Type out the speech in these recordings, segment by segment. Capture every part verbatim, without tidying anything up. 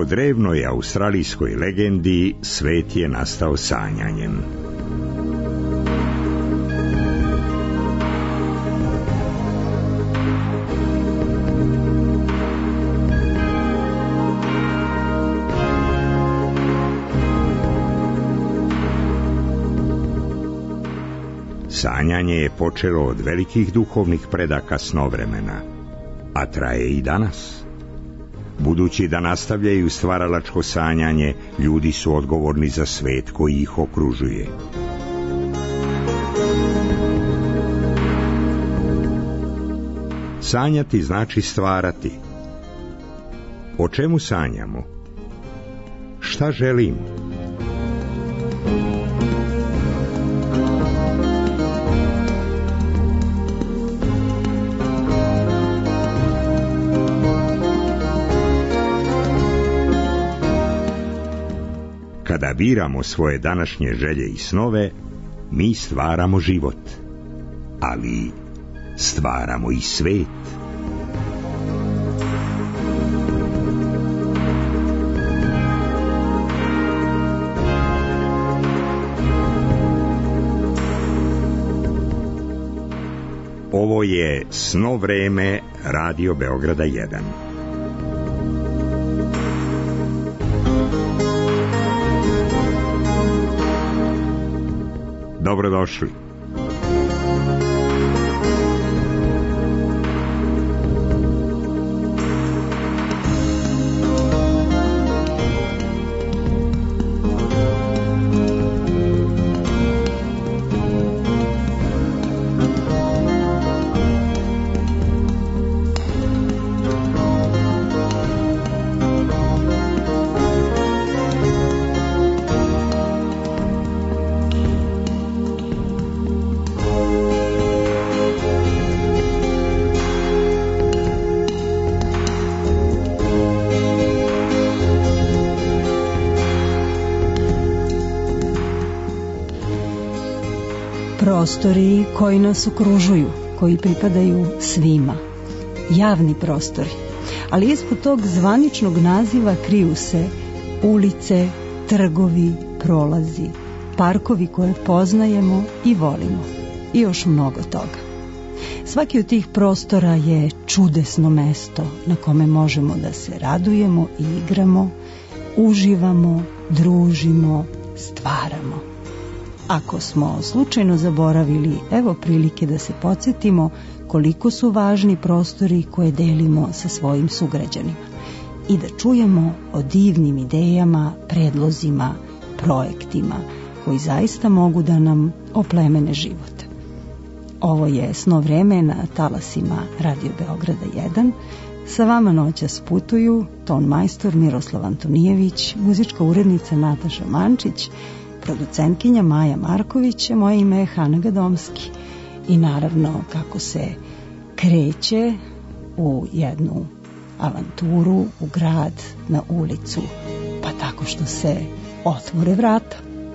Po drevnoj australijskoj legendi, svet je nastao sanjanjem. Sanjanje je počelo od velikih duhovnih predaka snovremena, a traje i danas. Budući da nastavljaju stvaralačko sanjanje, ljudi su odgovorni za svet koji ih okružuje. Sanjati znači stvarati. O čemu sanjamo? Šta želim? Kada biramo svoje današnje želje i snove, mi stvaramo život, ali stvaramo i svet. Ovo je Sno vreme Radio Beograda jedan. Dobrodošli. Prostori koji nas okružuju, koji pripadaju svima, javni prostori, ali ispod tog zvaničnog naziva kriju se ulice, trgovi, prolazi, parkovi koje poznajemo i volimo i još mnogo toga. Svaki od tih prostora je čudesno mesto na kome možemo da se radujemo i igramo, uživamo, družimo, stvaramo. Ako smo slučajno zaboravili, evo prilike da se podsjetimo koliko su važni prostori koje delimo sa svojim sugrađanima i da čujemo o divnim idejama, predlozima, projektima koji zaista mogu da nam oplemene život. Ovo je Sno vreme na talasima Radio Beograda jedan. Sa vama noćas putuju ton majstor Miroslav Antonijević, muzička urednica Nataša Mančić, producentkinja Maja Marković, moje ime je Hana Gadomski. I naravno kako se kreće u jednu avanturu, u grad, na ulicu, pa tako što se otvore vrata.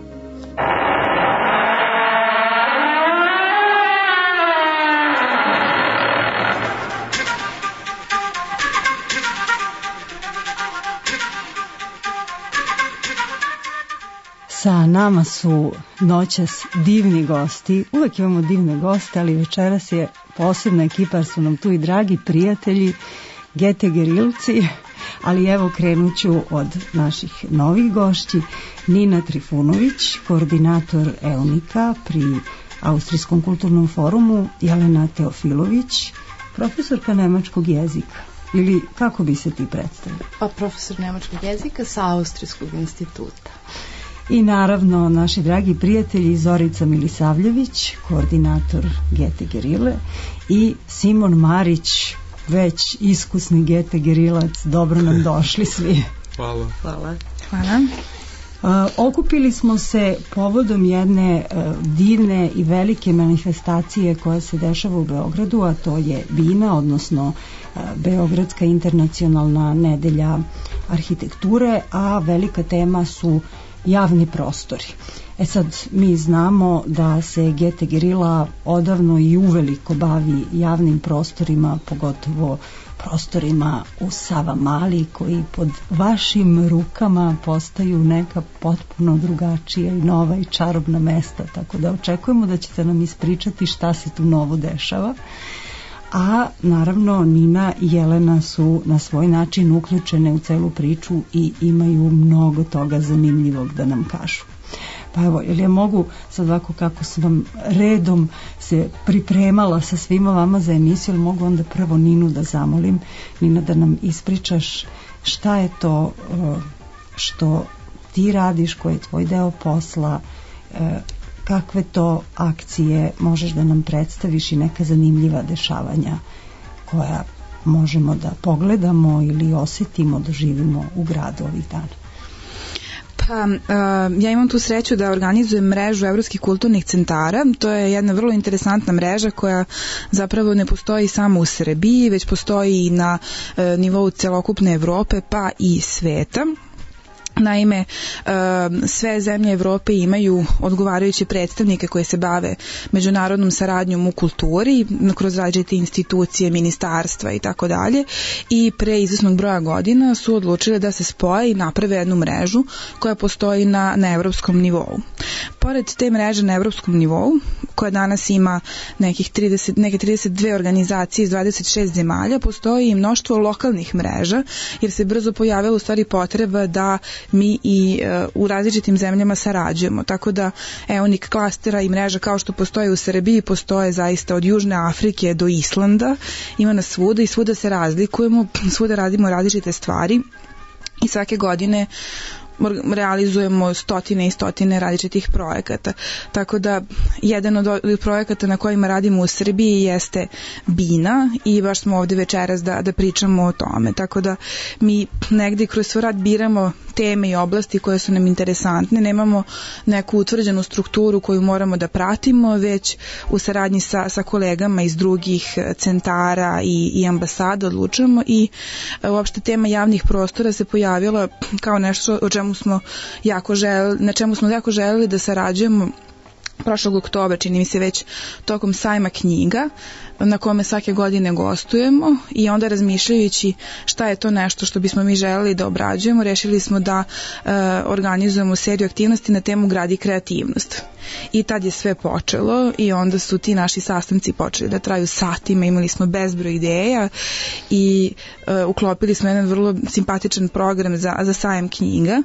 Sa nama su noćas divni gosti, uvek imamo divne goste, ali večeras je posebna ekipa, su nam tu i dragi prijatelji, Gete Gerilci, ali evo krenut ću od naših novih gošći. Nina Trifunović, koordinator EUNIKA pri Austrijskom kulturnom forumu, Jelena Teofilović, profesorka nemačkog jezika, ili kako bi se ti predstavila? Pa profesor nemačkog jezika sa Austrijskog instituta. I naravno naši dragi prijatelji Zorica Milisavljević, koordinator Gete Gerile, i Simon Marić, već iskusni Gete Gerilac. Dobro nam došli svi. Hvala. Hvala. Hvala. Uh, okupili smo se povodom jedne uh, divne i velike manifestacije koja se dešava u Beogradu, a to je BINA, odnosno uh, Beogradska internacionalna nedelja arhitekture, a velika tema su javni prostori. E sad, mi znamo da se Gete Gerila odavno i uveliko bavi javnim prostorima, pogotovo prostorima u Savamali, koji pod vašim rukama postaju neka potpuno drugačija i nova i čarobna mesta, tako da očekujemo da ćete nam ispričati šta se tu novo dešava. A naravno Nina i Jelena su na svoj način uključene u celu priču i imaju mnogo toga zanimljivog da nam kažu. Pa evo, jel ja mogu sad ovako kako sam vam redom se pripremala sa svima vama za emisiju, jel mogu onda prvo Ninu da zamolim, Nina, da nam ispričaš šta je to što ti radiš, koji je tvoj deo posla, kakve to akcije možeš da nam predstaviš i neka zanimljiva dešavanja koja možemo da pogledamo ili osetimo, doživimo u gradu ovih dana. Pa, uh, ja imam tu sreću da organizujem mrežu evropskih kulturnih centara. To je jedna vrlo interesantna mreža koja zapravo ne postoji samo u Srbiji, već postoji i na uh, nivou celokupne Evrope pa i sveta. Naime, sve zemlje Evrope imaju odgovarajuće predstavnike koje se bave međunarodnom saradnjom u kulturi kroz različite institucije, ministarstva i tako dalje, i pre izvesnog broja godina su odlučile da se spoje i naprave jednu mrežu koja postoji na, na evropskom nivou. Pored te mreže na evropskom nivou, koja danas ima nekih trideset, neke trideset dve organizacije iz dvadeset šest zemalja, postoji i mnoštvo lokalnih mreža, jer se brzo pojavila u stvari potreba da mi i uh, u različitim zemljama sarađujemo. Tako da EONIC klastera i mreža kao što postoje u Srbiji, postoje zaista od Južne Afrike do Islanda, ima nas svuda i svuda se razlikujemo, svuda radimo različite stvari i svake godine realizujemo stotine i stotine različitih projekata. Tako da jedan od projekata na kojima radimo u Srbiji jeste Bina i baš smo ovde večeras da, da pričamo o tome. Tako da mi negde kroz svoj rad biramo teme i oblasti koje su nam interesantne, nemamo neku utvrđenu strukturu koju moramo da pratimo, već u saradnji sa, sa kolegama iz drugih centara i, i ambasada odlučujemo i uopšte tema javnih prostora se pojavila kao nešto o čemu smo jako želeli, na čemu smo jako želeli da sarađujemo prošlog oktobra, čini mi se već tokom sajma knjiga na kome svake godine gostujemo, i onda razmišljajući šta je to nešto što bismo mi želeli da obrađujemo, rešili smo da e, organizujemo seriju aktivnosti na temu grad i kreativnost. I tad je sve počelo i onda su ti naši sastanci počeli da traju satima, imali smo bezbroj ideja i e, uklopili smo jedan vrlo simpatičan program za, za sajam knjiga,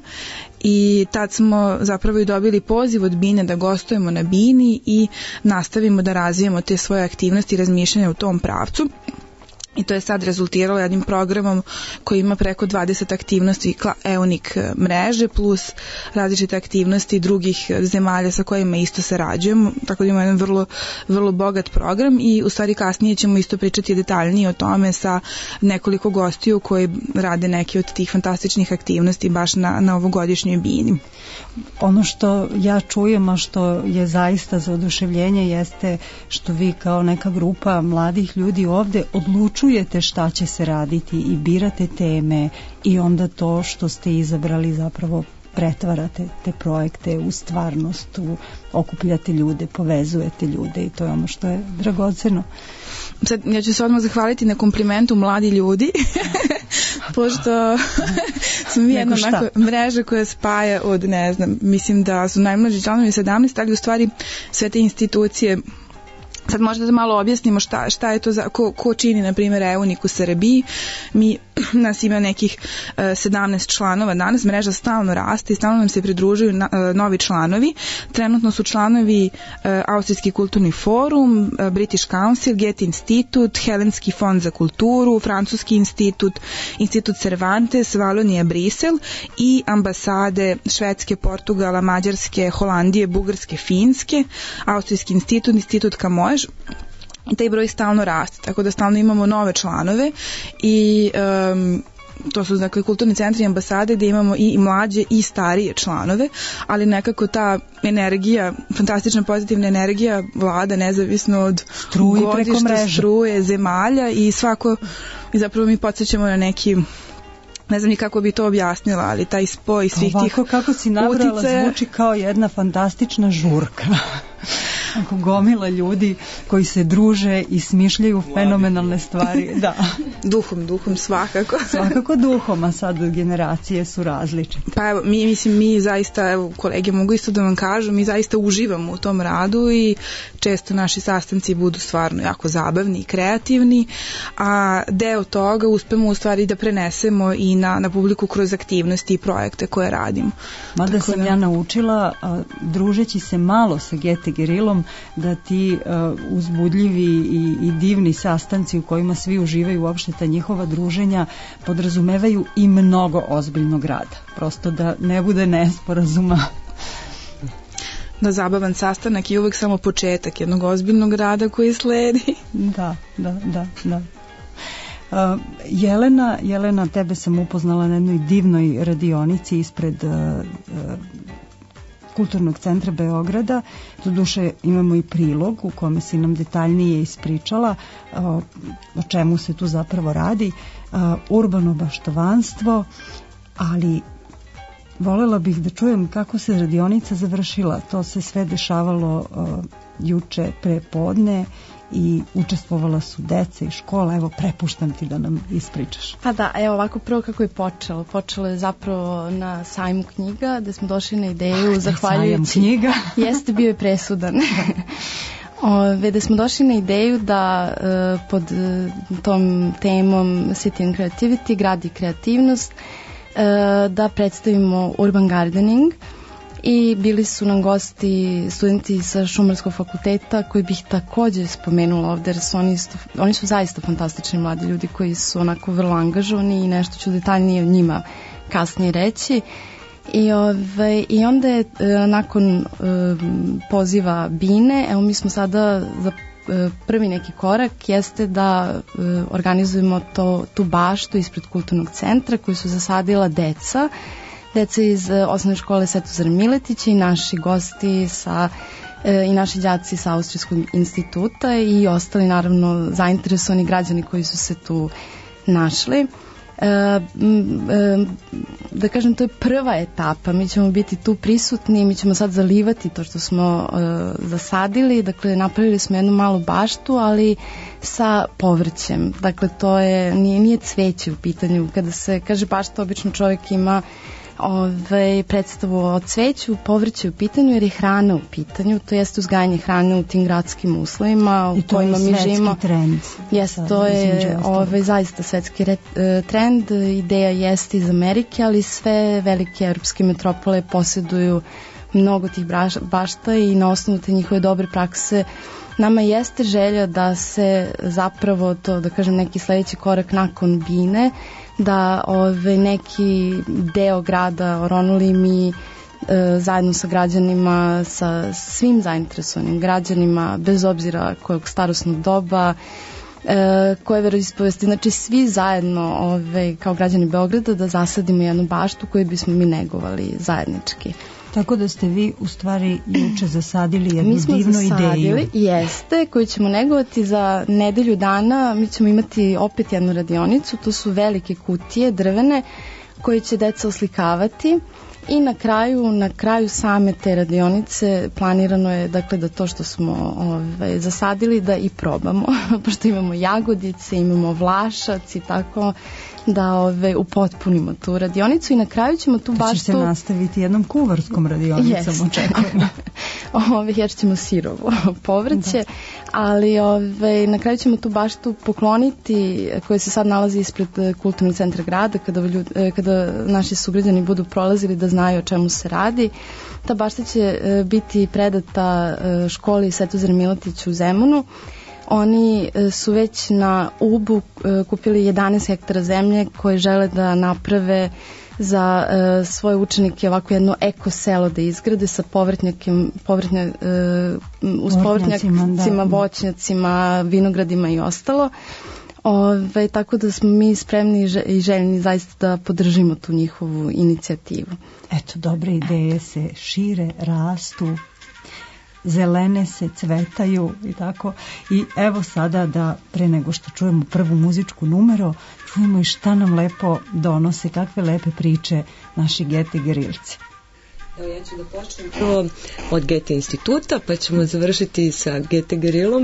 i tad smo zapravo i dobili poziv od Bine da gostujemo na Bini i nastavimo da razvijemo te svoje aktivnosti i razmišljanja u tom pravcu. I to je sad rezultiralo jednim programom koji ima preko dvadeset aktivnosti EONIC mreže plus različite aktivnosti drugih zemalja sa kojima isto sarađujemo, tako da imamo jedan vrlo, vrlo bogat program i u stvari kasnije ćemo isto pričati detaljnije o tome sa nekoliko gostiju koji rade neke od tih fantastičnih aktivnosti baš na, na ovogodišnjoj Bini. Ono što ja čujem, a što je zaista za oduševljenje, jeste što vi kao neka grupa mladih ljudi ovde odlučujete šta će se raditi i birate teme i onda to što ste izabrali zapravo pretvarate te projekte u stvarnost, u, okupljate ljude, povezujete ljude i to je ono što je dragoceno. Sad, ja ću se odmah zahvaliti na komplimentu mladi ljudi, pošto smo mi jedna onako mreža koja spaja od, ne znam, mislim da su najmlađi članovi sedamnaest, ali u stvari sve te institucije. Sad možda da malo objasnimo šta, šta je to za, ko, ko čini, na primjer, EONIC u Srbiji. Mi, nas ima nekih uh, sedamnaest članova danas, mreža stalno raste i stalno nam se pridružuju na, uh, novi članovi. Trenutno su članovi uh, Austrijski kulturni forum, uh, British Council, Goethe institut, Helenski fond za kulturu, Francuski institut, Institut Cervantes, Valonija, Brisel i ambasade Švedske, Portugala, Mađarske, Holandije, Bugarske, Finske, Austrijski institut, Institut Kamoj. Taj broj stalno raste, tako da stalno imamo nove članove i um, to su dakle kulturni centri i ambasade gde imamo i mlađe i starije članove, ali nekako ta energija, fantastična pozitivna energija vlada nezavisno od struji godišta, struje, zemalja i svako, i zapravo mi podsjećamo na neki ne znam ni kako bi to objasnila, ali taj spoj svih ovako, tih ovako kako si nabrala utice... zvuči kao jedna fantastična žurka. Ako gomila ljudi koji se druže i smišljaju fenomenalne stvari. Da. Duhom, duhom svakako. Svakako duhom, a sad generacije su različite. Pa evo, mi, mislim, mi zaista, evo, kolege mogu isto da vam kažu, mi zaista uživamo u tom radu i često naši sastanci budu stvarno jako zabavni i kreativni, a deo toga uspemo u stvari da prenesemo i na, na publiku kroz aktivnosti i projekte koje radimo. Mada Tako sam da... ja naučila, a, družeći se malo sa Gete Gerilom, da ti uh, uzbudljivi i, i divni sastanci u kojima svi uživaju, uopšte ta njihova druženja podrazumevaju i mnogo ozbiljnog rada. Prosto da ne bude nesporazuma. Da, zabavan sastanak je uvek samo početak jednog ozbiljnog rada koji sledi. Da, da, da, da. Uh, Jelena, Jelena, tebe sam upoznala na jednoj divnoj radionici ispred uh, uh, Kulturnog centra Beograda. Doduše imamo i prilog u kome si nam detaljnije ispričala uh, o čemu se tu zapravo radi. Uh, urbano baštovanstvo, ali volela bih da čujem kako se radionica završila. To se sve dešavalo uh, juče pre podne i učestvovala su deca i škola. Evo, prepuštam ti da nam ispričaš. Pa da, evo ovako prvo kako je počelo. Počelo je zapravo na sajmu knjiga, gde smo došli na ideju, zahvaljujući... Sajam knjiga. Jeste, bio je presudan. Ove, da smo došli na ideju da uh, pod uh, tom temom City and Creativity, grad i kreativnost, uh, da predstavimo urban gardening. I bili su nam gosti studenti sa Šumarskog fakulteta koji bih takođe spomenula ovde, jer su oni, isto, oni su zaista fantastični mladi ljudi koji su onako vrlo angažovani i nešto ću detaljnije o njima kasnije reći. I, ove, i onda je e, nakon e, poziva Bine, evo mi smo sada za e, prvi neki korak jeste da e, organizujemo to, tu baštu ispred Kulturnog centra koju su zasadila deca deca iz uh, osnovne škole Svetozar Miletića i naši gosti sa, uh, i naši đaci sa Austrijskog instituta i ostali naravno zainteresovani građani koji su se tu našli. Uh, uh, da kažem, to je prva etapa, mi ćemo biti tu prisutni, mi ćemo sad zalivati to što smo uh, zasadili, dakle napravili smo jednu malu baštu, ali sa povrćem, dakle to je, nije, nije cveće u pitanju, kada se kaže bašta obično čovjek ima Ove, predstavu o cveću, povrće u pitanju jer je hrana u pitanju, to jeste uzgajanje hrane u tim gradskim uslovima u kojima mi živimo. Trend. Jeste, to je ove, zaista svetski re, trend, ideja jeste iz Amerike, ali sve velike evropske metropole posjeduju mnogo tih bašta i na osnovu te njihove dobre prakse nama jeste želja da se zapravo to, da kažem, neki sledeći korak nakon Bine, da ove, neki deo grada oronuli mi e, zajedno sa građanima, sa svim zainteresovanim građanima, bez obzira kojeg starosnog doba, e, koje veroispovesti, znači svi zajedno ove, kao građani Beograda da zasadimo jednu baštu koju bismo mi negovali zajednički. Tako da ste vi u stvari juče zasadili jednu mi smo divnu zasadili, ideju. Jeste, koju ćemo negovati za nedelju dana. Mi ćemo imati opet jednu radionicu, to su velike kutije drvene koje će deca oslikavati i na kraju, na kraju same te radionice planirano je, dakle, da to što smo ove, zasadili da i probamo, pošto imamo jagodice, imamo vlašac i tako, da ove, upotpunimo tu radionicu i na kraju ćemo tu baštu... To će se nastaviti jednom kuvarskom radionicom, yes. očekujemo. Ove, jer ćemo sirovo povrće, da. ali ove, na kraju ćemo tu baštu pokloniti, koja se sad nalazi ispred Kulturnog centra grada, kada, ljud, kada naši sugrađani budu prolazili da znaju o čemu se radi. Ta bašta će biti predata školi Svetozar Miletić u Zemunu. Oni su već na Ubu kupili jedanaest hektara zemlje koje žele da naprave za uh, svoje učenike ovako jedno eko selo da izgrade sa povrtnjakim, povrtnja, uh, uz povrtnjacima, da. voćnjacima, vinogradima i ostalo. Ove, tako da smo mi spremni i željni zaista da podržimo tu njihovu inicijativu. Eto, dobre ideje se šire, rastu. zelene se, cvetaju i tako. I evo sada da pre nego što čujemo prvu muzičku numero, čujemo i šta nam lepo donose, kakve lepe priče naši Gete gerilci. Evo, ja ću da počnem prvo od Gete instituta, pa ćemo završiti sa Gete gerilom.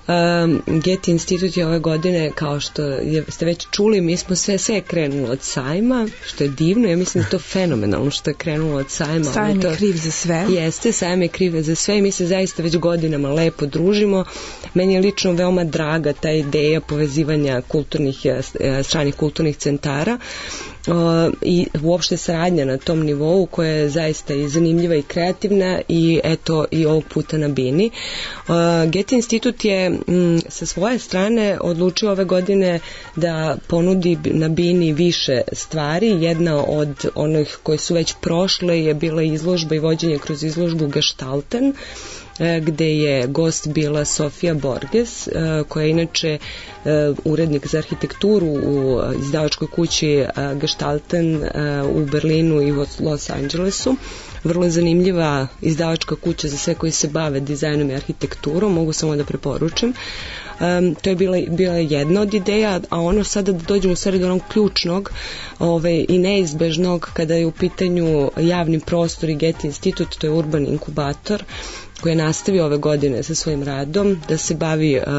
Um, Gete institut je ove godine, kao što je, ste već čuli, mi smo sve, sve krenulo od sajma, što je divno, ja mislim da je to fenomenalno što je krenulo od sajma. Sajam to, je kriv za sve. Jeste, sajam je kriv za sve i mi se zaista već godinama lepo družimo. Meni je lično veoma draga ta ideja povezivanja kulturnih, stranih kulturnih centara. Uh, i uopšte saradnja na tom nivou koja je zaista i zanimljiva i kreativna i eto i ovog puta na Bini. Uh, Gete institut je m, sa svoje strane odlučio ove godine da ponudi na Bini više stvari. Jedna od onih koje su već prošle je bila izložba i vođenje kroz izložbu Gestalten, gde je gost bila Sofija Borges, koja je inače urednik za arhitekturu u izdavačkoj kući Gestalten u Berlinu i u Los Angelesu. Vrlo zanimljiva izdavačka kuća za sve koji se bave dizajnom i arhitekturom, mogu samo da preporučim. Um, to je bila, bila jedna od ideja, a ono sada da dođemo u stvari do onog ključnog ove, i neizbežnog kada je u pitanju javni prostor i Gete institut, to je urbani inkubator koji je nastavio ove godine sa svojim radom, da se bavi, uh,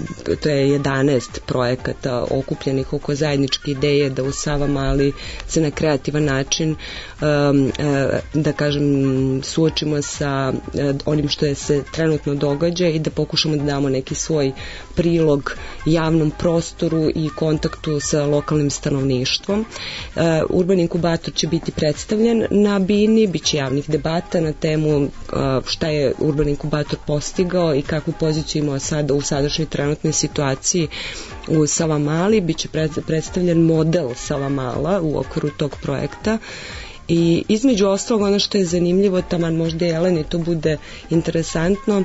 to je jedanaest projekata okupljenih oko zajedničke ideje da u Savamali se na kreativan način um, uh, da kažem suočimo sa uh, onim što je se trenutno događa i da pokušamo da damo neki svoj prilog javnom prostoru i kontaktu sa lokalnim stanovništvom. Uh, Urban inkubator će biti predstavljen na Bini, bit će javnih debata na temu uh, šta je Urban inkubator postigao i kakvu poziciju imao sada u sadašnjoj trenutnoj situaciji u Savamali. Biće predstavljen model Savamala u okviru tog projekta. I između ostalog ono što je zanimljivo, taman možda i Eleni to bude interesantno,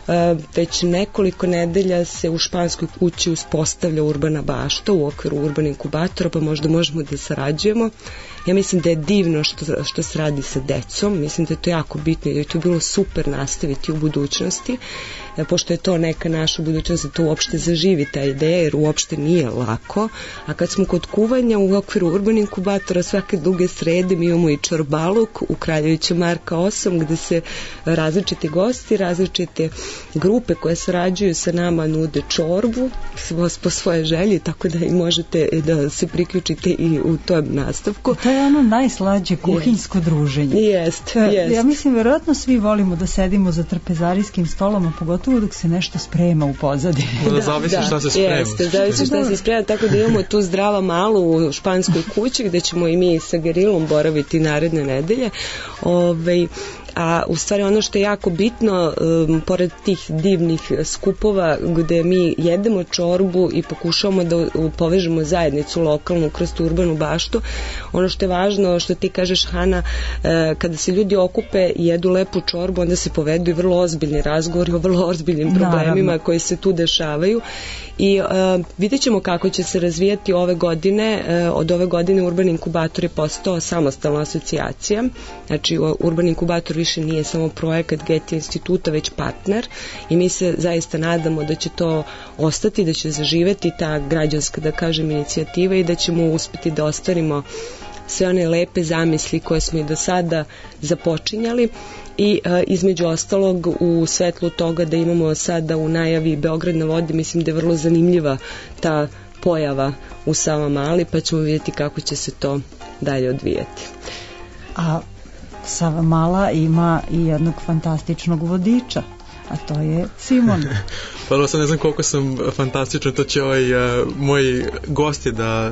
već nekoliko nedelja se u Španskoj kući uspostavlja urbana bašta u okviru urban inkubatora, pa možda možemo da sarađujemo. Ja mislim da je divno što, što se radi sa decom, mislim da je to jako bitno i da je to bilo super nastaviti u budućnosti, pošto je to neka naša budućnost da to uopšte zaživi ta ideja, jer uopšte nije lako. A kad smo kod kuvanja u okviru urban inkubatora svake druge srede mi imamo i čorbaluk u Kraljevića Marka osam gde se različiti gosti, različite grupe koje sarađuju sa nama nude čorbu po svoje želji, tako da i možete da se priključite i u tom nastavku. To je ono najslađe kuhinjsko druženje. Jest, jest. Ja mislim, verovatno svi volimo da sedimo za trpezarijskim stolom, a pogotovo dok se nešto sprema u pozadini. Da, zavisi šta se sprema. Jeste, zavisi šta se sprema, tako da imamo tu Zdrava malu u španskoj kući gde ćemo i mi sa gerilom boraviti naredne nedelje. Ove, a u stvari ono što je jako bitno, um, pored tih divnih skupova gde mi jedemo čorbu i pokušavamo da povežemo zajednicu lokalnu kroz tu urbanu baštu, ono što je važno, što ti kažeš Hana, uh, kada se ljudi okupe i jedu lepu čorbu, onda se povedu i vrlo ozbiljni razgovori o vrlo ozbiljnim problemima Naravno. koji se tu dešavaju i uh, vidjet ćemo kako će se razvijati ove godine. Uh, od ove godine Urban inkubator je postao samostalna asocijacija, znači Urban inkubator više nije samo projekat Gete instituta, već partner i mi se zaista nadamo da će to ostati, da će zaživeti ta građanska, da kažem, inicijativa i da ćemo uspeti da ostvarimo sve one lepe zamisli koje smo i do sada započinjali i a, između ostalog u svetlu toga da imamo sada u najavi Beograd na vodi, mislim da je vrlo zanimljiva ta pojava u Savamali, pa ćemo vidjeti kako će se to dalje odvijati. A Savamala ima i jednog fantastičnog vodiča, a to je Simon. Pa sad ne znam koliko sam fantastičan, to će ovaj, uh, moji gosti da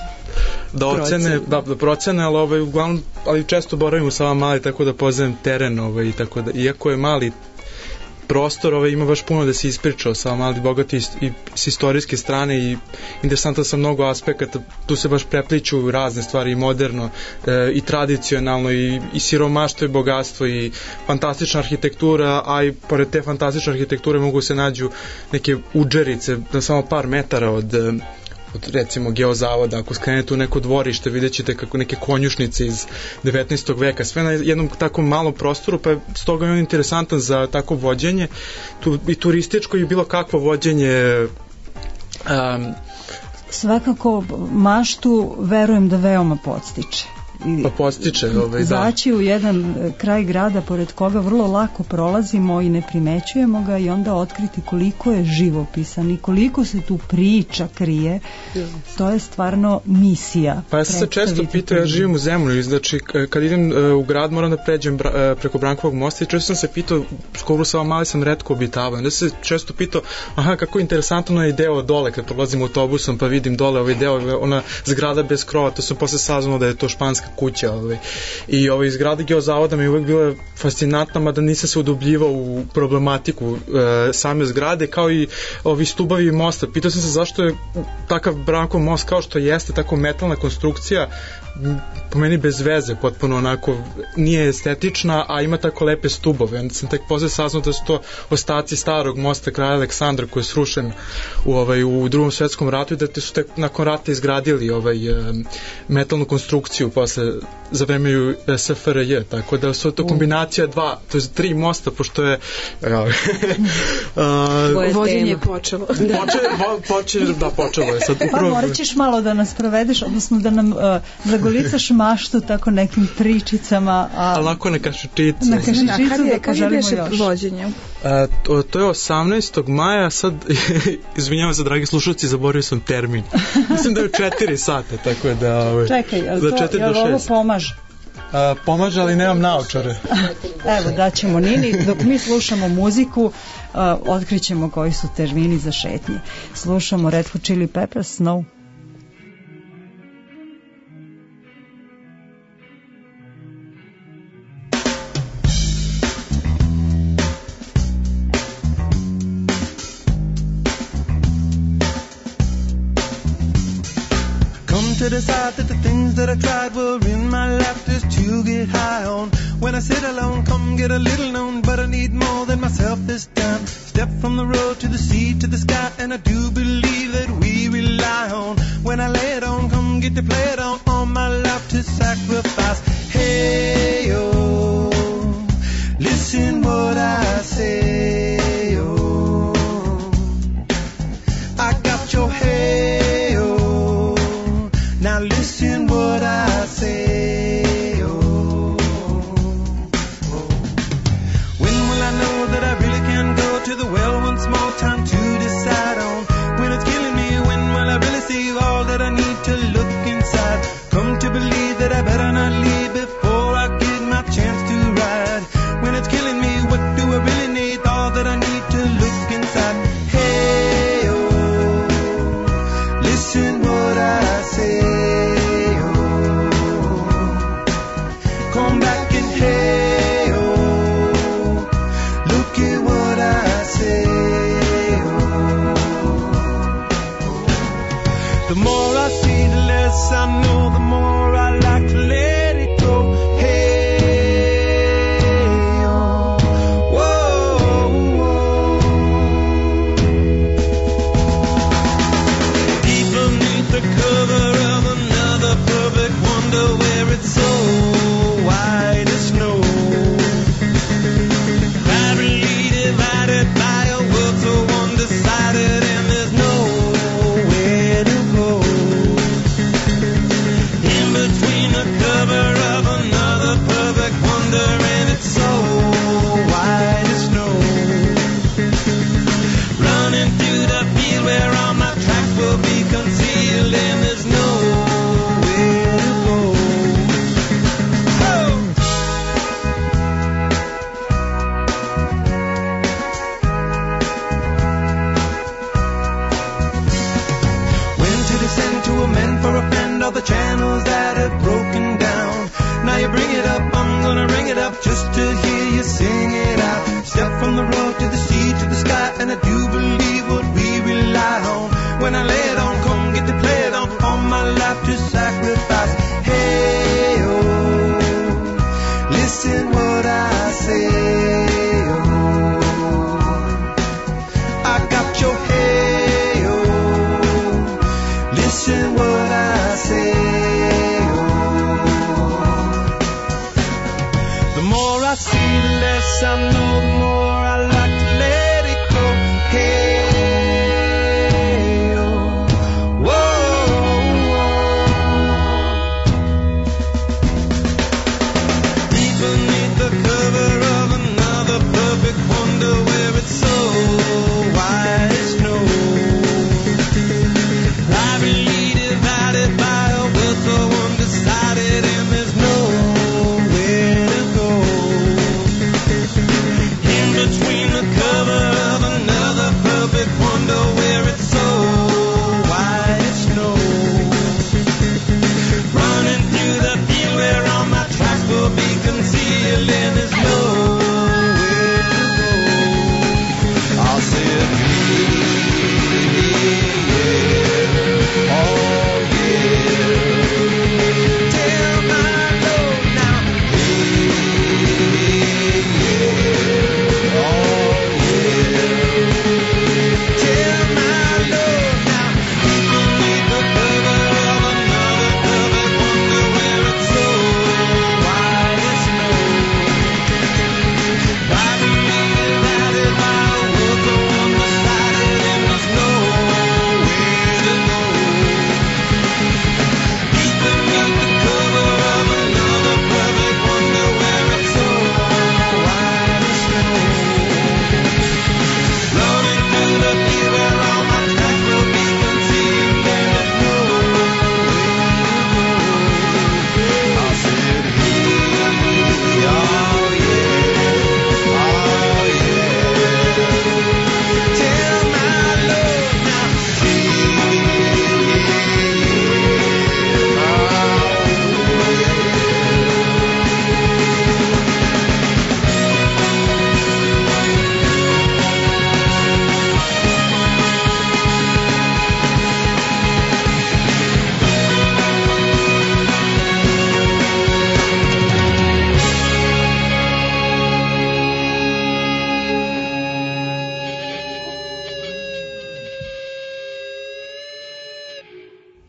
da ocene, da, da procene, ali, ovaj, uglavnom, ali često boravim u Savamali, tako da poznajem teren, ovaj, tako da, iako je mali prostor, ovaj, ima baš puno da se ispriča o Savamali, bogati i s istorijske strane i interesantno sa mnogo aspekata, tu se baš prepliču razne stvari i moderno e, i tradicionalno i, i siromaštvo i bogatstvo i fantastična arhitektura, a i pored te fantastične arhitekture mogu se nađu neke udžerice na samo par metara od od recimo geozavoda, ako skrenete u neko dvorište vidjet ćete kako neke konjušnice iz devetnaestog veka, sve na jednom takvom malom prostoru, pa je stoga je on interesantan za tako vođenje tu, i turističko i bilo kakvo vođenje. um, Svakako Maštu verujem da veoma podstiče. Pa postiče, ovaj, zaći da. u jedan kraj grada pored koga vrlo lako prolazimo i ne primećujemo ga i onda otkriti koliko je živopisan i koliko se tu priča krije, to je stvarno misija. Pa ja sam se često pitao, ja živim u Zemunu, znači kad idem u grad moram da pređem preko Brankovog mosta i često sam se pitao, skoro sa mali sam retko obitavao, onda se često pitao, aha, kako je interesantno je deo dole, kad prolazim autobusom pa vidim dole ovaj deo, ona zgrada bez krova, to sam posle saznao da je to španska kuća, ovaj. I ovaj zgrada geozavoda mi je uvek bila fascinantna, mada nisam se udubljivao u problematiku e, same zgrade, kao i ovi stubovi mosta. Pitao sam se zašto je takav Brankov most kao što jeste, tako metalna konstrukcija, po meni bez veze, potpuno onako nije estetična, a ima tako lepe stubove. Onda sam tek posle saznao da su to ostaci starog mosta kralja Aleksandra koji je srušen u, ovaj, u drugom svetskom ratu i da te su tek nakon rata izgradili ovaj, metalnu konstrukciju posle za vreme S F R J, tako da su to kombinacija dva, to je tri mosta, pošto je uh, vođenje je počelo. Poče, poče, da, počelo je sad. Pa morat ćeš malo da nas provedeš, odnosno da nam uh, zagolicaš Maštu tako nekim pričicama. A... Lako na kašičicu. Na kašičicu da poželimo još. Vođenje? A, to, to je osamnaestog maja, sad, izvinjavam se, dragi slušalci, zaboravio sam termin. Mislim da je u četiri sata, tako da... Ove, Čekaj, je li, to, je li ovo pomaže? A, pomaže, ali nemam naočare. Evo, daćemo Nini, dok mi slušamo muziku, uh, otkrićemo koji su termini za šetnje. Slušamo Red Hot Chili Peppers, Snow. To decide that the things that I tried were in my life just to get high on. When I sit alone, come get a little known, but I need more than myself this time. Step from the road to the sea to the sky, and I do believe that we rely on. When I lay it on, come get to play it on, all my life to sacrifice. Hey, oh, listen what I say, oh, I got your hey. Now listen what I say, oh, oh. When will I know that I really can go to the well once more? Time to decide on. When it's killing me, when will I really see all that I need to look inside? Come to believe that I better not leave before I get my chance to ride. When it's killing me, what do I really need? All that I need to look inside. Hey, oh, listen what I say. Come back and hey, oh, look at what I say, oh. The more I see, the less I know, the more I like to let it go. Hey, oh, whoa, whoa. Deep beneath the cover of another perfect wonder where it's so white as snow, privately divided by a world so undecided, and there's nowhere to go. In between the cover of another perfect wonder, and it's so white as snow, running through the field where all my tracks will be concealed, and there's nowhere to go. For a friend, all the channels that have broken down. Now you bring it up, I'm gonna ring it up just to hear you sing it out. Step from the road to the sea to the sky, and I do believe what we rely on. When I lay it on, come get to play it on, all my life to sacrifice. Hey, oh, listen what I say, oh, I got your hey, oh,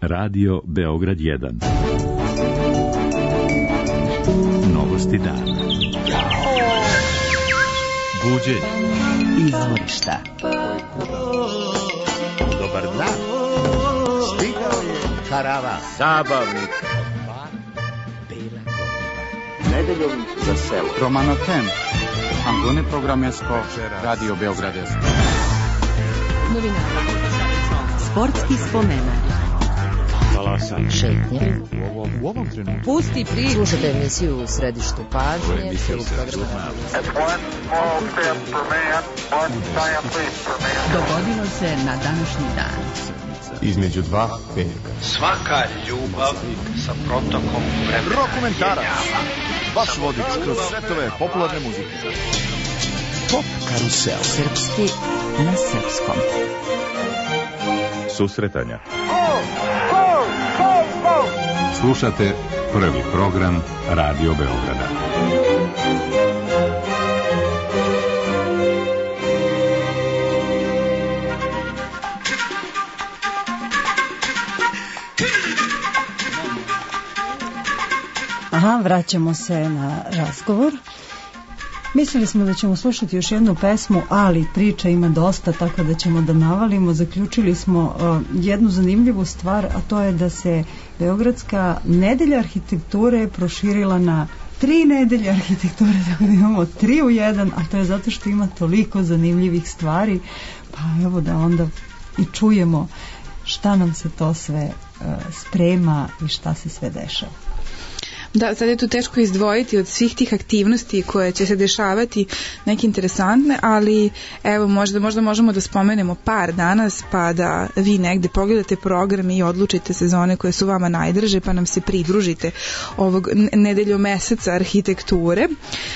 Radio Beograd jedan. Novosti dana. Buđenje. Izvorišta. Dobar dan. Stigao je karavan. Zabavnik. Nedeljom za selo. Romano Ten. Angone Programesko. Radio Beograd jedan. Novinari. Sportski spomenak. Salasan. Šetnje. U ovom, u ovom trenutku. Pusti pri. Slušajte emisiju u središtu pažnje. Dogodilo se na današnji dan. Između dva veka. Svaka ljubav sa protokom vremena. Rokomentarac. Vaš vodič kroz svetove popularne muzike. Pop karusel. Srpski na srpskom. Susretanja. Slušate prvi program Radio Beograda. Aha, vraćamo se na razgovor. Mislili smo da ćemo slušati još jednu pesmu, ali priča ima dosta, tako da ćemo da navalimo. Zaključili smo uh, jednu zanimljivu stvar, a to je da se Beogradska nedelja arhitekture proširila na tri nedelje arhitekture, tako da imamo tri u jedan, a to je zato što ima toliko zanimljivih stvari. Pa evo da onda i čujemo šta nam se to sve uh, sprema i šta se sve dešava. Da, sad je tu teško izdvojiti od svih tih aktivnosti koje će se dešavati neke interesantne, ali evo možda, možda možemo da spomenemo par danas pa da vi negde pogledate program i odlučite sezone koje su vama najdraže pa nam se pridružite ovog nedelju meseca arhitekture.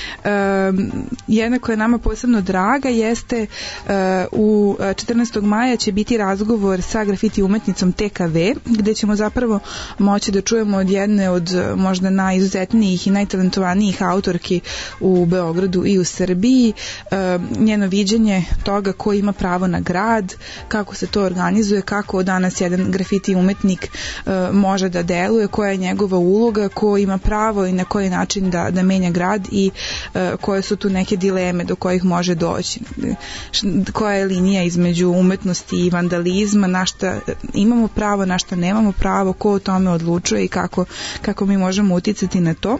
Um, jedna koja je nama posebno draga jeste uh, u četrnaestog maja će biti razgovor sa grafiti umetnicom T K V gde ćemo zapravo moći da čujemo od jedne od možda naj najizuzetnijih i najtalentovanijih autorki u Beogradu i u Srbiji, e, njeno viđenje toga ko ima pravo na grad, kako se to organizuje, kako danas jedan grafiti umetnik e, može da deluje, koja je njegova uloga, ko ima pravo i na koji način da, da menja grad i e, koje su tu neke dileme do kojih može doći. Koja je linija između umetnosti i vandalizma, na šta imamo pravo, na šta nemamo pravo, ko o tome odlučuje i kako, kako mi možemo uticati na to.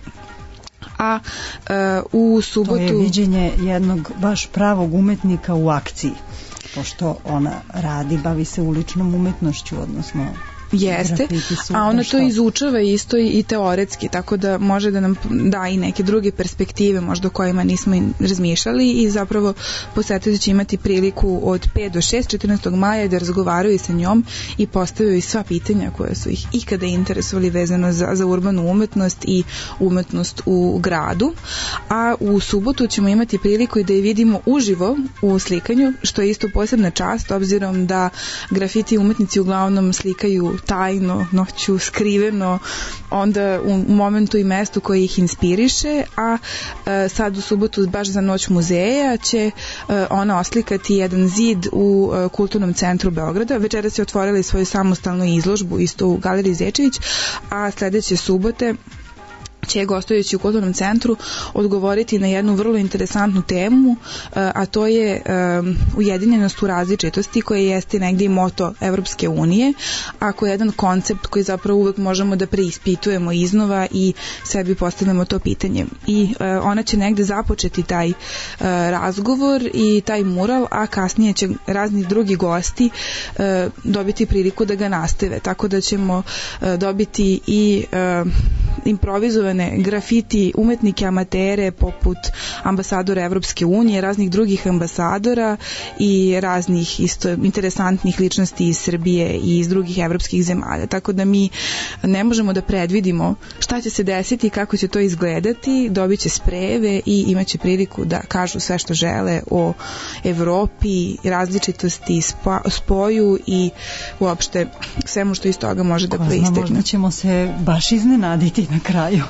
A e, u subotu... To je viđenje jednog baš pravog umetnika u akciji, pošto ona radi, bavi se uličnom umetnošću, odnosno jeste, a ona to izučava isto i, i teoretski, tako da može da nam da i neke druge perspektive možda o kojima nismo razmišljali i zapravo posetitelji će imati priliku od pet do šest četrnaestog maja da razgovaraju sa njom i postavljaju i sva pitanja koja su ih ikada interesovali vezano za, za urbanu umetnost i umetnost u gradu. A u subotu ćemo imati priliku i da je vidimo uživo u slikanju, što je isto posebna čast, obzirom da grafiti umetnici uglavnom slikaju tajno, noću, skriveno, onda u momentu i mestu koji ih inspiriše, a e, sad u subotu baš za noć muzeja će e, ona oslikati jedan zid u e, Kulturnom centru Beograda. Večeras je otvorila svoju samostalnu izložbu isto u Galeriji Zečević, a sledeće subote će gostujući u Kulturnom centru odgovoriti na jednu vrlo interesantnu temu, a to je um, ujedinjenost u različitosti koja jeste negdje i moto Evropske unije, ako je jedan koncept koji zapravo uvek možemo da preispitujemo iznova i sebi postavljamo to pitanje. I uh, ona će negdje započeti taj uh, razgovor i taj mural, a kasnije će razni drugi gosti uh, dobiti priliku da ga nastave, tako da ćemo uh, dobiti i uh, improvizovane grafiti umetnike amatere poput ambasadora Evropske unije, raznih drugih ambasadora i raznih isto interesantnih ličnosti iz Srbije i iz drugih evropskih zemalja. Tako da mi ne možemo da predvidimo šta će se desiti, kako će to izgledati, dobit će sprejeve i imaće priliku da kažu sve što žele o Evropi, različitosti, spoju i uopšte svemu što iz toga može da proistekne. Možda ćemo se baš iznenaditi na kraju.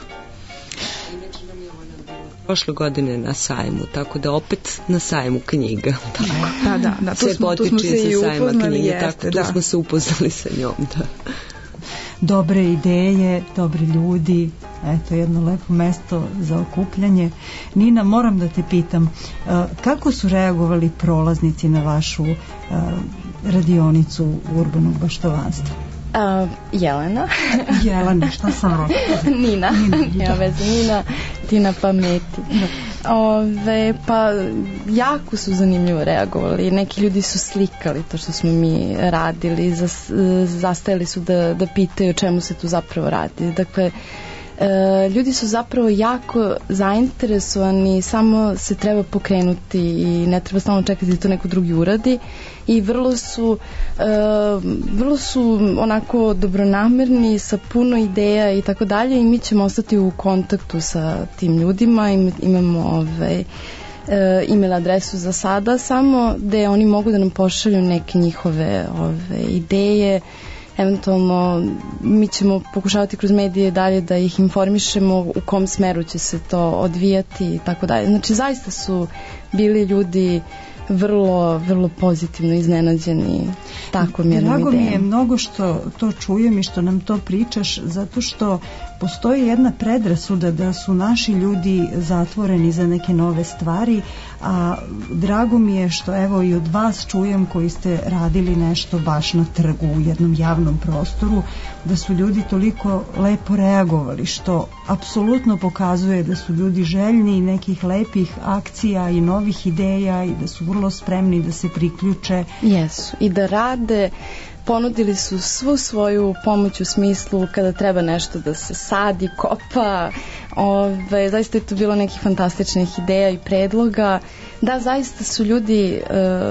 Prošle godine na sajmu, tako da opet na sajmu knjiga. Tako. Da, da, da, tu smo, tu smo se i upoznali, knjige, jeste, tako, da. Tu smo se upoznali sa njom, da. dobre ideje, dobri ljudi, eto jedno lepo mesto za okupljanje. Nina, moram da te pitam, kako su reagovali prolaznici na vašu radionicu urbanog baštovanstva? Uh, Jelena. Jelena, šta sam rekla? Nina. Nina, ja veze, Nina, ti na pameti. Ove, pa jako su zanimljivo reagovali. Neki ljudi su slikali to što smo mi radili, zas, zastajali su da, da pitaju o čemu se tu zapravo radi. Dakle, E, ljudi su zapravo jako zainteresovani, samo se treba pokrenuti i ne treba stalno čekati da to neko drugi uradi i vrlo su e, vrlo su onako dobronamerni sa puno ideja i tako dalje i mi ćemo ostati u kontaktu sa tim ljudima. Im, imamo ovaj, e, email adresu za sada samo gde oni mogu da nam pošalju neke njihove ove, ideje. Eventualno mi ćemo pokušavati kroz medije dalje da ih informišemo u kom smeru će se to odvijati i tako dalje. Znači zaista su bili ljudi vrlo, vrlo pozitivno iznenađeni takvom jednom idejom. Drago mi je mnogo što to čujem i što nam to pričaš, zato što postoji jedna predrasuda da su naši ljudi zatvoreni za neke nove stvari, a drago mi je što evo i od vas čujem koji ste radili nešto baš na trgu u jednom javnom prostoru, da su ljudi toliko lepo reagovali, što apsolutno pokazuje da su ljudi željni nekih lepih akcija i novih ideja i da su vrlo spremni da se priključe. Jesu, i da rade. Ponudili su svu svoju pomoć u smislu kada treba nešto da se sadi, kopa. Ove, zaista je tu bilo nekih fantastičnih ideja i predloga. Da, zaista su ljudi e,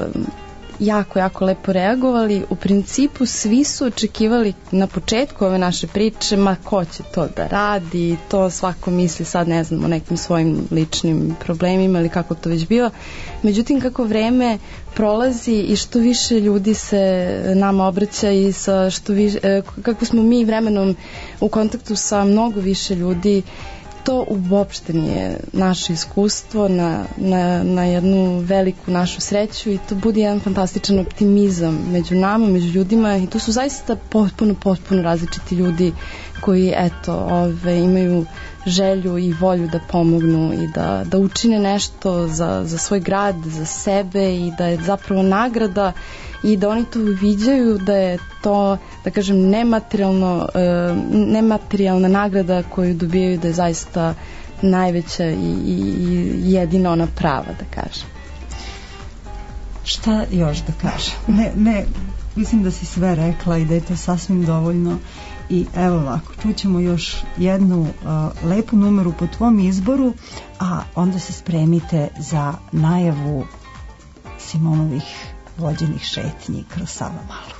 jako, jako lepo reagovali. U principu svi su očekivali na početku ove naše priče, ma ko će to da radi, to svako misli sad, ne znam, o nekim svojim ličnim problemima ili kako to već bio. Međutim, kako vreme prolazi i što više ljudi se nama obraća i sa što više, kako smo mi vremenom u kontaktu sa mnogo više ljudi, to uopšte nije naše iskustvo na, na, na jednu veliku našu sreću i to bude jedan fantastičan optimizam među nama, među ljudima i tu su zaista potpuno, potpuno različiti ljudi koji eto, ove, imaju želju i volju da pomognu i da, da učine nešto za, za svoj grad, za sebe i da je zapravo nagrada i da oni to viđaju da je to, da kažem, nematerijalno, e, nematerijalna nagrada koju dobijaju da je zaista najveća i, i, i jedina ona prava, da kažem. Šta još da kažem? Ne, ne, mislim da si sve rekla i da je to sasvim dovoljno. I evo ovako, čućemo još jednu uh, lepu numeru po tvom izboru, a onda se spremite za najavu Simonovih vođenih šetnji kroz Savamalu.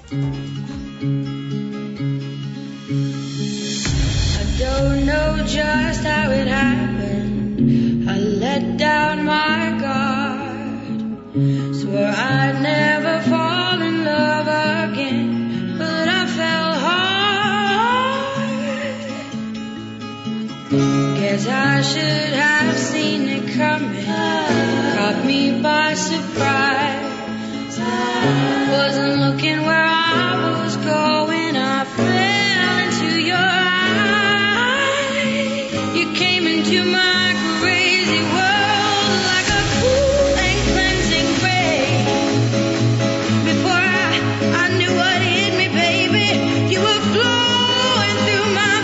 I don't know just how it happened. I let down my guard. Swore I'd never fall in love again, but I fell hard. Guess I should have seen it coming. Caught me by surprise. Wasn't looking where I was going. I fell into your eyes. You came into my crazy world like a cool and cleansing rain. Before I, I knew what hit me, baby, you were flowing through my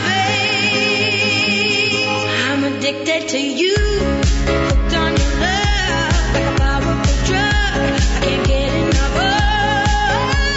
veins. I'm addicted to you. Hooked on your love like a powerful drug. I can't get enough of.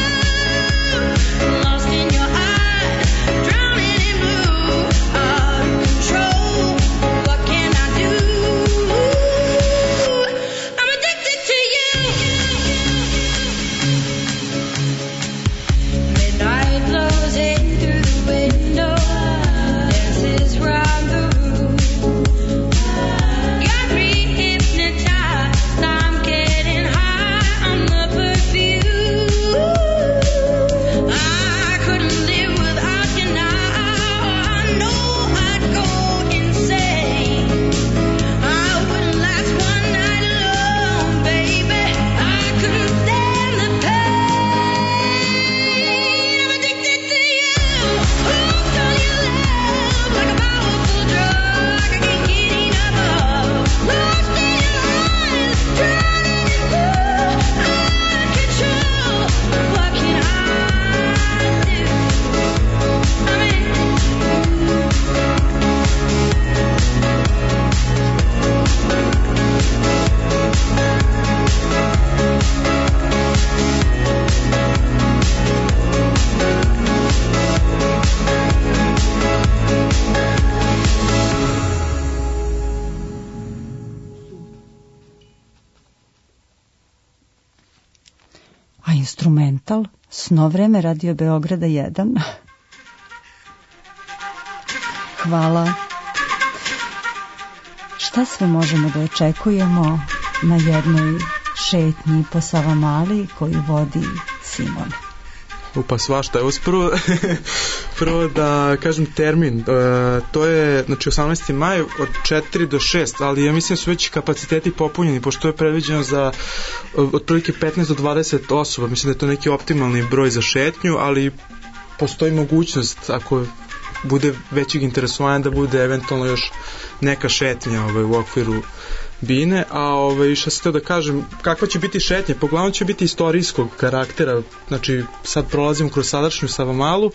instrumental Snovreme Radio Beograda jedan. Hvala. Šta sve možemo da očekujemo na jednoj šetnji po Savamali koju vodi Simon? Upa, svašta. Evo prvo, prvo da kažem termin, e, to je znači osamnaesti maj od četiri do šest, ali ja mislim da su već kapaciteti popunjeni, pošto je predviđeno za otprilike petnaest do dvadeset osoba. Mislim da je to neki optimalni broj za šetnju, ali postoji mogućnost, ako bude većeg interesovanja, da bude eventualno još neka šetnja ovaj, u okviru bine, a ovaj, šta se teo da kažem, kakva će biti šetnja? Poglavno će biti istorijskog karaktera, znači sad prolazimo kroz sadašnju Savamalu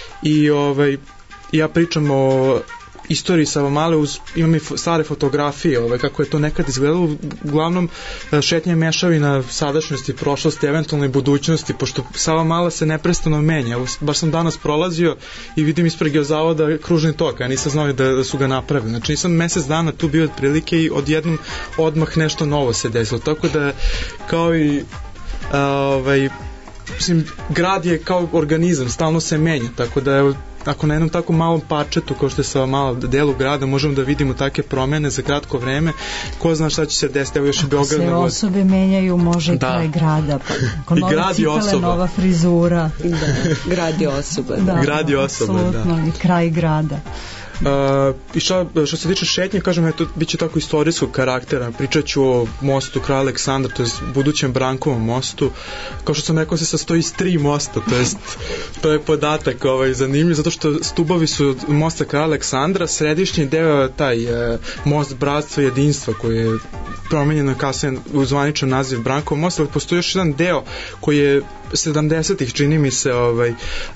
i ovaj, ja pričam o istoriji Savamale, uz, imam i stare fotografije, ovaj, kako je to nekad izgledalo, uglavnom šetnja je mešavina sadašnjosti, prošlosti, eventualno i budućnosti, pošto Savamala se neprestano menja. Evo, baš sam danas prolazio i vidim ispred geozavoda kružni tok, a nisam znao da, da su ga napravili. Znači nisam mesec dana tu bio otprilike i odjednom odmah nešto novo se desilo, tako da kao i a, ovaj, mislim, grad je kao organizam, stalno se menja, tako da evo, ako na jednom tako malom parčetu kao što je Savamala delu grada možemo da vidimo takve promene za kratko vreme, ko zna šta će se desiti. Evo još i Beograd. Ako se osobe menjaju, može i kraj grada, pa ako nove cipele, nova frizura. Da, grad je osoba. Da, grad je osoba, apsolutno, da. I kraj grada. Uh, i šta, što se tiče šetnje, kažem, eto, bit će tako istorijskog karaktera. Pričat ću o mostu Kralja Aleksandra, to je budućem Brankovom mostu. Kao što sam rekao, se sastoji iz tri mosta, to jest to je podatak ovaj, zanimljiv, zato što stubovi su od mosta Kralja Aleksandra, središnji deo je taj e, most Bratstva i jedinstva, koji je promenjeno kasnije u zvaničan naziv Brankov most, ali postoji još jedan deo koji je sedamdesetih čini mi se ovaj, uh,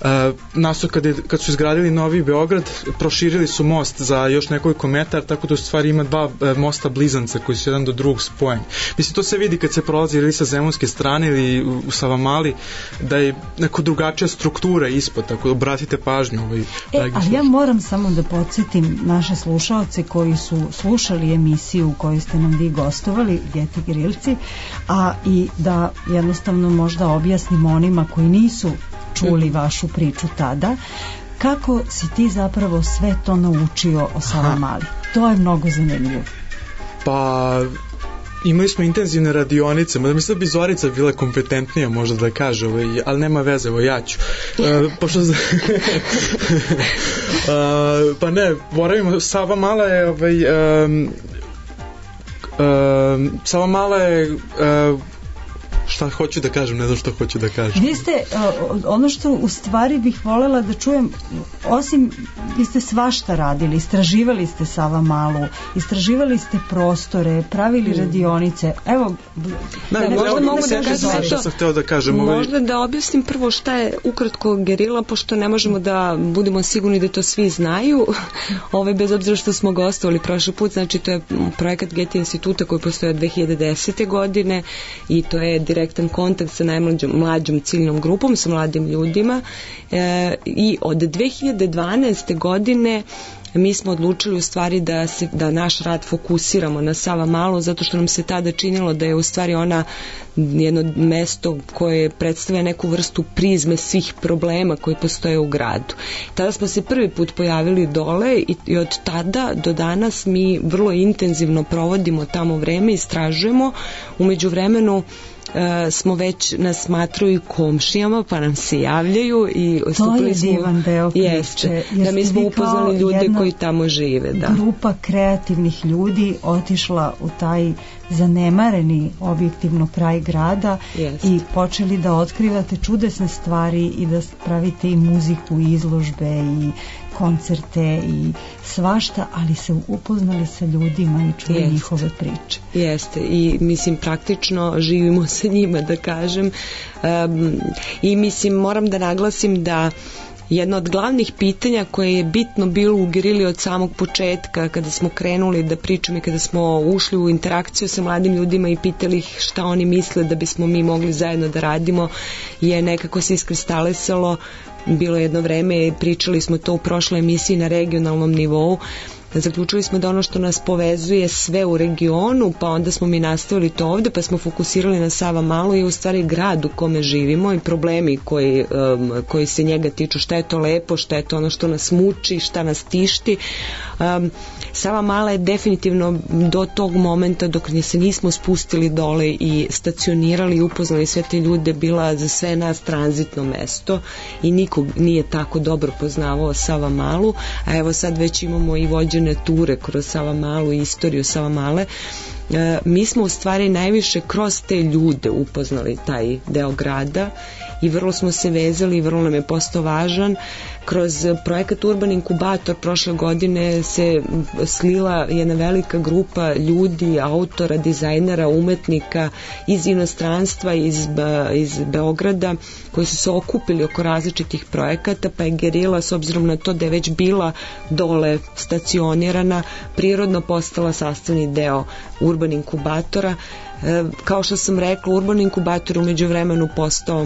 nasto kad, je, kad su izgradili Novi Beograd, proširili su most za još nekoliko metara, tako da u stvari ima dva uh, mosta blizanca koji su jedan do drugog spojeni. Mislim, to se vidi kad se prolazi ili sa zemunske strane ili u, u Savamali, da je neko drugačija struktura ispod, tako da obratite pažnju. Ovaj, e, ali ja moram samo da podsjetim naše slušaoce koji su slušali emisiju u kojoj ste nam vi gostovali, Geti Grilci, a i da jednostavno možda objasnim onima koji nisu čuli vašu priču tada, kako si ti zapravo sve to naučio o Savamali? To je mnogo zanimljivo. Pa imali smo intenzivne radionice, možda mislim da bi Zorica bila kompetentnija možda da kaže, ovaj, ali nema veze, evo ja ću. Uh, pošto uh, pa ne, boravimo, Savamala je ovaj, um, um, Savamala je uh, šta hoću da kažem, ne znam što hoću da kažem. Vi ste, uh, ono što u stvari bih voljela da čujem, osim, vi ste svašta radili, istraživali ste Savamalu, istraživali ste prostore, pravili mm. radionice, evo, ne, ne, možda mogu da, da kažem što sam hteo da kažem. Možda ovaj... da objasnim prvo šta je ukratko gerila, pošto ne možemo da budemo sigurni da to svi znaju, ovaj, bez obzira što smo gostovali prošli put, znači to je projekat Getty instituta koji postoje od dve hiljade desete godine i to je direktan kontakt sa najmlađom mlađom ciljnom grupom, sa mladim ljudima e, i od dve hiljade dvanaeste godine mi smo odlučili u stvari da, se, da naš rad fokusiramo na Savamalu, zato što nam se tada činilo da je u stvari ona jedno mesto koje predstavlja neku vrstu prizme svih problema koji postoje u gradu. Tada smo se prvi put pojavili dole i, i od tada do danas mi vrlo intenzivno provodimo tamo vreme, istražujemo. U međuvremenu Uh, smo već nas smatruju komšijama pa nam se javljaju i to je divan deo priče, jeste, da mi smo upoznali ljude koji tamo žive, da. Grupa kreativnih ljudi otišla u taj zanemareni objektivno kraj grada yes. i počeli da otkrivate čudesne stvari i da pravite i muziku i izložbe i koncerte i svašta, ali se upoznali sa ljudima i čuli Jest. njihove priče. Jeste, i mislim praktično živimo sa njima, da kažem, um, i mislim moram da naglasim da jedno od glavnih pitanja koje je bitno bilo u gerili od samog početka kada smo krenuli da pričamo i kada smo ušli u interakciju sa mladim ljudima i pitali ih šta oni misle da bismo mi mogli zajedno da radimo, je nekako se iskristalisalo. Bilo jedno vreme, pričali smo to u prošloj emisiji na regionalnom nivou, zaključili smo da ono što nas povezuje sve u regionu, pa onda smo mi nastavili to ovde, pa smo fokusirali na Savamalu i u stvari grad u kome živimo i problemi koji, um, koji se njega tiču, šta je to lepo, šta je to ono što nas muči, šta nas tišti. Um, Savamala je definitivno do tog momenta dok se nismo spustili dole i stacionirali i upoznali sve te ljude bila za sve nas tranzitno mesto i nikog nije tako dobro poznavao Savamalu, a evo sad već imamo i vođene ture kroz Savamalu i istoriju Savamale. E, mi smo u stvari najviše kroz te ljude upoznali taj deo grada i vrlo smo se vezali i vrlo nam je postao važan. Kroz projekat Urban Inkubator prošle godine se slila jedna velika grupa ljudi, autora, dizajnera, umetnika iz inostranstva, iz, iz Beograda, koji su se okupili oko različitih projekata, pa je Gerila, s obzirom na to da je već bila dole stacionirana, prirodno postala sastavni deo Urban Inkubatora. E, kao što sam rekla, Urban Inkubator u međuvremenu postao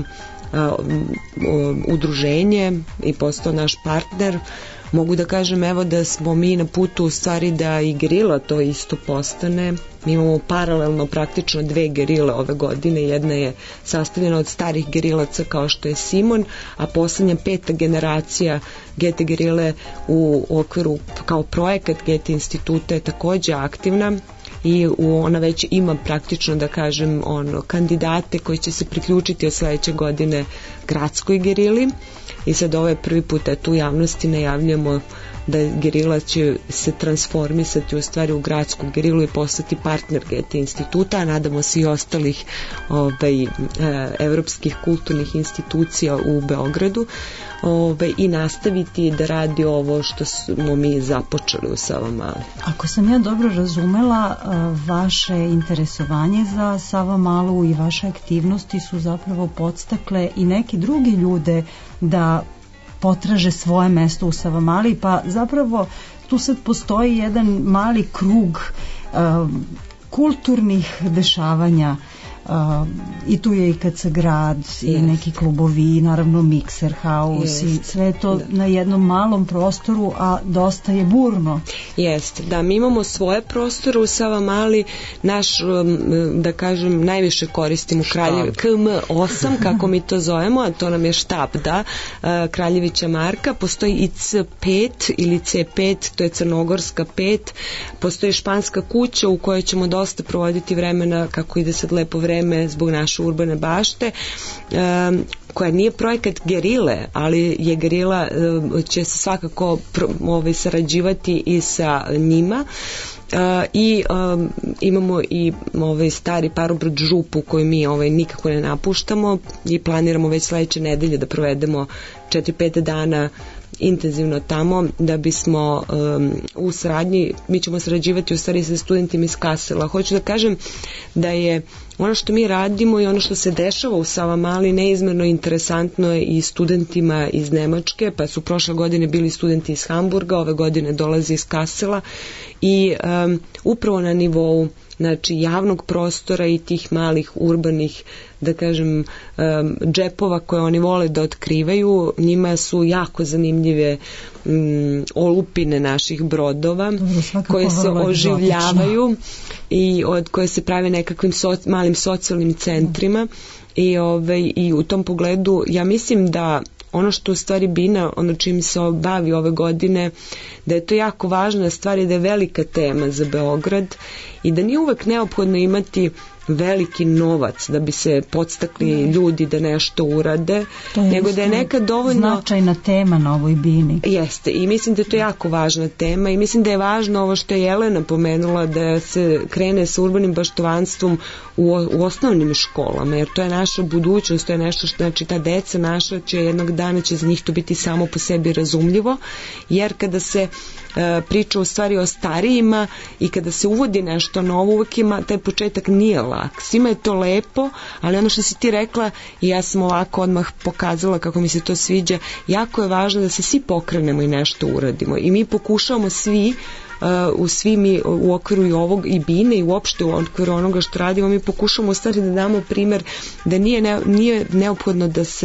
udruženje i postao naš partner. Mogu da kažem evo da smo mi na putu u stvari da i Gerila to isto postane. Mi imamo paralelno praktično dve gerile ove godine. Jedna je sastavljena od starih gerilaca kao što je Simon, a poslednja peta generacija Gete gerile u okviru kao projekat Gete instituta je takođe aktivna i ona već ima praktično da kažem ono, kandidate koji će se priključiti od sledeće godine gradskoj gerili i sad ovo je prvi put da tu u javnosti najavljamo da gerila će se transformisati u stvari u gradsku gerilu i postati partner Gete instituta, a nadamo se i ostalih ovaj, e, evropskih kulturnih institucija u Beogradu ovaj, i nastaviti da radi ovo što smo mi započeli u Savamali. Ako sam ja dobro razumela, vaše interesovanje za Savamalu i vaše aktivnosti su zapravo podstakle i neke druge ljude da potraže svoje mesto u Savamali, pa zapravo tu sad postoji jedan mali krug uh, kulturnih dešavanja. Uh, i tu je i K C grad i yes. neki klubovi, naravno Mixer House yes. i sve to da. Na jednom malom prostoru, a dosta je burno. Jeste, da, mi imamo svoje prostore u Savamali, naš, da kažem, najviše koristimo Kraljev, K M osam, kako mi to zovemo, a to nam je štab, da, Kraljevića Marka, postoji i C pet ili C pet, to je Crnogorska pet, postoji španska kuća u kojoj ćemo dosta provoditi vremena, kako ide sad lepo vreme zbog naše urbane bašte, um, koja nije projekat gerile, ali je gerila um, će se svakako pro, ovaj, sarađivati i sa njima. Uh, i um, imamo i ovaj stari Parobrod župu koju mi ovaj nikako ne napuštamo i planiramo već sledeće nedelje da provedemo četiri pet dana intenzivno tamo da bismo um, u saradnji, mi ćemo sarađivati u stvari sa studentima iz Kassela. Hoću da kažem da je ono što mi radimo i ono što se dešava u Savamali neizmerno interesantno je i studentima iz Nemačke, pa su prošle godine bili studenti iz Hamburga, ove godine dolaze iz Kassela i um, upravo na nivou znači javnog prostora i tih malih urbanih, da kažem, um, džepova koje oni vole da otkrivaju, njima su jako zanimljive um, olupine naših brodova koje se oživljavaju i od koje se prave nekakvim so, malim socijalnim centrima i, ovaj, i u tom pogledu ja mislim da ono što u stvari Bina, ono čim se bavi ove godine, da je to jako važna stvar i da je velika tema za Beograd i da nije uvek neophodno imati veliki novac da bi se podstakli ljudi da nešto urade, nego da je nekad dovoljno značajna tema na ovoj Bini. Jeste, i mislim da je to jako važna tema i mislim da je važno ovo što je Jelena pomenula, da se krene sa urbanim baštovanstvom u, u osnovnim školama, jer to je naša budućnost, to je nešto što, znači ta deca naša će jednog dana, će za njih to biti samo po sebi razumljivo, jer kada se e, priča u stvari o starijima i kada se uvodi nešto novo, uvijek ima, taj početak nije lak. Svima je to lepo, ali ono što si ti rekla i ja sam ovako odmah pokazala kako mi se to sviđa, jako je važno da se svi pokrenemo i nešto uradimo i mi pokušavamo svi Uh, u svi mi u okviru i ovog i Bine i uopšte u okviru onoga što radimo, mi pokušamo u stvari da damo primer da nije, ne, nije neophodno da se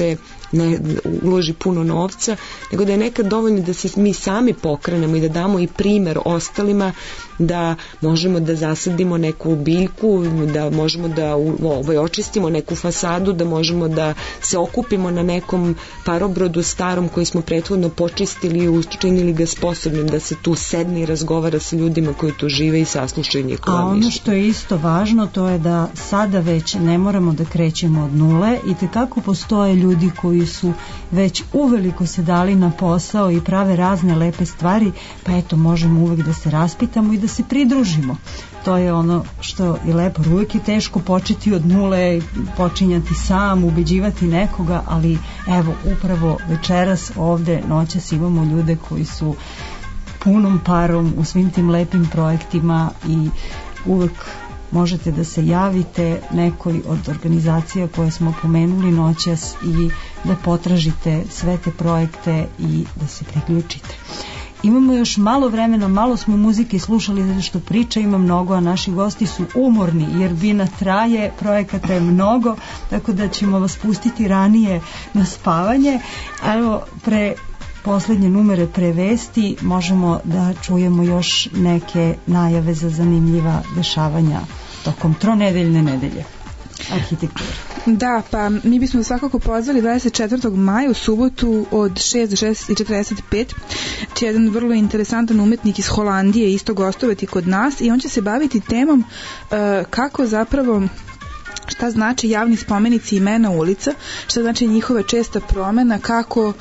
ne uloži puno novca, nego da je nekad dovoljno da se mi sami pokrenemo i da damo i primer ostalima, da možemo da zasadimo neku biljku, da možemo da ovaj, očistimo neku fasadu, da možemo da se okupimo na nekom parobrodu starom koji smo prethodno počistili i učinili ga sposobnim da se tu sedne i razgovara sa ljudima koji tu žive i saslušaju njihova mišljenja. A ono što je isto važno, to je da sada već ne moramo da krećemo od nule i tekako postoje ljudi koji su već uveliko se dali na posao i prave razne lepe stvari, pa eto možemo uvek da se raspitamo i da se pridružimo. To je ono što je lepo. Uvijek je teško početi od nule, počinjati sam, ubeđivati nekoga, ali evo upravo večeras ovde noćas imamo ljude koji su punom parom u svim tim lepim projektima i uvek možete da se javite nekoj od organizacija koje smo pomenuli noćas i da potražite sve te projekte i da se priključite. Imamo još malo vremena, malo smo muzike slušali zato što priča ima mnogo, a naši gosti su umorni jer bina traje, projekata je mnogo, tako da ćemo vas pustiti ranije na spavanje. Evo, pre poslednje numere pre vesti možemo da čujemo još neke najave za zanimljiva dešavanja tokom tronedeljne nedelje arhitekture. Da, pa mi bismo svakako pozvali dvadeset četvrtog maja u subotu od šest do šest i četrdeset pet će jedan vrlo interesantan umetnik iz Holandije isto gostovati kod nas i on će se baviti temom uh, kako zapravo šta znači javni spomenici imena ulica, šta znači njihova česta promena, kako,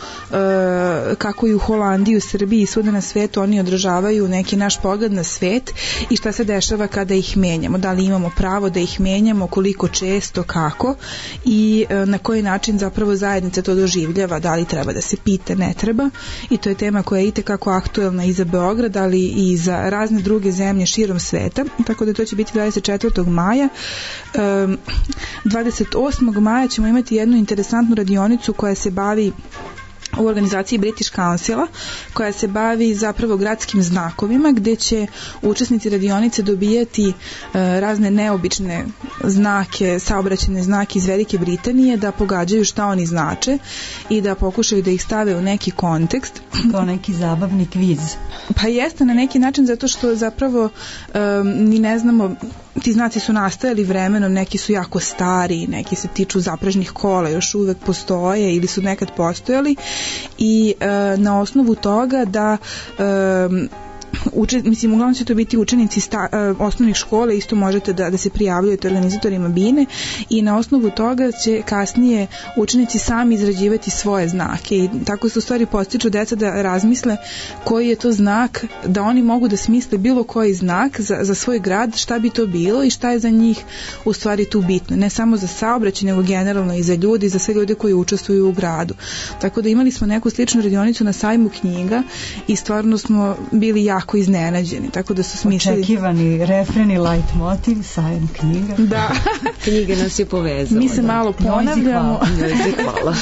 e, kako i u Holandiji, u Srbiji i svuda na svetu oni odražavaju neki naš pogled na svet i šta se dešava kada ih menjamo, da li imamo pravo da ih menjamo, koliko često, kako i e, na koji način zapravo zajednica to doživljava, da li treba da se pita, ne treba, i to je tema koja je itekako aktuelna i za Beograd, ali i za razne druge zemlje širom sveta, tako da to će biti dvadeset četvrtog maja. e, dvadeset osmog maja ćemo imati jednu interesantnu radionicu koja se bavi u organizaciji British Councila, koja se bavi zapravo gradskim znakovima, gde će učesnici radionice dobijati e, razne neobične znake, saobraćajne znake iz Velike Britanije, da pogađaju šta oni znače i da pokušaju da ih stave u neki kontekst. Kao neki zabavni kviz. Pa jeste na neki način, zato što zapravo e, ni ne znamo, ti znaci su nastajali vremenom, neki su jako stari, neki se tiču zaprežnih kola, još uvek postoje ili su nekad postojali i e, na osnovu toga da e, Uče, mislim, uglavnom će to biti učenici sta, uh, osnovnih škola, isto možete da, da se prijavljujete organizatorima bine i na osnovu toga će kasnije učenici sami izrađivati svoje znake i tako se u stvari postiču deca da razmisle koji je to znak, da oni mogu da smisle bilo koji znak za, za svoj grad, šta bi to bilo i šta je za njih u stvari tu bitno, ne samo za saobraćaj, nego generalno i za ljudi, za sve ljude koji učestvuju u gradu. Tako da imali smo neku sličnu radionicu na sajmu knjiga i stvarno smo bili jako iznenađeni, tako da su smislili očekivani refren i light motiv, sajam knjiga. Da. Knjiga nas je povezala. Mi se da. malo ponavljamo. Njojzi hvala.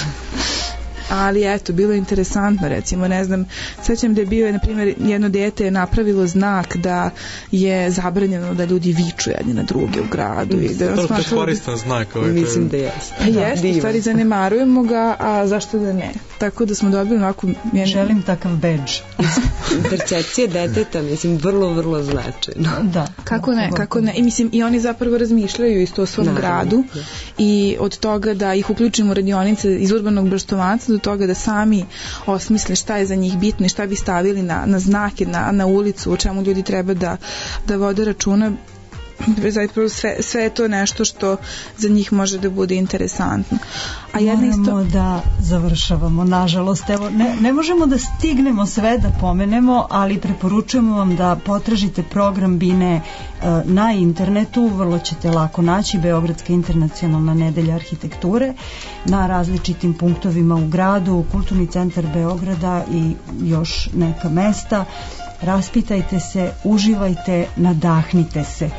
Ali eto, bilo je interesantno, recimo, ne znam, sećam da je bio, na primjer, jedno dete je napravilo znak da je zabranjeno da ljudi viču jedni na druge u gradu. I da to je koristan znak. Ovaj, mislim da jeste. Pa jeste, u stvari zanemarujemo ga, a zašto da ne? Tako da smo dobili ovako... Jedno... Želim takav badge. Percepcija deteta, mislim, vrlo, vrlo značajno. Da. Kako ne, kako ne. I mislim, i oni zapravo razmišljaju isto o svom Naravno. gradu i od toga da ih uključimo u radionice iz urbanog baštovanca do toga da sami osmisle šta je za njih bitno i šta bi stavili na, na znake, na, na ulicu, o čemu ljudi treba da, da vode računa. Zapravo sve, sve je to nešto što za njih može da bude interesantno. A moramo isto... da završavamo, nažalost. Evo, ne, ne možemo da stignemo sve da pomenemo, ali preporučujemo vam da potražite program Bine e, na internetu, vrlo ćete lako naći Beogradska internacionalna nedelja arhitekture na različitim punktovima u gradu, Kulturni centar Beograda i još neka mesta. Raspitajte se, uživajte, nadahnite se.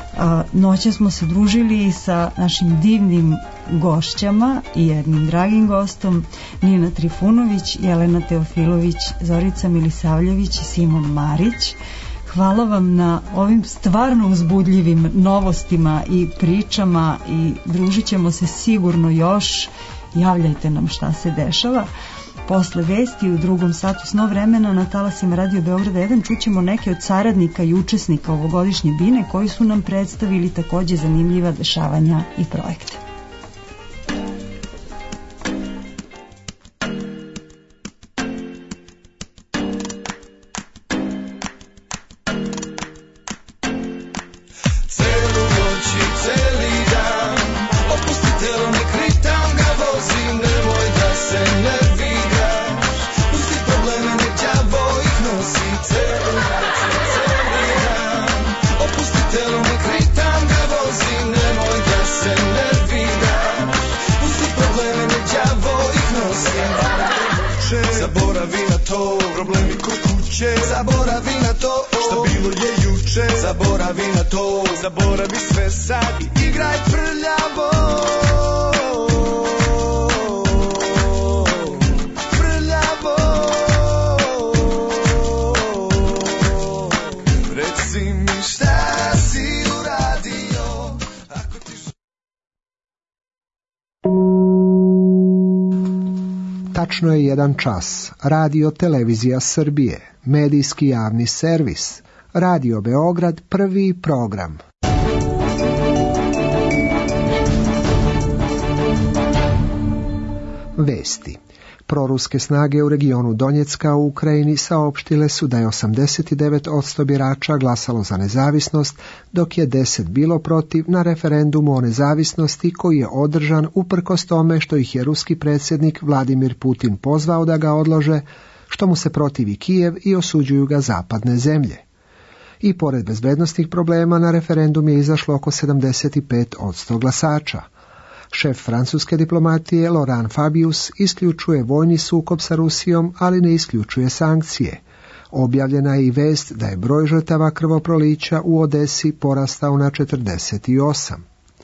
Noća smo se družili sa našim divnim gošćama i jednim dragim gostom, Nina Trifunović, Jelena Teofilović, Zorica Milisavljević i Simon Marić. Hvala vam na ovim stvarno uzbudljivim novostima i pričama i družit ćemo se sigurno još javljajte nam šta se dešava. Posle vesti u drugom satu Snov vremena na talasima Radio Beograda jedan čućemo neke od saradnika i učesnika ovogodišnje bine koji su nam predstavili takođe zanimljiva dešavanja i projekte. Zaboravi na to, što bilo je juče. Zaboravi na to, zaboravi sve sad i igraj prljavo. Prljavo. Reci mi šta si uradio ako ti... Tačno je jedan čas. Radio Televizija Srbije. Medijski javni servis. Radio Beograd, prvi program. Vesti. Proruske snage u regionu Donjecka u Ukrajini saopštile su da je osamdeset devet posto birača glasalo za nezavisnost, dok je deset bilo protiv na referendumu o nezavisnosti koji je održan uprkos tome što ih je ruski predsjednik Vladimir Putin pozvao da ga odlože, što mu se protivi Kijev i osuđuju ga zapadne zemlje. I pored bezbednosnih problema na referendum je izašlo oko sedamdeset pet posto glasača. Šef francuske diplomatije Laurent Fabius isključuje vojni sukob sa Rusijom, ali ne isključuje sankcije. Objavljena je i vest da je broj žrtava krvoprolića u Odesi porastao na četrdeset osam.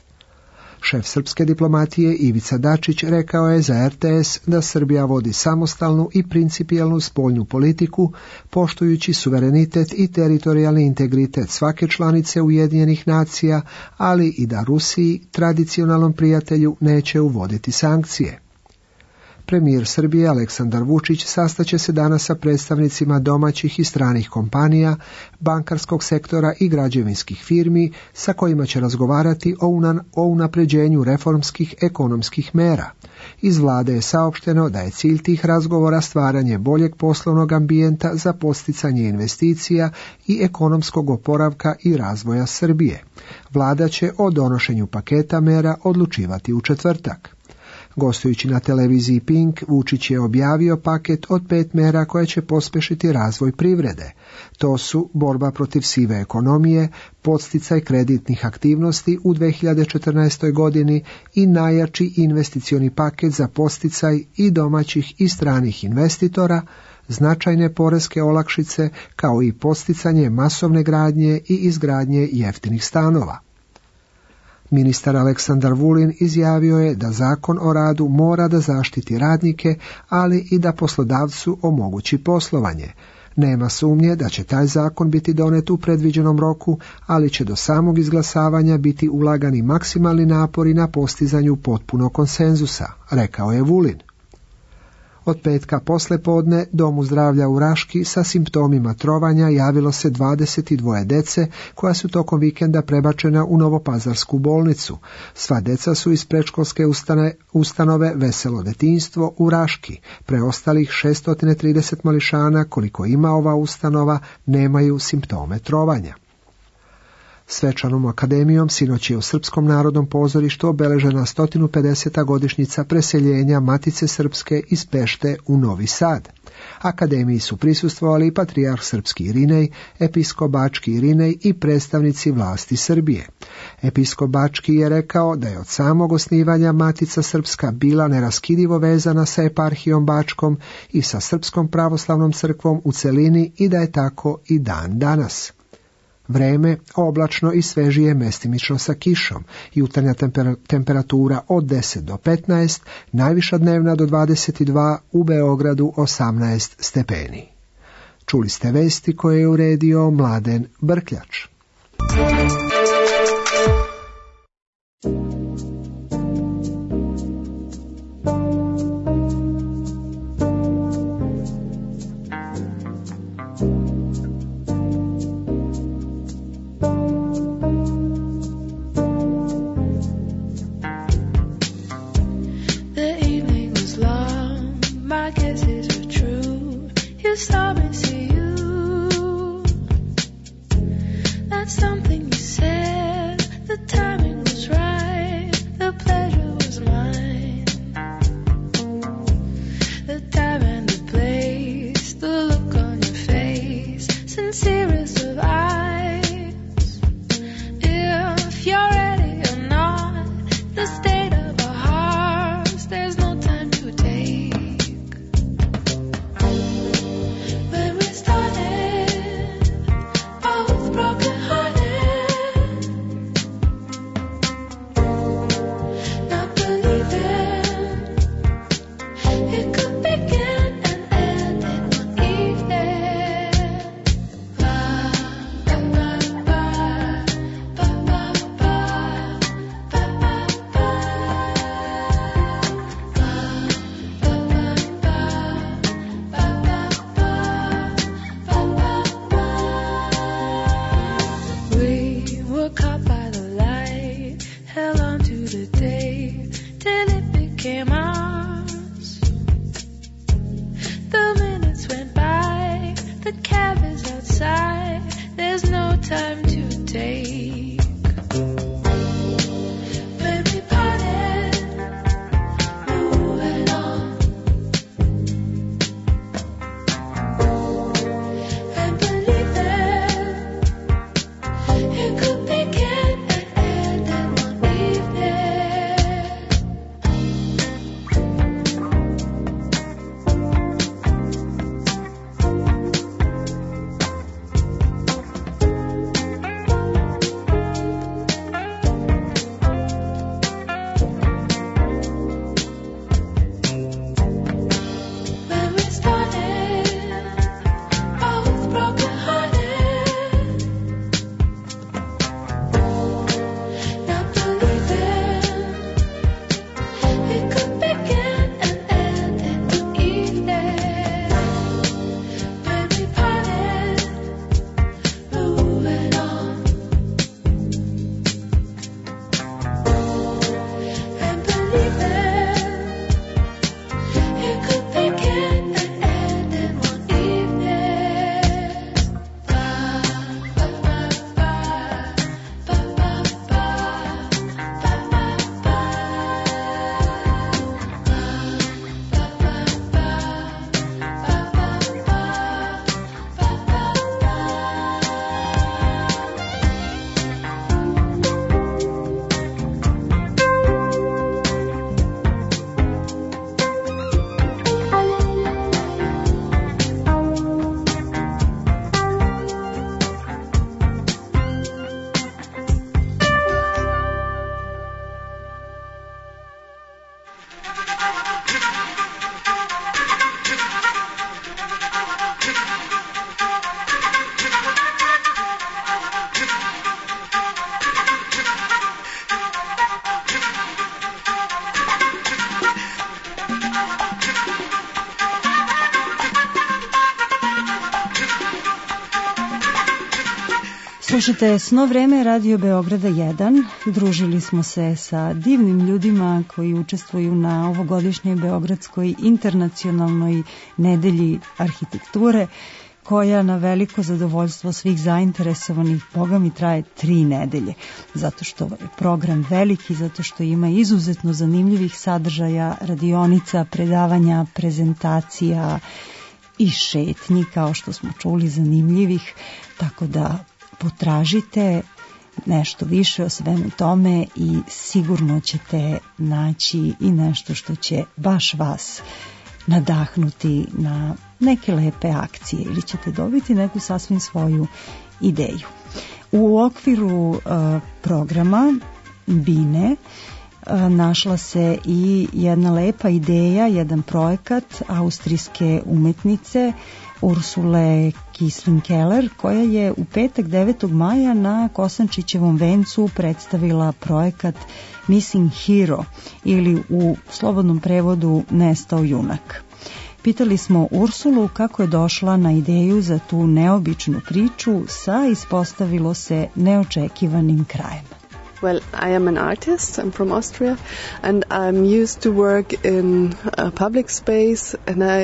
Šef srpske diplomatije Ivica Dačić rekao je za er te es da Srbija vodi samostalnu i principijelnu spoljnu politiku, poštujući suverenitet i teritorijalni integritet svake članice Ujedinjenih nacija, ali i da Rusiji, tradicionalnom prijatelju, neće uvoditi sankcije. Premijer Srbije Aleksandar Vučić sastaće se danas sa predstavnicima domaćih i stranih kompanija, bankarskog sektora i građevinskih firmi sa kojima će razgovarati o, una, o unapređenju reformskih ekonomskih mera. Iz vlade je saopšteno da je cilj tih razgovora stvaranje boljeg poslovnog ambijenta za podsticanje investicija i ekonomskog oporavka i razvoja Srbije. Vlada će o donošenju paketa mera odlučivati u četvrtak. Gostujući na televiziji Pink, Vučić je objavio paket od pet mera koje će pospešiti razvoj privrede. To su borba protiv sive ekonomije, podsticaj kreditnih aktivnosti u dve hiljade četrnaestoj godini i najjači investicioni paket za podsticaj i domaćih i stranih investitora, značajne poreske olakšice kao i podsticanje masovne gradnje i izgradnje jeftinih stanova. Ministar Aleksandar Vulin izjavio je da Zakon o radu mora da zaštiti radnike, ali i da poslodavcu omogući poslovanje. Nema sumnje da će taj zakon biti donet u predviđenom roku, ali će do samog izglasavanja biti ulagani maksimalni napori na postizanju potpunog konsenzusa, rekao je Vulin. Od petka posle podne Domu zdravlja u Raški sa simptomima trovanja javilo se dvadeset dvoje dece koja su tokom vikenda prebačena u Novopazarsku bolnicu. Sva deca su iz predškolske ustane, ustanove Veselo detinjstvo u Raški. Preostalih šesto trideset mališana, koliko ima ova ustanova, nemaju simptome trovanja. Svečanom akademijom sinoć je u Srpskom narodnom pozorištu obeležena sto pedeseta godišnjica preseljenja Matice Srpske iz Pešte u Novi Sad. Akademiji su prisustvovali patrijarh srpski Irinej, episkop bački Irinej i predstavnici vlasti Srbije. Episkop bački je rekao da je od samog osnivanja Matica Srpska bila neraskidivo vezana sa eparhijom Bačkom i sa Srpskom pravoslavnom crkvom u celini i da je tako i dan danas. Vreme oblačno i svežije mestimično sa kišom, jutarnja temperatura od deset do petnaest, najviša dnevna do dvadeset dva, u Beogradu osamnaest stepeni. Čuli ste vesti koje je uredio Mladen Brkljač. just saw me see you. That's something you said. The timing was right. The pleasure was mine. The time and the place. The look on your face. Sincerest of eyes. If you're ready or not, the state of our hearts, there's no time to take. When we started, both broken hearted, not believing it could begin and end in one evening. Ba, ba, ba, ba, ba, ba, ba, ba, we were caught by the light, held on to the day till it became ours. The minutes went by, the cab is outside, there's no time to take. When we parted, moving on, and believing it could begin and end in one evening. When we started, both broken hearted, not believing it could begin and end in one evening. When we parted, moving on, and believing it could begin and end in one evening. Ba, ba, ba, ba, ba, ba, ba, ba, ba, Slušajte Sno vreme Radio Beograda jedan. Družili smo se sa divnim ljudima koji učestvuju na ovogodišnjoj Beogradskoj internacionalnoj nedelji arhitekture, koja na veliko zadovoljstvo svih zainteresovanih, Boga mi, traje tri nedelje. Zato što je program veliki, zato što ima izuzetno zanimljivih sadržaja, radionica, predavanja, prezentacija i šetnji, kao što smo čuli, zanimljivih, tako da potražite nešto više o svemu tome i sigurno ćete naći i nešto što će baš vas nadahnuti na neke lepe akcije ili ćete dobiti neku sasvim svoju ideju. U okviru uh, programa Bine uh, našla se i jedna lepa ideja, jedan projekat austrijske umetnice Ursule Kissling-Keller, koja je u petak devetog maja na Kosančićevom vencu predstavila projekat Missing Hero ili u slobodnom prevodu Nestao junak. Pitali smo Ursulu kako je došla na ideju za tu neobičnu priču sa, ispostavilo se, neočekivanim krajem. Well, I am an artist. I'm from Austria, and I'm used to work in a public space, and I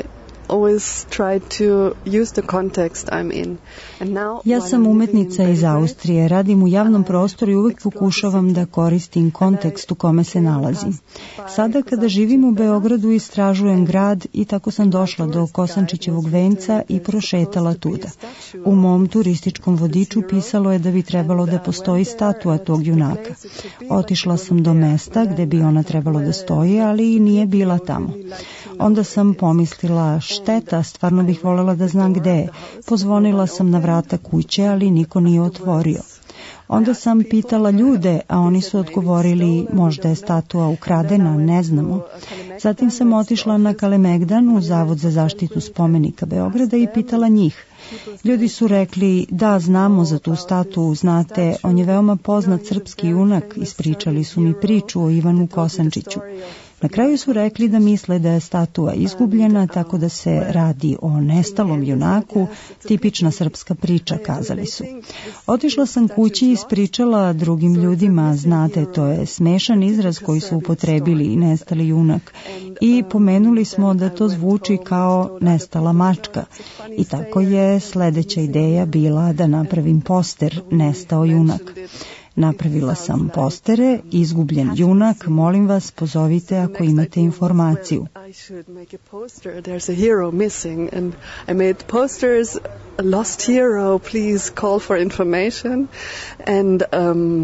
always try to use the context I'm in. And now, Ja sam umetnica iz Austrije, radim u javnom prostoru i uvek pokušavam da koristim kontekst u kome se nalazim. Sada kada živim u Beogradu istražujem grad i tako sam došla do Kosančićevog venca i prošetala tuda. U mom turističkom vodiču pisalo je da bi trebalo da postoji statua tog junaka. Otišla sam do mesta gde bi ona trebalo da stoji, ali i nije bila tamo. Onda sam pomislila, šteta, stvarno bih voljela da znam gde je. Pozvonila sam na vrata kuće, ali niko nije otvorio. Onda sam pitala ljude, a oni su odgovorili, možda je statua ukradena, ne znamo. Zatim sam otišla na Kalemegdan u Zavod za zaštitu spomenika Beograda i pitala njih. Ljudi su rekli, da, znamo za tu statu, znate, on je veoma poznat srpski junak, ispričali su mi priču o Ivanu Kosančiću. Na kraju su rekli da misle da je statua izgubljena, tako da se radi o nestalom junaku, tipična srpska priča, kazali su. Otišla sam kući i ispričala drugim ljudima, znate, to je smešan izraz koji su upotrebili, nestali junak. I pomenuli smo da to zvuči kao nestala mačka. I tako je sledeća ideja bila da napravim poster Nestao junak. Napravila sam postere, izgubljen junak, molim vas, pozovite ako imate informaciju. I should make a poster. There's a hero missing, and I made posters. A lost hero, please call for information. And um,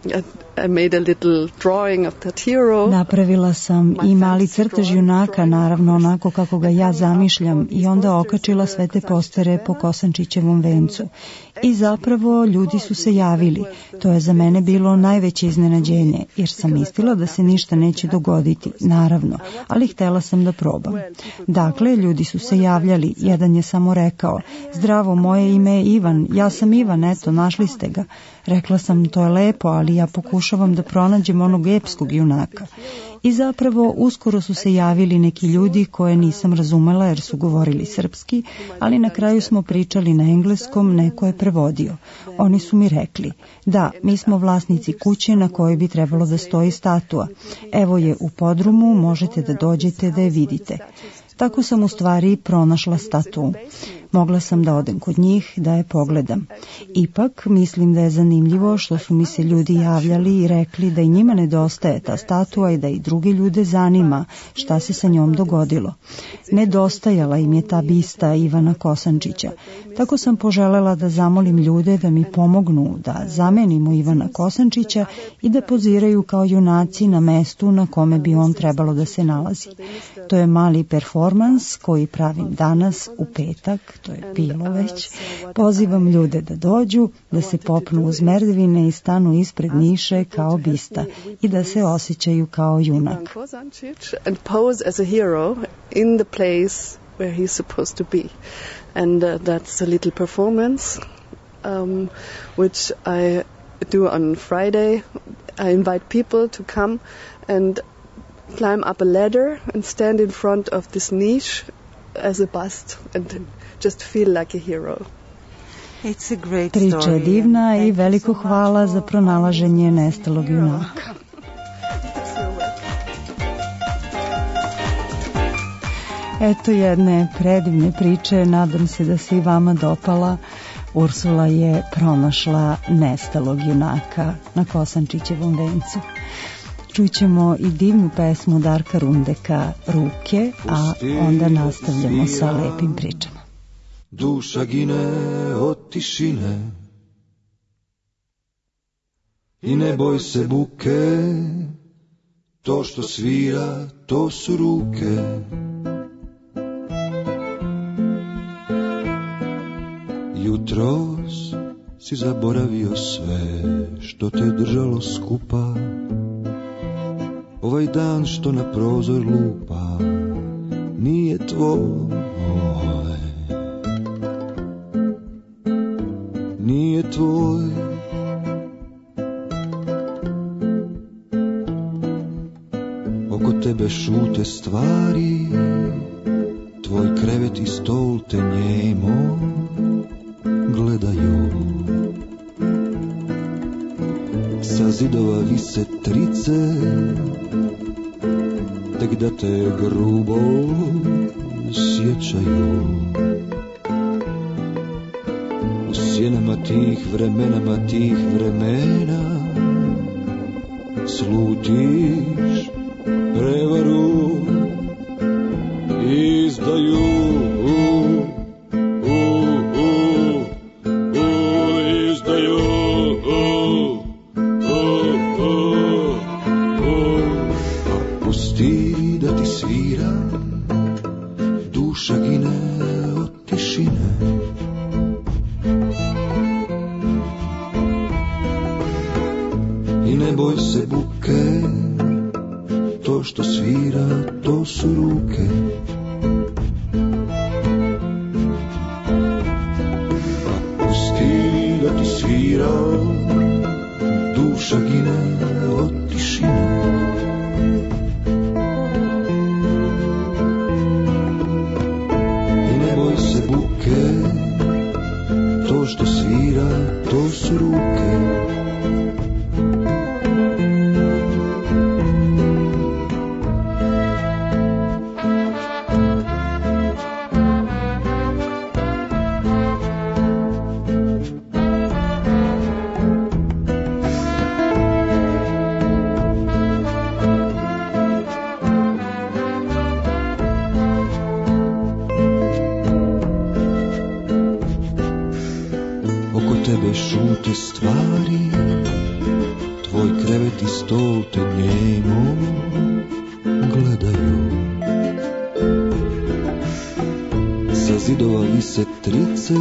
I made a little drawing of that hero. Napravila sam i mali crtež junaka, naravno onako kako ga ja zamišljam, i onda okačila sve te postere po Kosančićevom vencu. I zapravo ljudi su se javili. To je za mene bilo najveće iznenađenje, jer sam mislila da se ništa neće dogoditi, naravno, ali htjela sam da probam. Dakle, ljudi su se javljali, jedan je samo rekao, zdravo, moje ime je Ivan, ja sam Ivan, eto, našli ste ga. Rekla sam, to je lepo, ali ja pokušavam da pronađem onog epskog junaka. I zapravo uskoro su se javili neki ljudi koje nisam razumela jer su govorili srpski, ali na kraju smo pričali na engleskom, neko je prevodio. Oni su mi rekli, da, mi smo vlasnici kuće na kojoj bi trebalo da stoji statua. Evo je u podrumu, možete da dođete da je vidite. Tako sam u stvari pronašla statu. Mogla sam da odem kod njih, da je pogledam. Ipak, mislim da je zanimljivo što su mi se ljudi javljali i rekli da i njima nedostaje ta statua i da i druge ljude zanima šta se sa njom dogodilo. Nedostajala im je ta bista Ivana Kosančića. Tako sam poželela da zamolim ljude da mi pomognu da zamenimo Ivana Kosančića i da poziraju kao junaci na mestu na kome bi on trebalo da se nalazi. To je mali performans koji pravim danas u petak, to je bilo već. Pozivam ljude da dođu, da se popnu uz merdevine i stanu ispred niše kao bista i da se osjećaju kao junak. And pose as a hero in the place where he's supposed to be. And uh, that's a little performance um, which I do on Friday. I invite people to come and climb up a ladder and stand in front of this niche as a bust and just feel like a hero. It's a great Priča je divna i veliko hvala za pronalaženje nestalog junaka. Eto jedne predivne priče, nadam se da se i vama dopala. Ursula je pronašla nestalog junaka na Kosančićevom vencu. Čućemo i divnu pesmu Darka Rundeka Ruke, a onda nastavljamo sa lepim pričama. Duša gine od tišine i ne boj se buke, to što svira, to su ruke. Jutros si zaboravio sve što te držalo skupa. Ovaj dan što na prozor lupa nije tvoj, nije tvoj. Oko tebe šute stvari, tvoj krevet i stol te njemo gledaju. Sa zidova vise trice, tek da te grubo sjećaju. U sjenama tih vremenama, tih vremena slutiš prevaru, izdaju. Što svira, to su ruke. Pa pusti da ti svira, duša gine od tišine. I ne boj se buke, to što svira, to su ruke. Šute stvari, tvoj krevet i stol te njemo gledaju. Sa zidova vise trice,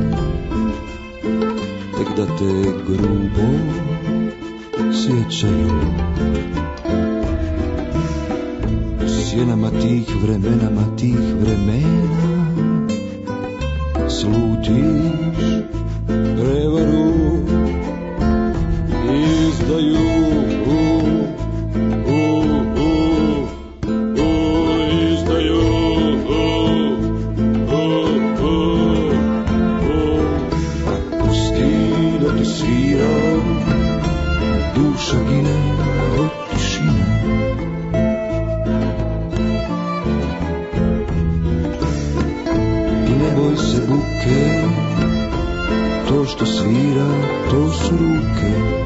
tek da te grubo sjećaju. U sjenama tih vremenama, tih vremena slutiš prevaru, izdaju. Duša gine od tišine. I ne boj se buke, to što svira, to su ruke.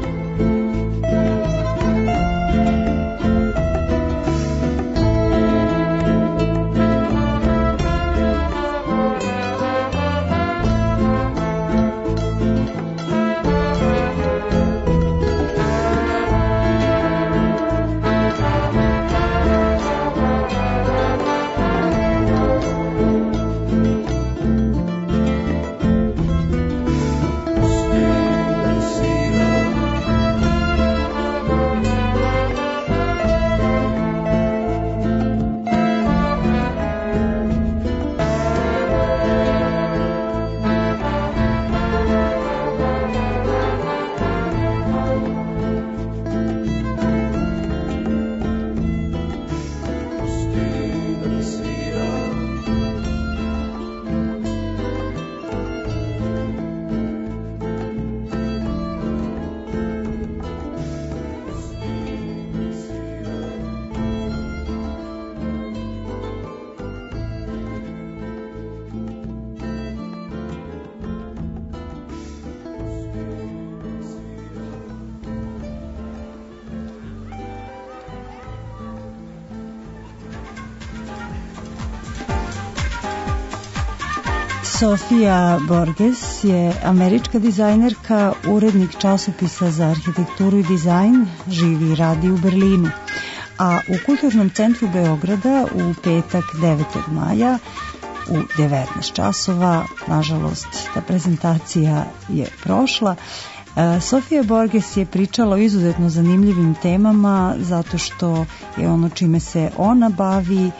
Sofia Borges je američka dizajnerka, urednik časopisa za arhitekturu i dizajn, živi i radi u Berlinu. A u Kulturnom centru Beograda u petak devetog maja u devetnaest časova, nažalost ta prezentacija je prošla, Sofia Borges je pričala o izuzetno zanimljivim temama zato što je ono čime se ona bavi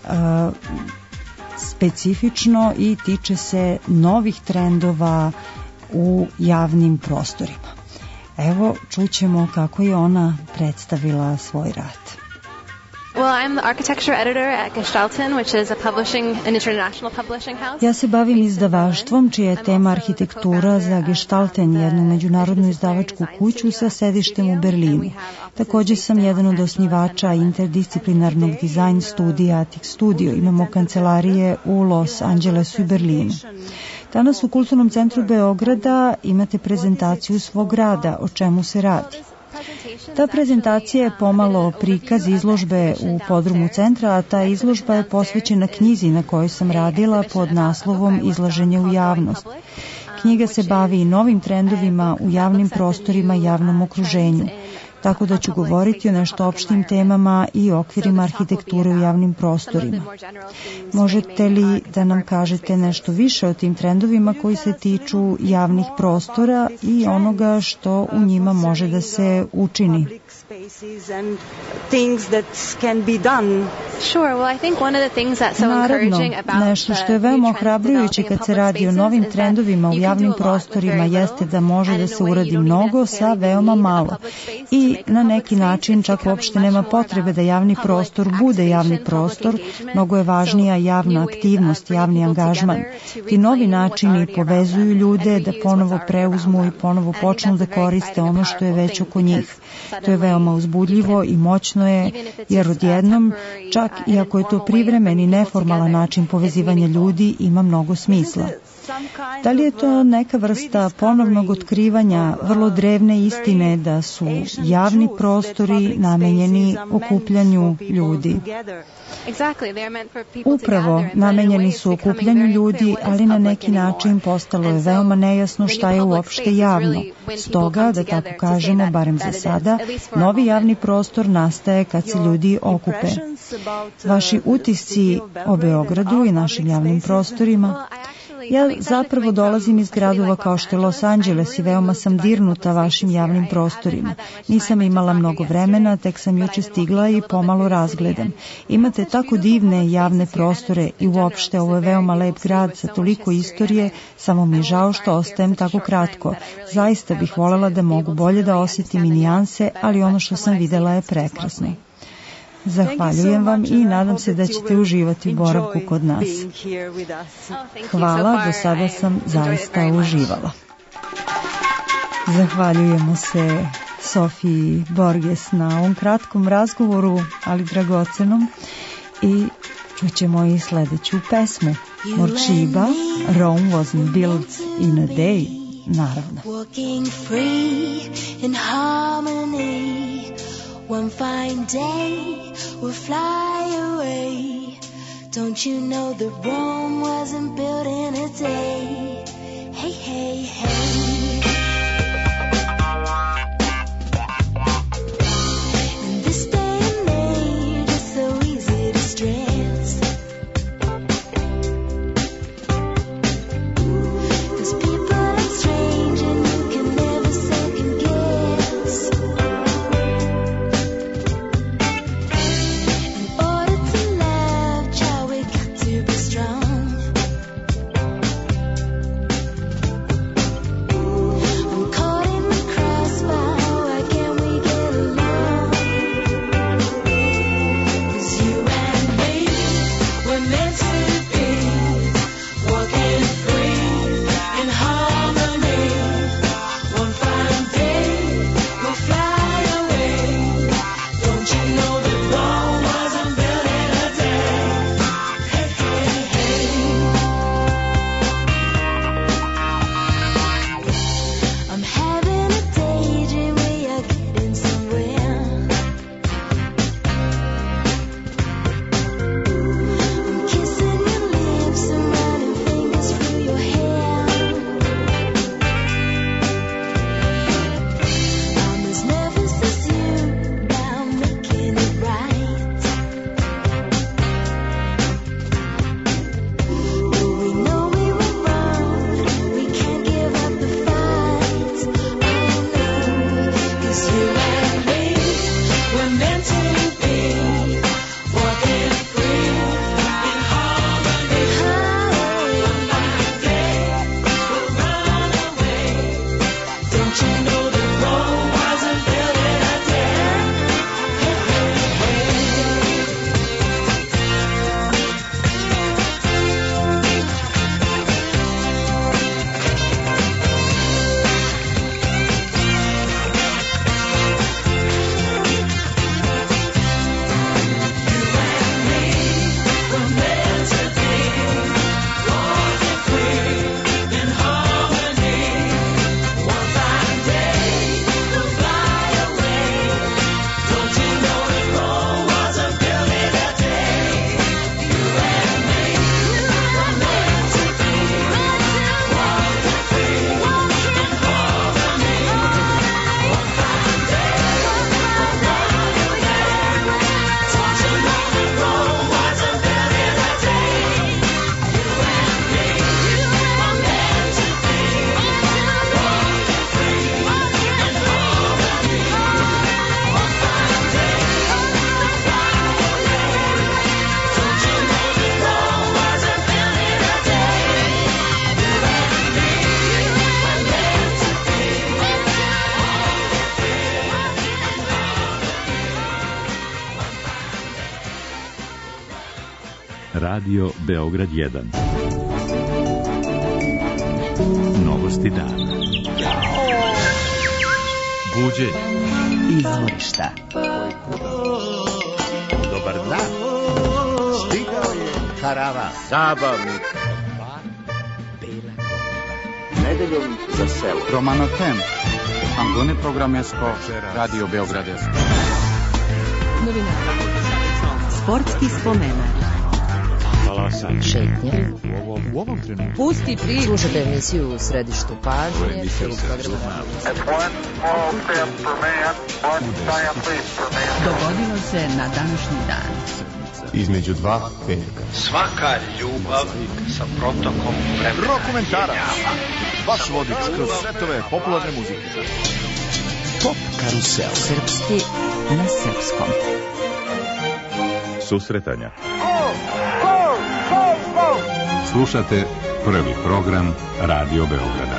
specifično i tiče se novih trendova u javnim prostorima. Evo, čućemo kako je ona predstavila svoj rad. Well, I'm the architecture editor at Gestalten, which is a publishing, an international publishing house. Ja se bavim izdavaštvom, čija je tema arhitektura za Gestalten, jednu međunarodnu izdavačku kuću sa sedištem u Berlinu. Također sam jedan od osnivača interdisciplinarnog dizajn studija Attic Studio. Imamo kancelarije u Los Angelesu i Berlinu. Danas u Kulturnom centru Beograda imate prezentaciju svog rada, o čemu se radi. Ta prezentacija je pomalo prikaz izložbe u podrumu centra, a ta izložba je posvećena knjizi na kojoj sam radila pod naslovom Izlaženje u javnost. Knjiga se bavi i novim trendovima u javnim prostorima i javnom okruženju, tako da ću govoriti o nešto opštim temama i okvirima arhitekture u javnim prostorima. Možete li da nam kažete nešto više o tim trendovima koji se tiču javnih prostora i onoga što u njima može da se učini? Naravno, nešto što je veoma ohrabrujuće kad se radi o novim trendovima u javnim prostorima jeste da može da se uradi mnogo sa veoma malo. I na neki način čak uopšte nema potrebe da javni prostor bude javni prostor, mnogo je važnija javna aktivnost, javni angažman. Ti novi načini povezuju ljude da ponovo preuzmu i ponovo počnu da koriste ono što je već oko njih. To je veoma uzbudljivo i moćno je, jer odjednom, čak i ako je to privremen i neformalan način povezivanja ljudi, ima mnogo smisla. Da li je to neka vrsta ponovnog otkrivanja vrlo drevne istine da su javni prostori namenjeni okupljanju ljudi? Upravo, namenjeni su okupljanju ljudi, ali na neki način postalo je veoma nejasno šta je uopšte javno. Stoga, da tako kažemo, barem za sada, novi javni prostor nastaje kad se ljudi okupe. Vaši utisci o Beogradu i našim javnim prostorima? Ja zapravo dolazim iz gradova kao što je Los Angeles i veoma sam dirnuta vašim javnim prostorima. Nisam imala mnogo vremena, tek sam juče stigla i pomalo razgledam. Imate tako divne javne prostore i uopšte ovo je veoma lep grad sa toliko istorije, samo mi je žao što ostajem tako kratko. Zaista bih voljela da mogu bolje da osjetim i nijanse, ali ono što sam videla je prekrasno. Zahvaljujem vam i nadam se da ćete uživati u boravku kod nas. Hvala, do sada sam zaista uživala. Zahvaljujemo se Sofiji Borges na ovom kratkom razgovoru, ali dragocenom, i čućemo i sledeću pesmu. Morshiba, Rome wasn't built in a day, naravno. Walking free in harmony. One fine day we'll fly away. Don't you know that Rome wasn't built in a day? Hey, hey, hey. In this day and age, it's so easy to stress. 'Cause people are strange and you can never second guess. Radio Beograd jedan. Novosti dana. Buđenje. Izvorišta. Dobar dan. Stigao je karavan. Zabavnik. Nedeljom za selo. Romanotem. Angone programesko. Radio Beograd jedan. Novina. Sportski spomenak. Šetnje. U ovom trenutku. Pusti priču. Slušajte emisiju u središtu pažnje. Dogodilo se na današnji dan. Između dva petka. Svaka ljubav sa protokom vremena. Rokomentarac. Vaš vodič kroz svetove popularne muzike. Pop karusel. Srpski na srpskom. Susretanja. Slušate prvi program Radio Beograda.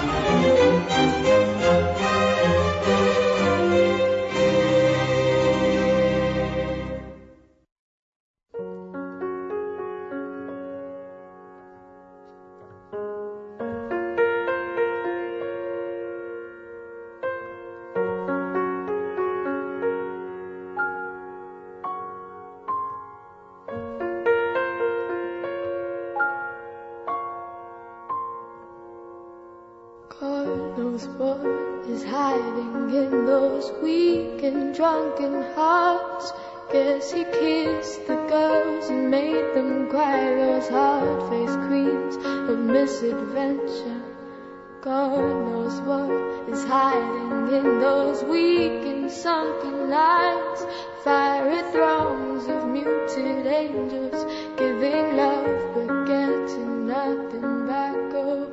Drunken hearts. Guess he kissed the girls and made them cry. Those hard-faced queens of misadventure. God knows what is hiding in those weak and sunken lines. Fiery throngs of muted angels giving love but getting nothing back. Oh,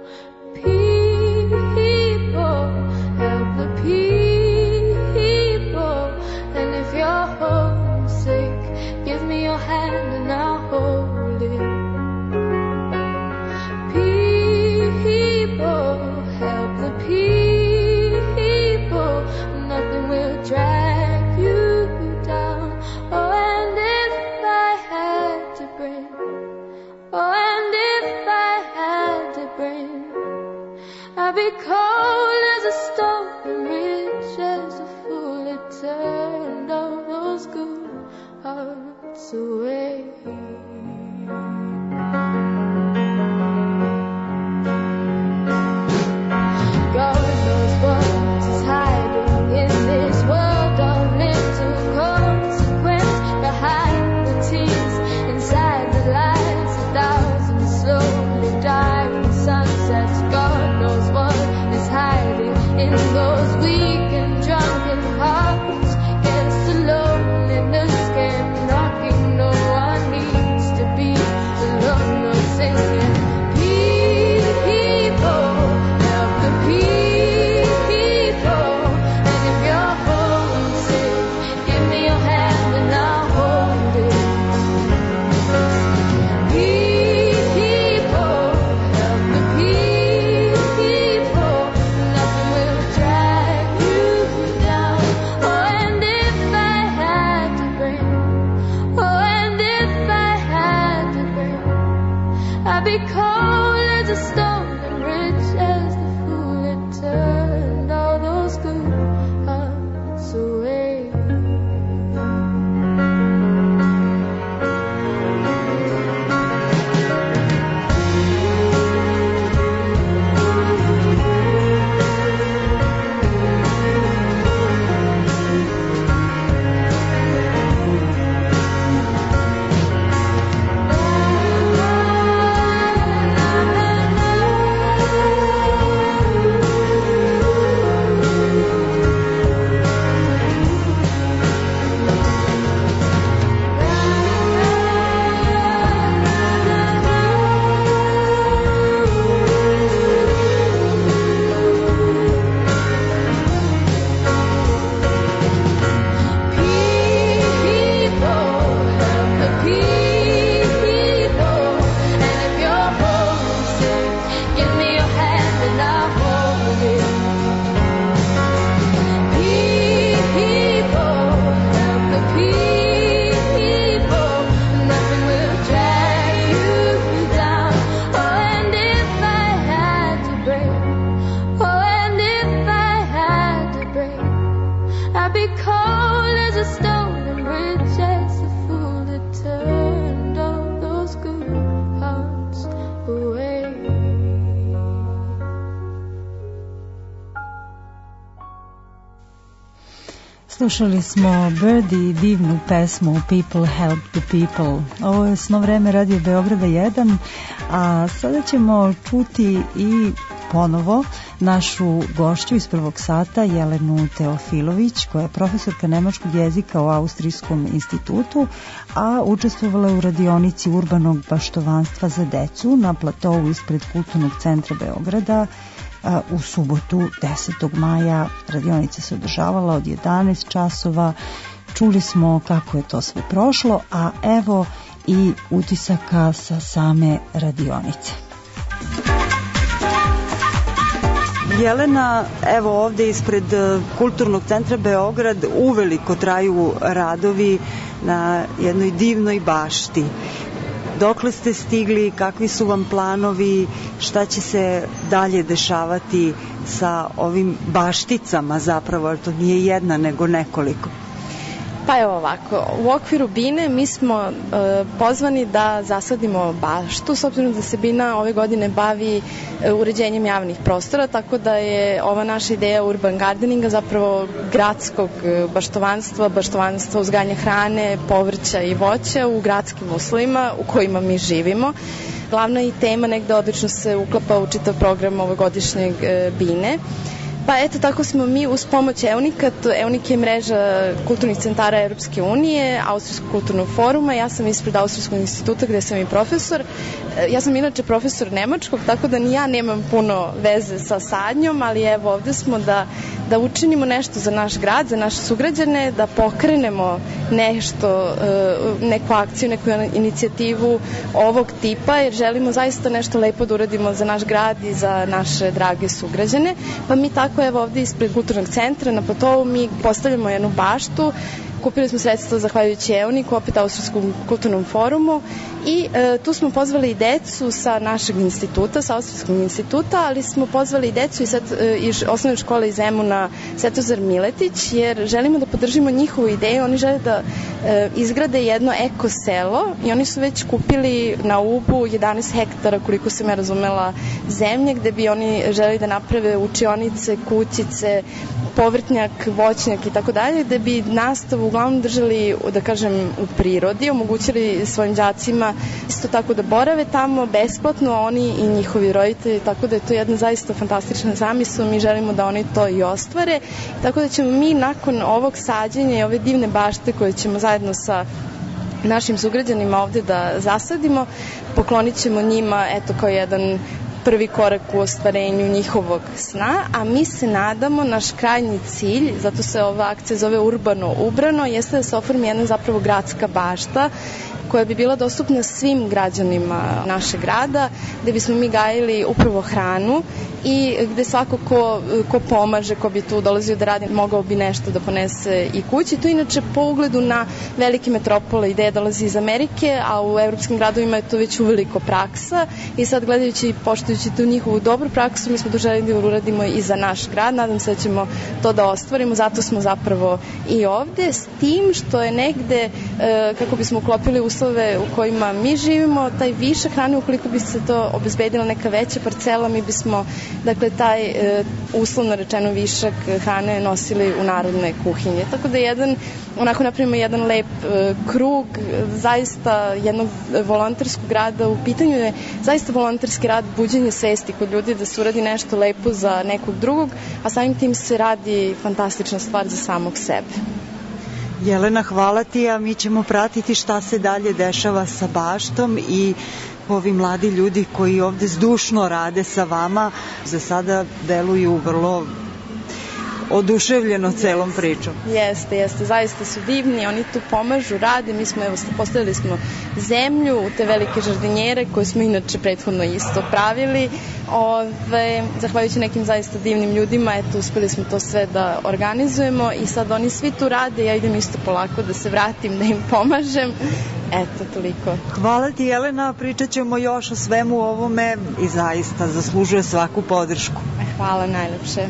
people, help the people. Homesick, give me your hand and I'll hold it. People, help the people. Nothing will drag you down. Oh, and if I had to bring, oh, and if I had to bring, I'd be cold as a stone and rich as a fool. It turned all those good hearts away. God knows what is hiding in this world of little consequence. Behind the tears, inside the lights, a thousand slowly dying sunsets. God knows what is hiding in those weak and drunken hearts. Guess the loneliness came knocking, no one Slušali smo Birdie, divnu pesmu People Help the People. Ovo je Sno vreme Radio Beograda jedan, a sada ćemo čuti i ponovo našu gošću iz prvog sata, Jelenu Teofilović, koja je profesorka nemačkog jezika u Austrijskom institutu, a učestvovala je u radionici urbanog baštovanstva za decu na platovu ispred Kulturnog centra Beograda u subotu desetog maja. Radionica se održavala od jedanaest časova. Čuli smo kako je to sve prošlo, a evo i utisaka sa same radionice. Jelena, evo ovde ispred Kulturnog centra Beograd uveliko traju radovi na jednoj divnoj bašti. Dokle ste stigli, kakvi su vam planovi, šta će se dalje dešavati sa ovim bašticama zapravo, jer to nije jedna nego nekoliko? Pa evo ovako, u okviru Bine mi smo e, pozvani da zasadimo baštu, s obzirom da se Bina ove godine bavi e, uređenjem javnih prostora, tako da je ova naša ideja urban gardeninga zapravo gradskog baštovanstva, baštovanstva uzgajanja hrane, povrća i voća u gradskim uslovima u kojima mi živimo. Glavna i tema negde obično se uklapa u čitav program ovogodišnjeg e, Bine. Pa eto, tako smo mi uz pomoć EUNIK-a, EUNIK je mreža kulturnih centara Europske unije, Austrijskog kulturnog foruma, ja sam ispred Austrijskog instituta gde sam i profesor. Ja sam inače profesor nemačkog, tako da ni ja nemam puno veze sa sadnjom, ali evo ovde smo da, da učinimo nešto za naš grad, za naše sugrađane, da pokrenemo nešto, neku akciju, neku inicijativu ovog tipa, jer želimo zaista nešto lepo da uradimo za naš grad i za naše drage sugrađane. Pa mi tako evo ovde ispred Kulturnog centra na platovu mi postavljamo jednu baštu. Kupili smo sredstva zahvaljujući EUNIK-u, opet Austrijskom kulturnom forumu, i e, tu smo pozvali i decu sa našeg instituta, sa Austrijskog instituta, ali smo pozvali i decu iz, e, iz osnovne škole iz Zemuna Svetozar Miletić, jer želimo da podržimo njihovu ideju. Oni žele da e, izgrade jedno eko selo i oni su već kupili na Ubu jedanaest hektara, koliko sam ja razumela, zemlje, gde bi oni želeli da naprave učionice, kućice, povrtnjak, voćnjak i tako dalje, da bi nastavu uglavnom držali, da kažem, u prirodi, omogućili svojim đacima isto tako da borave tamo besplatno, oni i njihovi roditelji, tako da je to jedna zaista fantastična zamisla. Mi želimo da oni to i ostvare, tako da ćemo mi nakon ovog sađenja i ove divne bašte koje ćemo zajedno sa našim sugrađanima ovde da zasadimo, poklonit ćemo njima, eto, kao jedan prvi korak u ostvarenju njihovog sna, a mi se nadamo, naš krajnji cilj, zato se ova akcija zove Urbano ubrano, jeste da se oformi jedna zapravo gradska bašta koja bi bila dostupna svim građanima našeg grada, gde bismo mi gajili upravo hranu i gde svako ko, ko pomaže, ko bi tu dolazio da radi, mogao bi nešto da ponese i kući. To inače po ugledu na velike metropole, ideja dolazi iz Amerike, a u evropskim gradovima je to već uveliko praksa i sad gledajući i poštujući tu njihovu dobru praksu, mi smo to želeli da uradimo i za naš grad. Nadam se da ćemo to da ostvarimo, zato smo zapravo i ovde, s tim što je negde, e, kako bismo uklopili uslove u kojima mi živimo, taj višak hrane, ukoliko bi se to obezbedila neka veća parcela, mi bismo, dakle, taj e, uslovno rečeno višak hrane nosili u narodne kuhinje. Tako da jedan, onako napravimo jedan lep e, krug, zaista jednog volonterskog rada. U pitanju je zaista volonterski rad, buđenje svesti kod ljudi da se uradi nešto lepo za nekog drugog, a samim tim se radi fantastična stvar za samog sebe. Jelena, hvala ti, a mi ćemo pratiti šta se dalje dešava sa baštom i ovi mladi ljudi koji ovde zdušno rade sa vama, za sada deluju vrlo oduševljeno celom pričom. Jeste, jeste, zaista su divni, oni tu pomažu, rade, mi smo, evo, postavili smo zemlju u te velike žardinjere koje smo inače prethodno isto pravili. Ove, zahvaljujući nekim zaista divnim ljudima, eto, uspeli smo to sve da organizujemo i sad oni svi tu rade, ja idem isto polako da se vratim, da im pomažem. Eto, toliko. Hvala ti, Jelena, pričat ćemo još o svemu ovome i zaista zaslužuje svaku podršku. Hvala najlepše.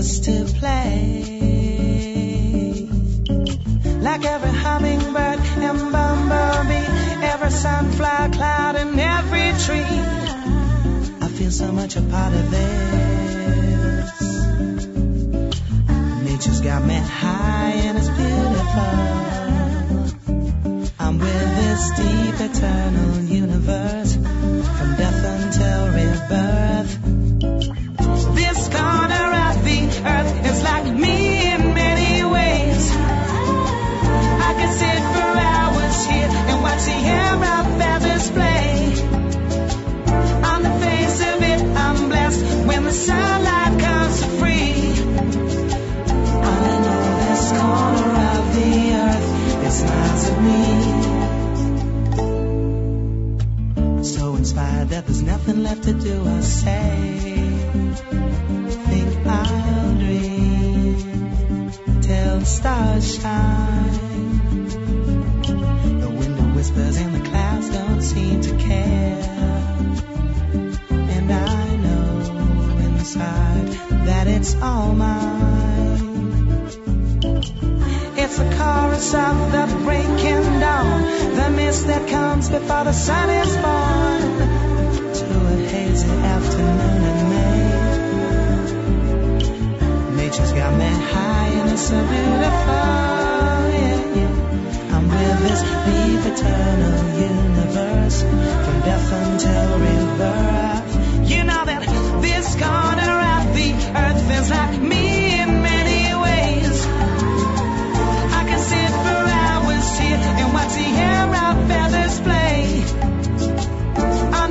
just to play. Like every hummingbird and bumblebee, every sunflower cloud and every tree, I feel so much a part of this. Nature's got me high and it's beautiful. I'm with this deep eternal universe, from death until rebirth. This corner of the earth is like me in many ways. I could sit for hours here and watch the air of feathers play. On the face of it, I'm blessed when the sunlight comes free. All in all, this corner of the earth is nice of me. So inspired that there's nothing left to do or say. Think I'll dream till the stars shine. The wind whispers and the clouds don't seem to care. And I know inside that it's all mine. It's the chorus of the breaking dawn, the mist that comes before the sun is born, to a hazy afternoon in May. Nature's got me high and it's so beautiful, yeah, yeah. I'm with this deep eternal universe, from death until rebirth. You know that this corner of the earth feels like me in many ways. I can sit for hours here and watch the air of feathers play. On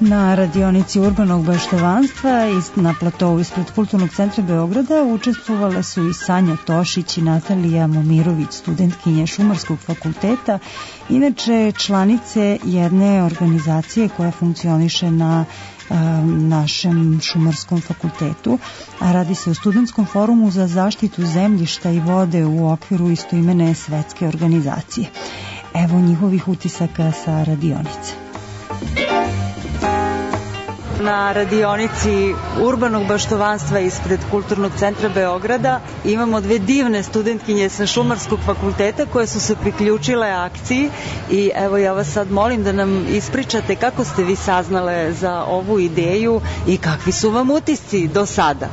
Na radionici urbanog baštovanstva na platovu ispred Kulturnog centra Beograda učestvovale su i Sanja Tošić i Natalija Momirović, studentkinje Šumarskog fakulteta, inače članice jedne organizacije koja funkcioniše na našem Šumarskom fakultetu, a radi se o Studentskom forumu za zaštitu zemljišta i vode u okviru istoimene svetske organizacije. Evo njihovih utisaka sa radionice. Na radionici urbanog baštovanstva ispred Kulturnog centra Beograda imamo dve divne studentkinje sa Šumarskog fakulteta koje su se priključile akciji i evo ja vas sad molim da nam ispričate kako ste vi saznale za ovu ideju i kakvi su vam utisci do sada.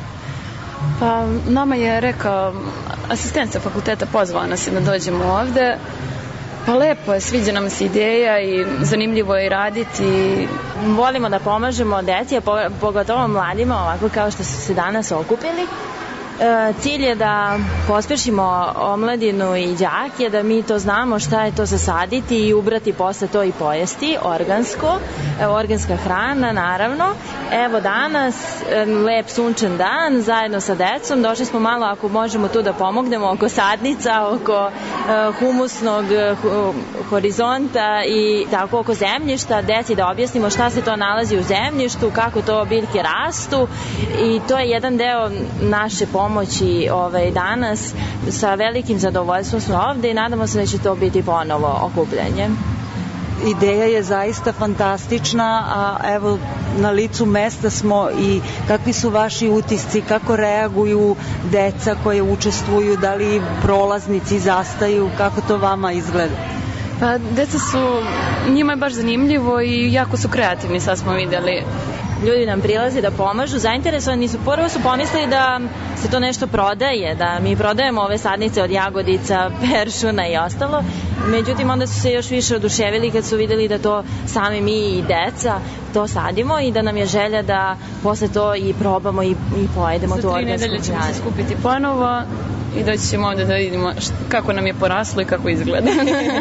Pa nama je rekao asistent sa fakulteta, pozvao nas je da dođemo ovde. Pa lepo je, sviđa nam se ideja i zanimljivo je raditi. Volimo da pomažemo deci, a pogotovo mladima, ovako kao što su se danas okupili. E, cilj je da pospešimo omladinu i đake, da mi to znamo šta je to zasaditi i ubrati posle to i pojesti, organsko, e, organska hrana naravno. Evo danas, e, lep sunčan dan, zajedno sa decom, došli smo malo ako možemo tu da pomognemo oko sadnica, oko e, humusnog e, horizonta i tako oko zemljišta, deci da objasnimo šta se to nalazi u zemljištu, kako to biljke rastu i to je jedan deo naše pomoći pomoći ovaj, danas. Sa velikim zadovoljstvom smo ovde i nadamo se da će to biti ponovo okupljanje. Ideja je zaista fantastična, a evo na licu mesta smo i kakvi su vaši utisci, kako reaguju deca koje učestvuju, da li prolaznici zastaju, kako to vama izgleda? Pa, deca su, njima je baš zanimljivo i jako su kreativni, sad smo videli. Ljudi nam prilaze da pomažu, zainteresovani su, prvo su pomislili da se to nešto prodaje, da mi prodajemo ove sadnice od jagodica, peršuna i ostalo, međutim onda su se još više oduševili kad su videli da to sami mi i deca to sadimo i da nam je želja da posle to i probamo i, i pojedemo tu organsku hranu. Za tri nedelje ćemo se skupiti ponovo i doći ćemo ovde da vidimo kako nam je poraslo i kako izgleda.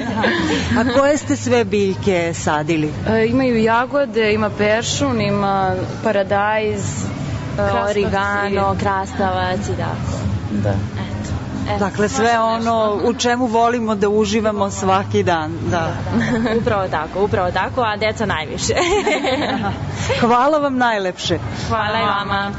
A koje ste sve biljke sadili? E, imaju jagode, ima peršun, ima paradajz, krastavac, origano, krastavac i da. Da. Eto. Eto. Dakle, sve ono u čemu volimo da uživamo svaki dan. Da. Upravo tako, upravo tako, a deca najviše. Hvala vam najlepše. Hvala i vama.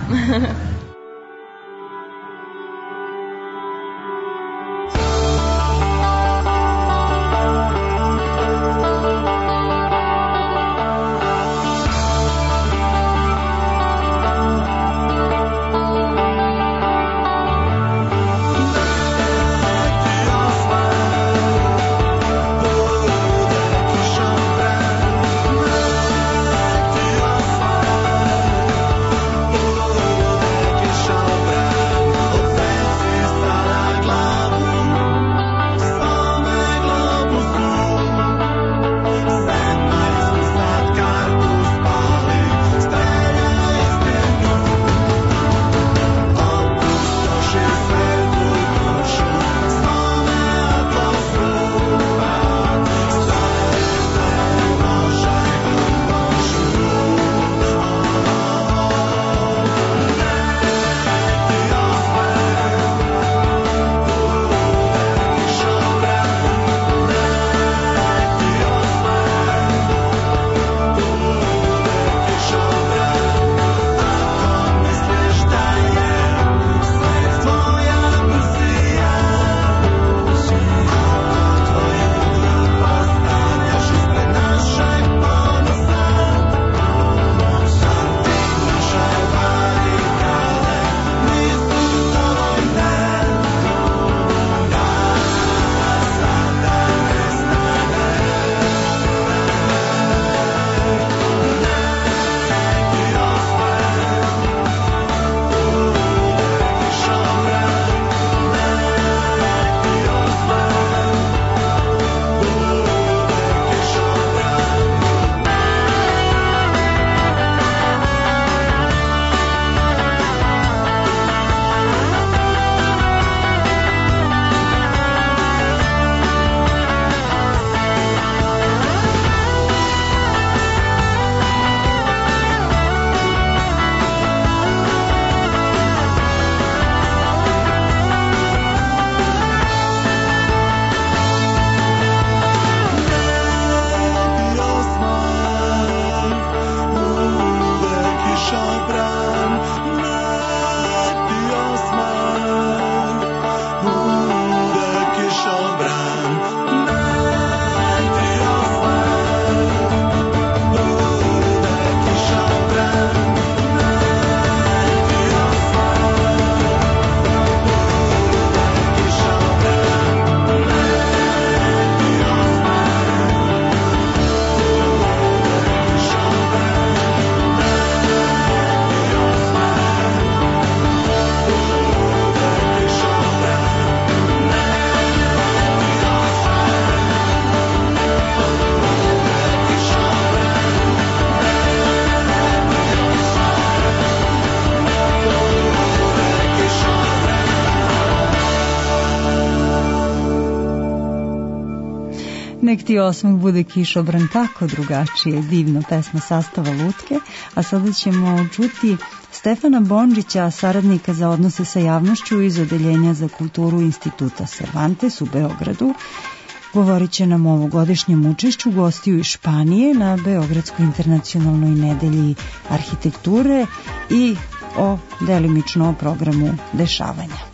Nek ti osmeh bude kišobran, kako drugačije, divna pesma sastava Lutke, a sada ćemo čuti Stefana Bondžića, saradnika za odnose sa javnošću iz Odeljenja za kulturu Instituta Cervantes u Beogradu. Govorit će nam o ovogodišnjem učešću gostiju iz Španije na Beogradskoj internacionalnoj nedelji arhitekture i o delimično o programu dešavanja.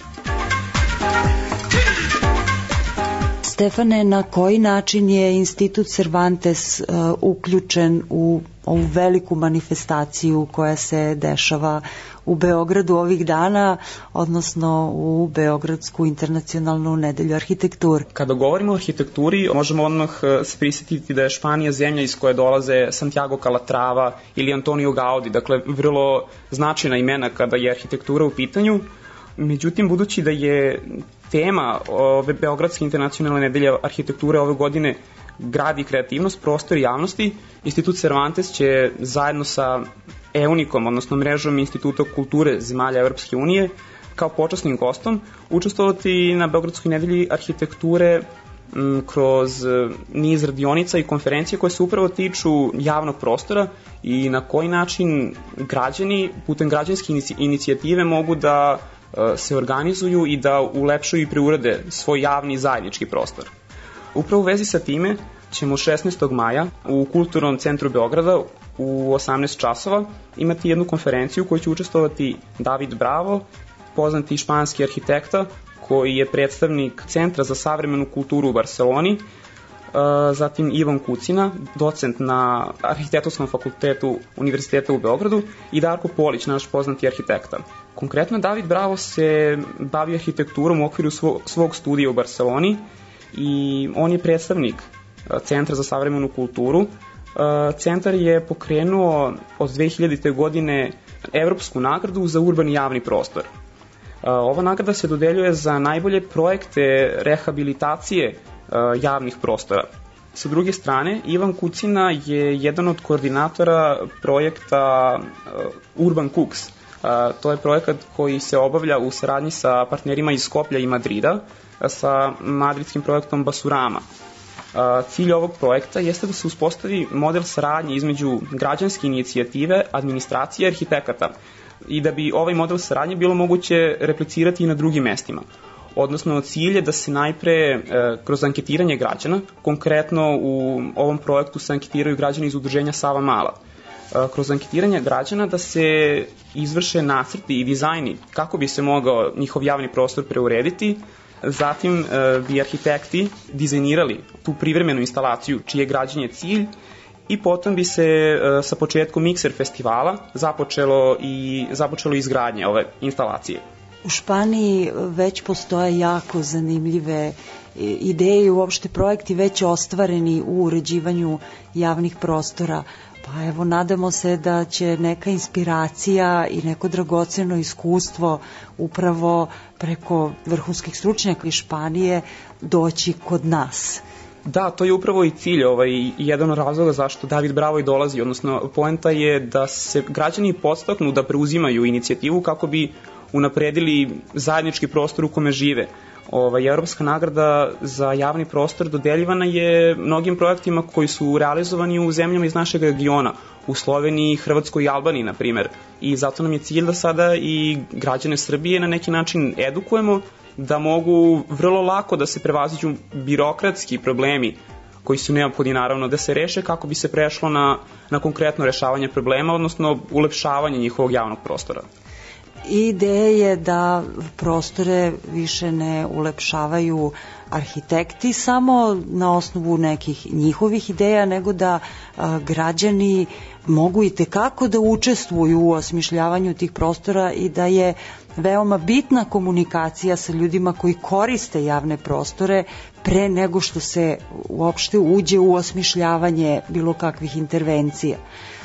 Stefane, na koji način je Institut Cervantes uh, uključen u ovu veliku manifestaciju koja se dešava u Beogradu ovih dana, odnosno u Beogradsku internacionalnu nedelju arhitekture? Kada govorimo o arhitekturi, možemo odmah se prisjetiti da je Španija zemlja iz koje dolaze Santiago Calatrava ili Antonio Gaudi, dakle vrlo značajna imena kada je arhitektura u pitanju. Međutim, budući da je tema ove Beogradske internacionalne nedelje arhitekture ove godine grad i kreativnost, prostor i javnosti, Institut Cervantes će zajedno sa EUNIKom, odnosno mrežom Instituta kulture zemalja Evropske unije, kao počasnim gostom učestvovati na Beogradskoj nedelji arhitekture m, kroz niz radionica i konferencije koje se upravo tiču javnog prostora i na koji način građani putem građanske inicijative mogu da se organizuju i da ulepšaju i preurade svoj javni zajednički prostor. Upravo u vezi sa time ćemo šesnaestog maja u Kulturnom centru Beograda u osamnaest časova imati jednu konferenciju u kojoj će učestvovati David Bravo, poznati španski arhitekta koji je predstavnik Centra za savremenu kulturu u Barceloni, zatim Ivan Kucina, docent na Arhitektonskom fakultetu Univerziteta u Beogradu i Darko Polić, naš poznati arhitekta. Konkretno, David Bravo se bavi arhitekturom u okviru svog, svog studija u Barceloni i on je predstavnik Centra za savremenu kulturu. Centar je pokrenuo od dve hiljadite. godine Evropsku nagradu za urbani javni prostor. Ova nagrada se dodeljuje za najbolje projekte rehabilitacije javnih prostora. Sa druge strane, Ivan Kucina je jedan od koordinatora projekta Urban Cooks. To je projekat koji se obavlja u saradnji sa partnerima iz Skoplja i Madrida, sa madridskim projektom Basurama. Cilj ovog projekta jeste da se uspostavi model saradnje između građanske inicijative, administracije i arhitekata i da bi ovaj model saradnje bilo moguće replicirati i na drugim mestima. Odnosno, cilj je da se najpre e, kroz anketiranje građana, konkretno u ovom projektu se anketiraju građani iz udruženja Sava Mala, e, kroz anketiranje građana da se izvrše nacrti i dizajni kako bi se mogao njihov javni prostor preurediti, zatim e, bi arhitekti dizajnirali tu privremenu instalaciju čiji je građenje cilj i potom bi se e, sa početkom Mikser festivala započelo i započelo izgradnje ove instalacije. U Španiji već postoje jako zanimljive ideje i uopšte projekti već ostvareni u uređivanju javnih prostora. Pa evo, nadamo se da će neka inspiracija i neko dragoceno iskustvo upravo preko vrhunskih stručnjaka iz Španije doći kod nas. Da, to je upravo i cilj, ovaj, jedan od razloga zašto David Bravo i dolazi, odnosno poenta je da se građani podstaknu da preuzimaju inicijativu kako bi unapredili zajednički prostor u kome žive. Ovaj, Evropska nagrada za javni prostor dodeljivana je mnogim projektima koji su realizovani u zemljama iz našeg regiona, u Sloveniji, Hrvatskoj i Albaniji, na primjer. I zato nam je cilj da sada i građane Srbije na neki način edukujemo da mogu vrlo lako da se prevaziđu birokratski problemi koji su neophodni naravno da se reše kako bi se prešlo na, na konkretno rešavanje problema, odnosno ulepšavanje njihovog javnog prostora. Ideja je da prostore više ne ulepšavaju arhitekti samo na osnovu nekih njihovih ideja, nego da a, građani mogu i tekako da učestvuju u osmišljavanju tih prostora i da je veoma bitna komunikacija sa ljudima koji koriste javne prostore pre nego što se uopšte uđe u osmišljavanje bilo kakvih intervencija.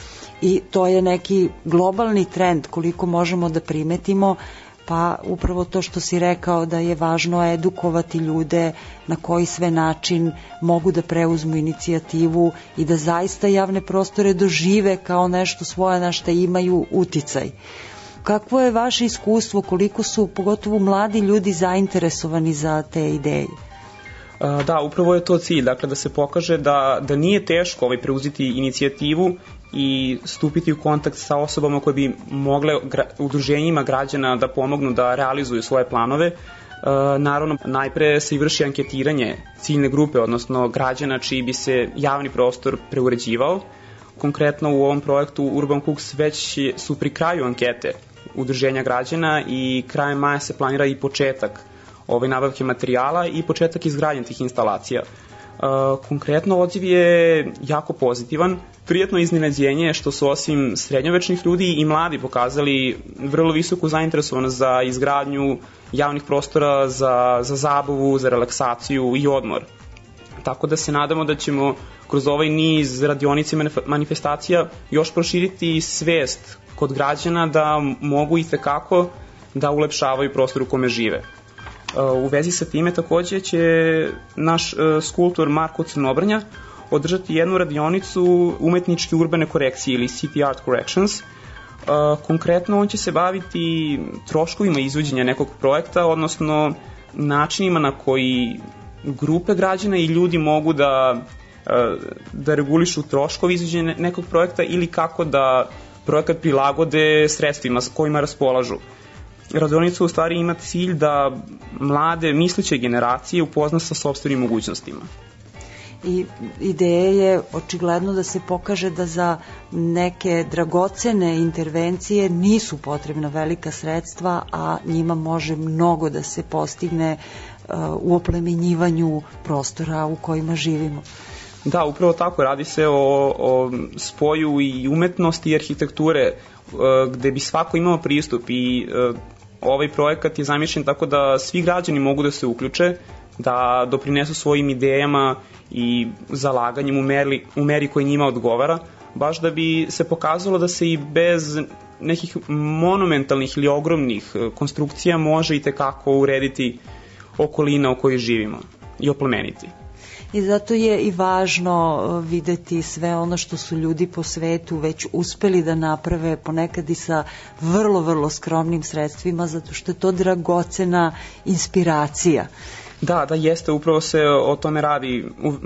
I to je neki globalni trend koliko možemo da primetimo, pa upravo to što si rekao da je važno edukovati ljude na koji sve način mogu da preuzmu inicijativu i da zaista javne prostore dožive kao nešto svoje na što imaju uticaj. Kakvo je vaše iskustvo, koliko su pogotovo mladi ljudi zainteresovani za te ideje? Da, upravo je to cilj, dakle da se pokaže da, da nije teško ovaj, preuzeti inicijativu i stupiti u kontakt sa osobama koje bi mogle gra, udruženjima građana da pomognu da realizuju svoje planove. E, naravno, najpre se i vrši anketiranje ciljne grupe, odnosno građana čiji bi se javni prostor preuređivao. Konkretno u ovom projektu Urban Cooks već su pri kraju ankete udruženja građana i krajem maja se planira i početak ove nabavke materijala i početak izgradnje tih instalacija. E, konkretno odziv je jako pozitivan. Prijetno iznenađenje je što su osim srednjovečnih ljudi i mladi pokazali vrlo visoku zainteresovanost za izgradnju javnih prostora, za, za zabavu, za relaksaciju i odmor. Tako da se nadamo da ćemo kroz ovaj niz radionica i manifestacija još proširiti svest kod građana da mogu i tekako da ulepšavaju prostor u kome žive. U vezi sa time takođe će naš skulptor Marko Crnobrnja održati jednu radionicu umetničke urbane korekcije ili City Art Corrections. Konkretno on će se baviti troškovima izvođenja nekog projekta, odnosno načinima na koji grupe građana i ljudi mogu da, da regulišu troškovi izvođenja nekog projekta ili kako da projekat prilagode sredstvima s kojima raspolažu. Radionica u stvari ima cilj da mlade misleće generacije upozna sa sopstvenim mogućnostima. I ideja je očigledno da se pokaže da za neke dragocene intervencije nisu potrebna velika sredstva, a njima može mnogo da se postigne uh, u oplemenjivanju prostora u kojima živimo. Da, upravo tako. Radi se o, o spoju i umetnosti i arhitekture uh, gde bi svako imao pristup i uh, ovaj projekat je zamišljen tako da svi građani mogu da se uključe, da doprinesu svojim idejama i zalaganjem u meri, u meri koji njima odgovara, baš da bi se pokazalo da se i bez nekih monumentalnih ili ogromnih konstrukcija može i tekako urediti okolina u kojoj živimo i oplemeniti. I zato je i važno videti sve ono što su ljudi po svetu već uspeli da naprave, ponekad i sa vrlo, vrlo skromnim sredstvima, zato što je to dragocena inspiracija. Da, da jeste, upravo se o tome radi.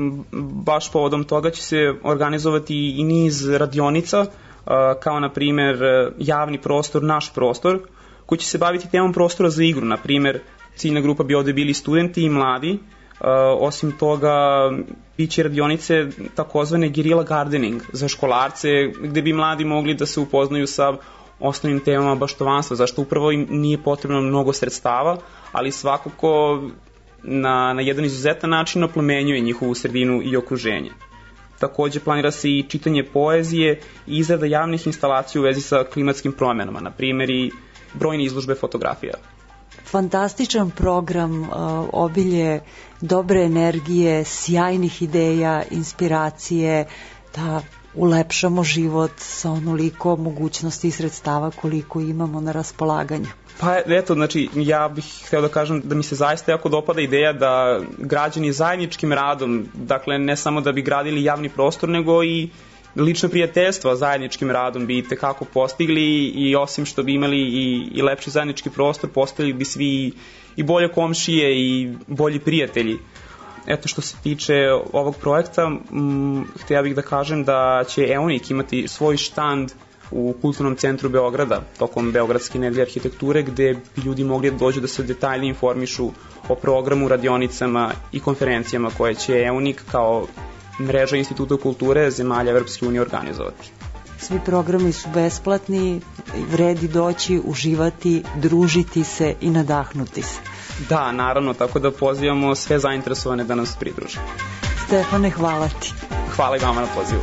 Baš povodom toga će se organizovati i niz radionica, kao na primer javni prostor, naš prostor, koji će se baviti temom prostora za igru. Na primer, ciljna grupa bi ovde bili studenti i mladi. Osim toga, biće radionice takozvane guerrilla gardening za školarce, gde bi mladi mogli da se upoznaju sa osnovnim temama baštovanstva, zašto upravo im nije potrebno mnogo sredstava, ali svakako na, na jedan izuzetan način oplemenjuje njihovu sredinu i okruženje. Takođe planira se i čitanje poezije i izrada javnih instalacija u vezi sa klimatskim promjenama, na primjer i brojne izložbe fotografija. Fantastičan program, obilje dobre energije, sjajnih ideja, inspiracije, da ulepšamo život sa onoliko mogućnosti i sredstava koliko imamo na raspolaganju. Pa eto, znači, ja bih hteo da kažem da mi se zaista jako dopada ideja da građani zajedničkim radom, dakle ne samo da bi gradili javni prostor, nego i lično prijateljstva zajedničkim radom bi tekako postigli i osim što bi imali i, i lepši zajednički prostor, postali bi svi i bolje komšije i bolji prijatelji. Eto, što se tiče ovog projekta, m, htio bih da kažem da će EUNIC imati svoj štand u Kulturnom centru Beograda tokom Beogradske nedelje arhitekture, gde bi ljudi mogli da dođu da se detaljnije informišu o programu, radionicama i konferencijama koje će EUNIC kao mreža instituta kulture zemalja Evropske unije organizovati. Svi programi su besplatni, vredi doći, uživati, družiti se i nadahnuti se. Da, naravno, tako da pozivamo sve zainteresovane da nas pridruže. Stefane, hvala ti. Hvala i vama na pozivu.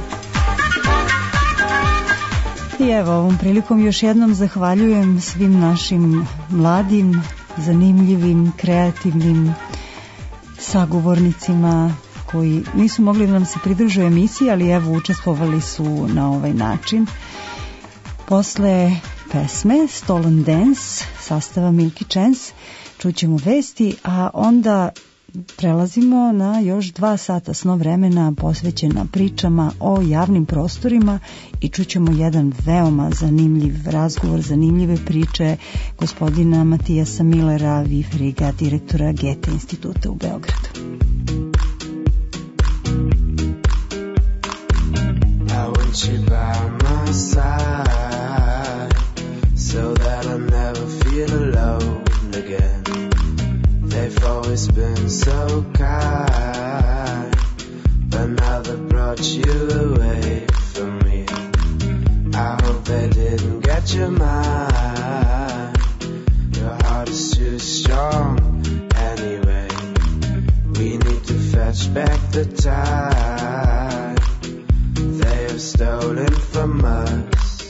I evo, ovom prilikom još jednom zahvaljujem svim našim mladim, zanimljivim, kreativnim sagovornicima koji nisu mogli da nam se pridruže emisiji, ali evo učestvovali su na ovaj način. Posle pesme Stolen Dance sastava Milky Chance čućemo vesti, a onda prelazimo na još dva sata sno vremena posvećena pričama o javnim prostorima i čućemo jedan veoma zanimljiv razgovor, zanimljive priče gospodina Matijasa Millera Vifriga, direktora Goethe instituta u Beogradu. want you by my side, so that I never feel alone again. They've always been so kind, but now they brought you away from me. I hope they didn't get your mind. Your heart is too strong anyway. We need to fetch back the time they have stolen from us.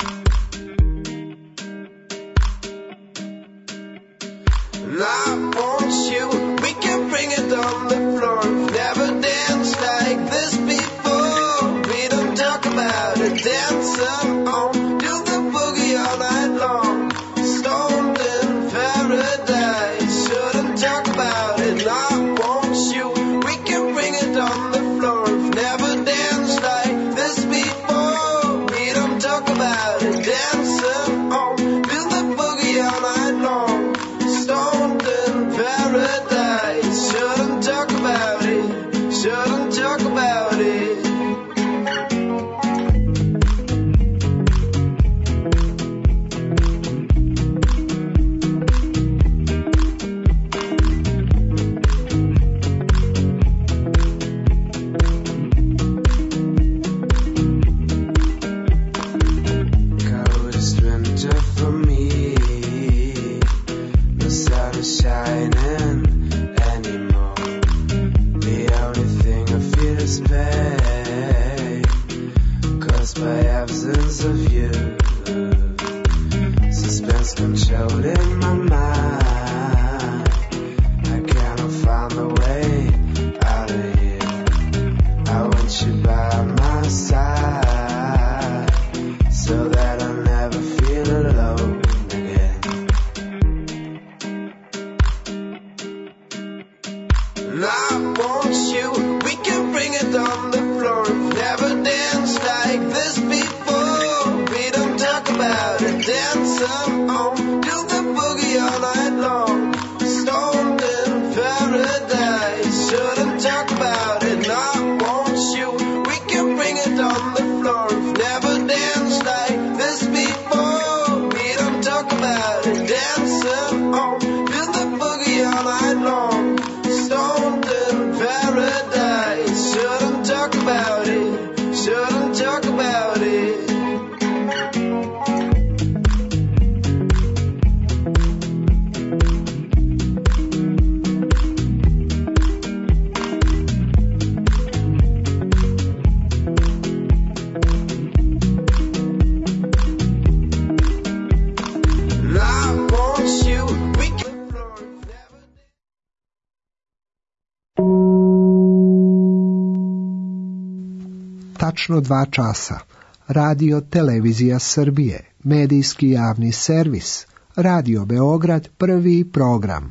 And I want you, we can bring it on the floor. Never danced like this before. We don't talk about it, dance on, do the boogie all night long. Stoned in paradise, shouldn't talk about it. I want you, we can bring it on the floor. Never danced like this before. We don't talk about it, dance on, do the boogie all night long. Stoned in paradise, shouldn't talk about it, shouldn't talk about it. Coldest winter for me, the sun is shining anymore. The only thing I feel is pain, caused by absence of you. Suspense controlling my mind. I cannot find a way out of here. I want you by my side, so that I'll never feel alone again. And I want you, we can bring it on the floor. Never danced like this before. We don't talk about it, dance on, do the boogie all night long. Stoned in paradise, shouldn't talk about it. And I want you, we can bring it on the floor. Never danced like this before. We don't talk about it, dance on, do the boogie all night long. Stoned in paradise, shouldn't talk about it, shouldn't talk about it. And I want you, we can Tačno dva časa. Radio Televizija Srbije, medijski javni servis. Radio Beograd, prvi program.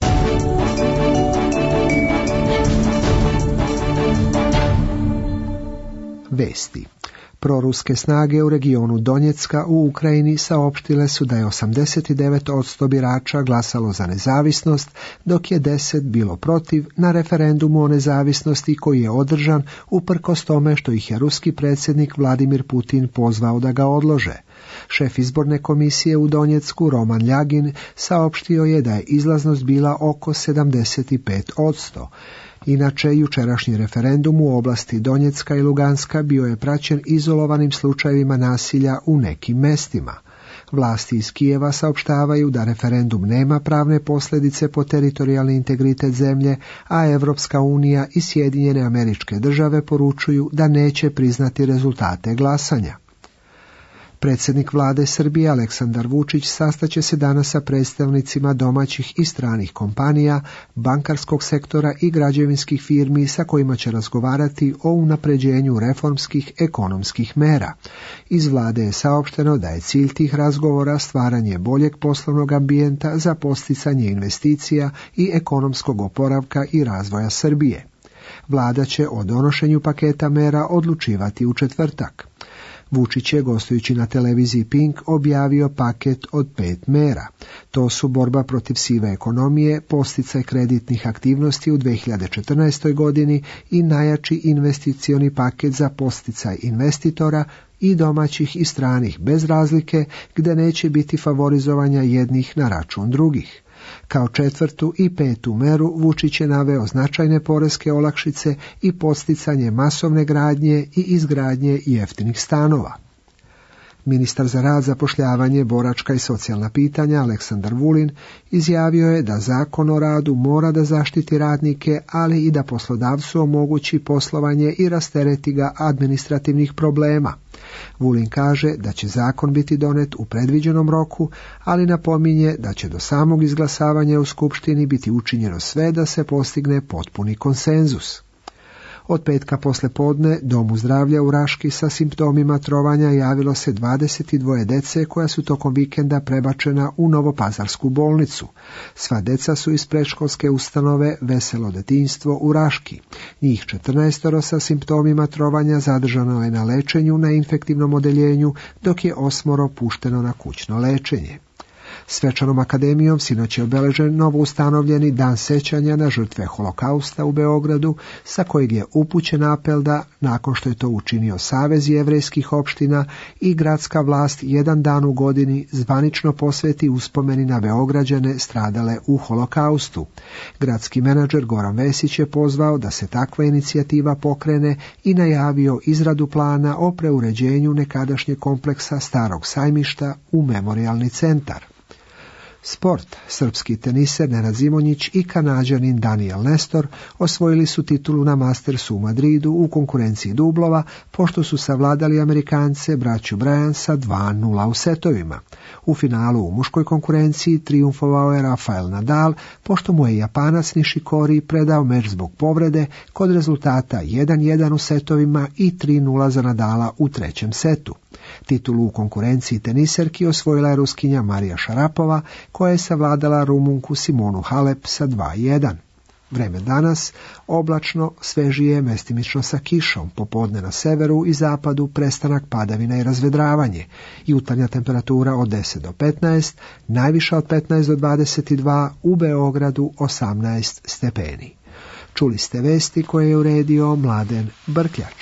Vesti. Proruske snage u regionu Donjecka u Ukrajini saopštile su da je osamdeset devet posto birača glasalo za nezavisnost, dok je deset bilo protiv na referendumu o nezavisnosti koji je održan uprkos tome što ih je ruski predsjednik Vladimir Putin pozvao da ga odlože. Šef izborne komisije u Donjecku Roman Ljagin saopštio je da je izlaznost bila oko sedamdeset pet posto. Inače, jučerašnji referendum u oblasti Donjecka i Luganska bio je praćen izolovanim slučajevima nasilja u nekim mestima. Vlasti iz Kijeva saopštavaju da referendum nema pravne posljedice po teritorijalni integritet zemlje, a Evropska unija i Sjedinjene Američke Države poručuju da neće priznati rezultate glasanja. Predsjednik vlade Srbije Aleksandar Vučić sastaće se danas sa predstavnicima domaćih i stranih kompanija, bankarskog sektora i građevinskih firmi sa kojima će razgovarati o unapređenju reformskih ekonomskih mera. Iz vlade je saopšteno da je cilj tih razgovora stvaranje boljeg poslovnog ambijenta za posticanje investicija i ekonomskog oporavka i razvoja Srbije. Vlada će o donošenju paketa mera odlučivati u četvrtak. Vučić je, gostujući na televiziji Pink, objavio paket od pet mera. To su borba protiv sive ekonomije, podsticaj kreditnih aktivnosti u dve hiljade četrnaestoj godini i najjači investicioni paket za podsticaj investitora i domaćih i stranih bez razlike, gde neće biti favorizovanja jednih na račun drugih. Kao četvrtu i petu meru Vučić je naveo značajne poreske olakšice i podsticanje masovne gradnje i izgradnje jeftinih stanova. Ministar za rad, zapošljavanje, boračka i socijalna pitanja Aleksandar Vulin izjavio je da Zakon o radu mora da zaštiti radnike, ali i da poslodavcu omogući poslovanje i rastereti ga administrativnih problema. Vulin kaže da će zakon biti donet u predviđenom roku, ali napominje da će do samog izglasavanja u Skupštini biti učinjeno sve da se postigne potpuni konsenzus. Od petka posle podne Domu zdravlja u Raški sa simptomima trovanja javilo se dvadeset dvoje dece koja su tokom vikenda prebačena u Novopazarsku bolnicu. Sva deca su iz predškolske ustanove Veselo detinjstvo u Raški. Njih četrnaestoro sa simptomima trovanja zadržano je na lečenju na infektivnom odeljenju, dok je osmoro pušteno na kućno lečenje. Svečanom akademijom sinoć je obeležen novo ustanovljeni dan sećanja na žrtve Holokausta u Beogradu, sa kojeg je upućen apel da, nakon što je to učinio Savez jevrejskih opština i gradska vlast, jedan dan u godini zvanično posveti uspomeni na Beograđane stradale u Holokaustu. Gradski menadžer Goran Vesić je pozvao da se takva inicijativa pokrene i najavio izradu plana o preuređenju nekadašnjeg kompleksa Starog sajmišta u memorijalni centar. Sport. Srpski teniser Nenad Zimonjić i Kanađanin Daniel Nestor osvojili su titulu na Mastersu u Madridu u konkurenciji dublova, pošto su savladali Amerikance braću Bryan sa dva nula u setovima. U finalu u muškoj konkurenciji trijumfovao je Rafael Nadal, pošto mu je Japanac Nishikori predao meč zbog povrede kod rezultata jedan jedan u setovima i tri nula za Nadala u trećem setu. Titulu u konkurenciji teniserki osvojila je Ruskinja Marija Šarapova, koja je savladala Rumunku Simonu Halep sa dva jedan. Vreme danas oblačno, svežije, mestimično sa kišom, popodne na severu i zapadu prestanak padavina i razvedravanje. Jutarnja temperatura od deset do petnaest, najviša od petnaest do dvadeset dva, u Beogradu osamnaest stepeni. Čuli ste vesti koje je uredio Mladen Brkljač.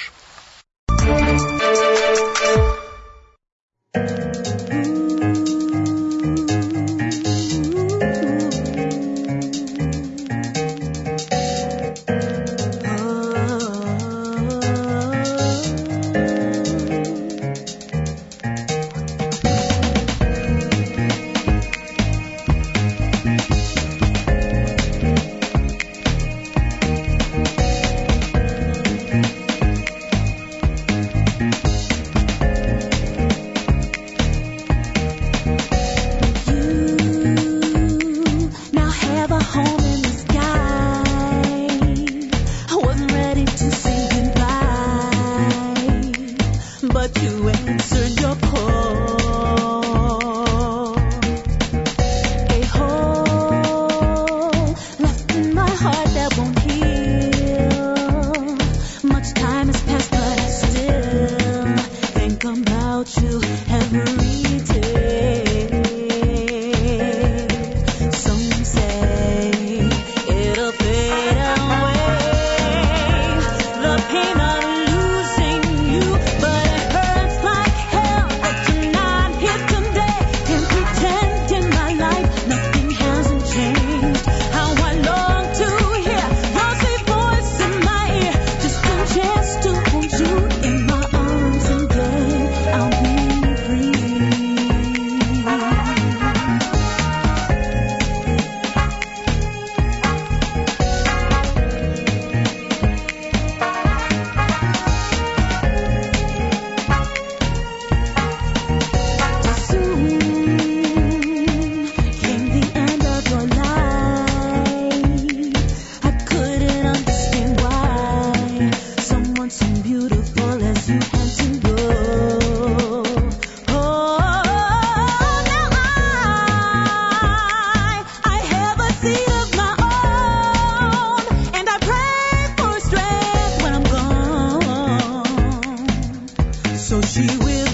So she will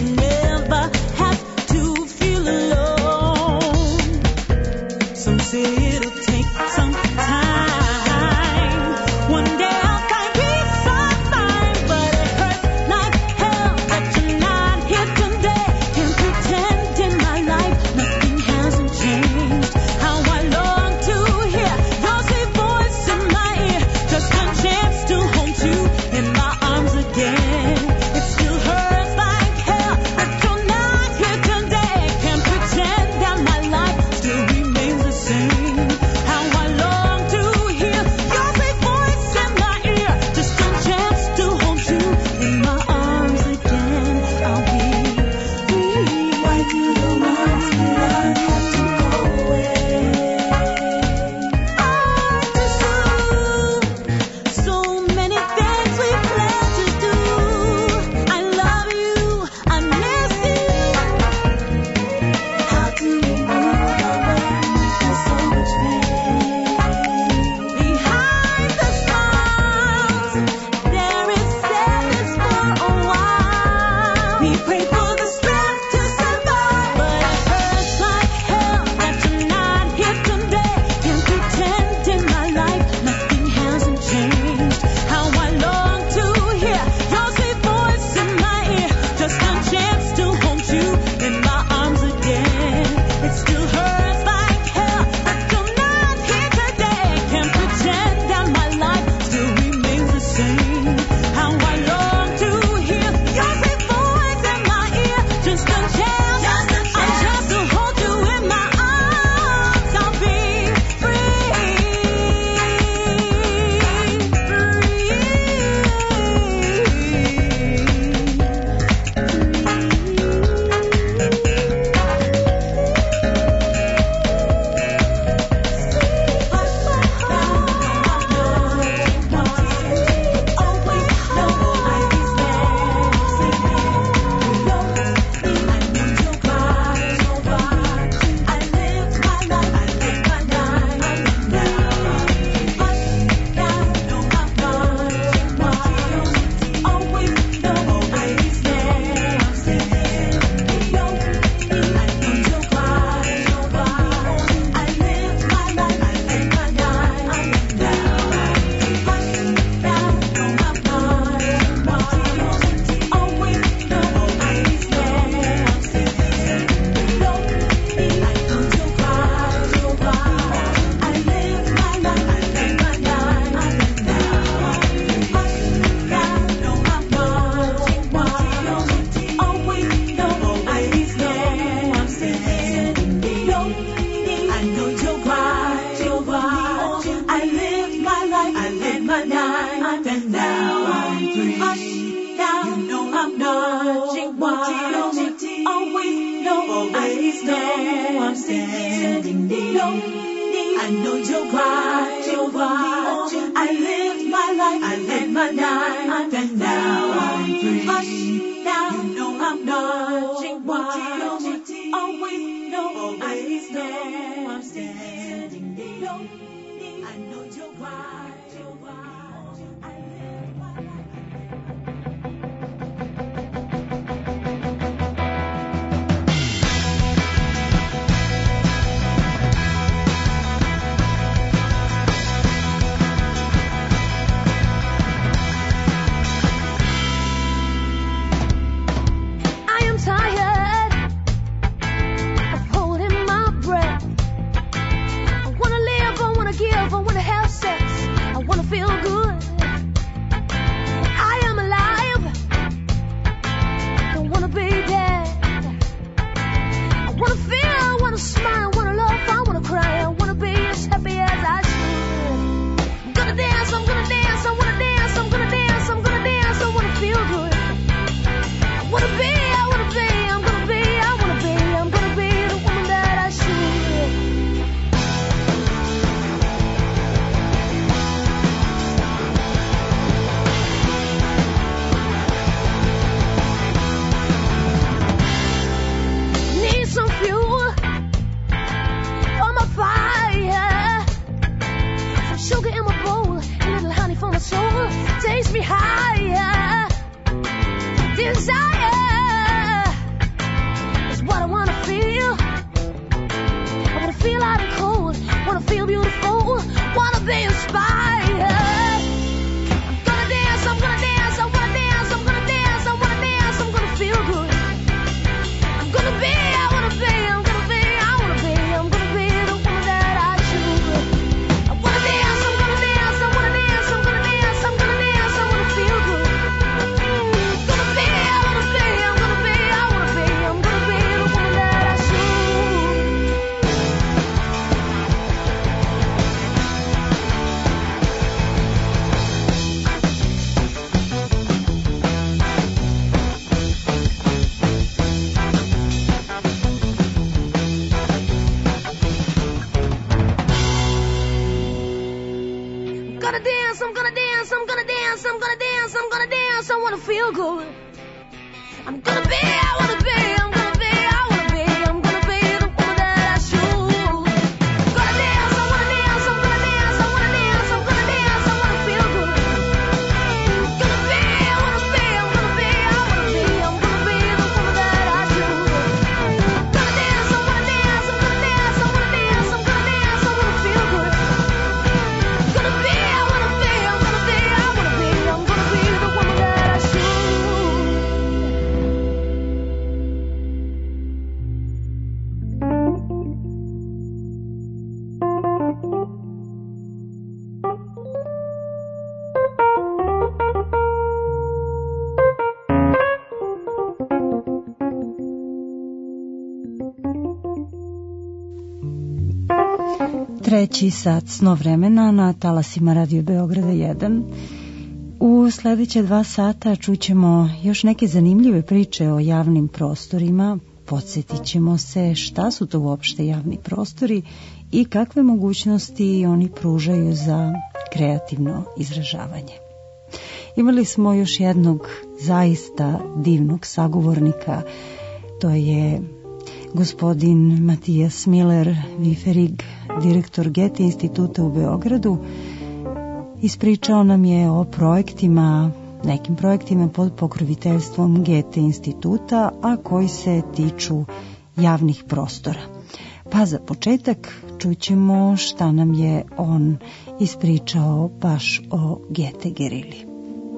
Treći sat sno vremena na talasima Radio Beograda jedan. U sledeće dva sata čućemo još neke zanimljive priče o javnim prostorima, podsjetit ćemo se šta su to uopšte javni prostori i kakve mogućnosti oni pružaju za kreativno izražavanje. Imali smo još jednog zaista divnog sagovornika, to je gospodin Matijas Miller Viferig, direktor Goethe instituta u Beogradu. Ispričao nam je o projektima, nekim projektima pod pokroviteljstvom Goethe instituta, a koji se tiču javnih prostora. Pa za početak čućemo šta nam je on ispričao baš o Goethe gerili.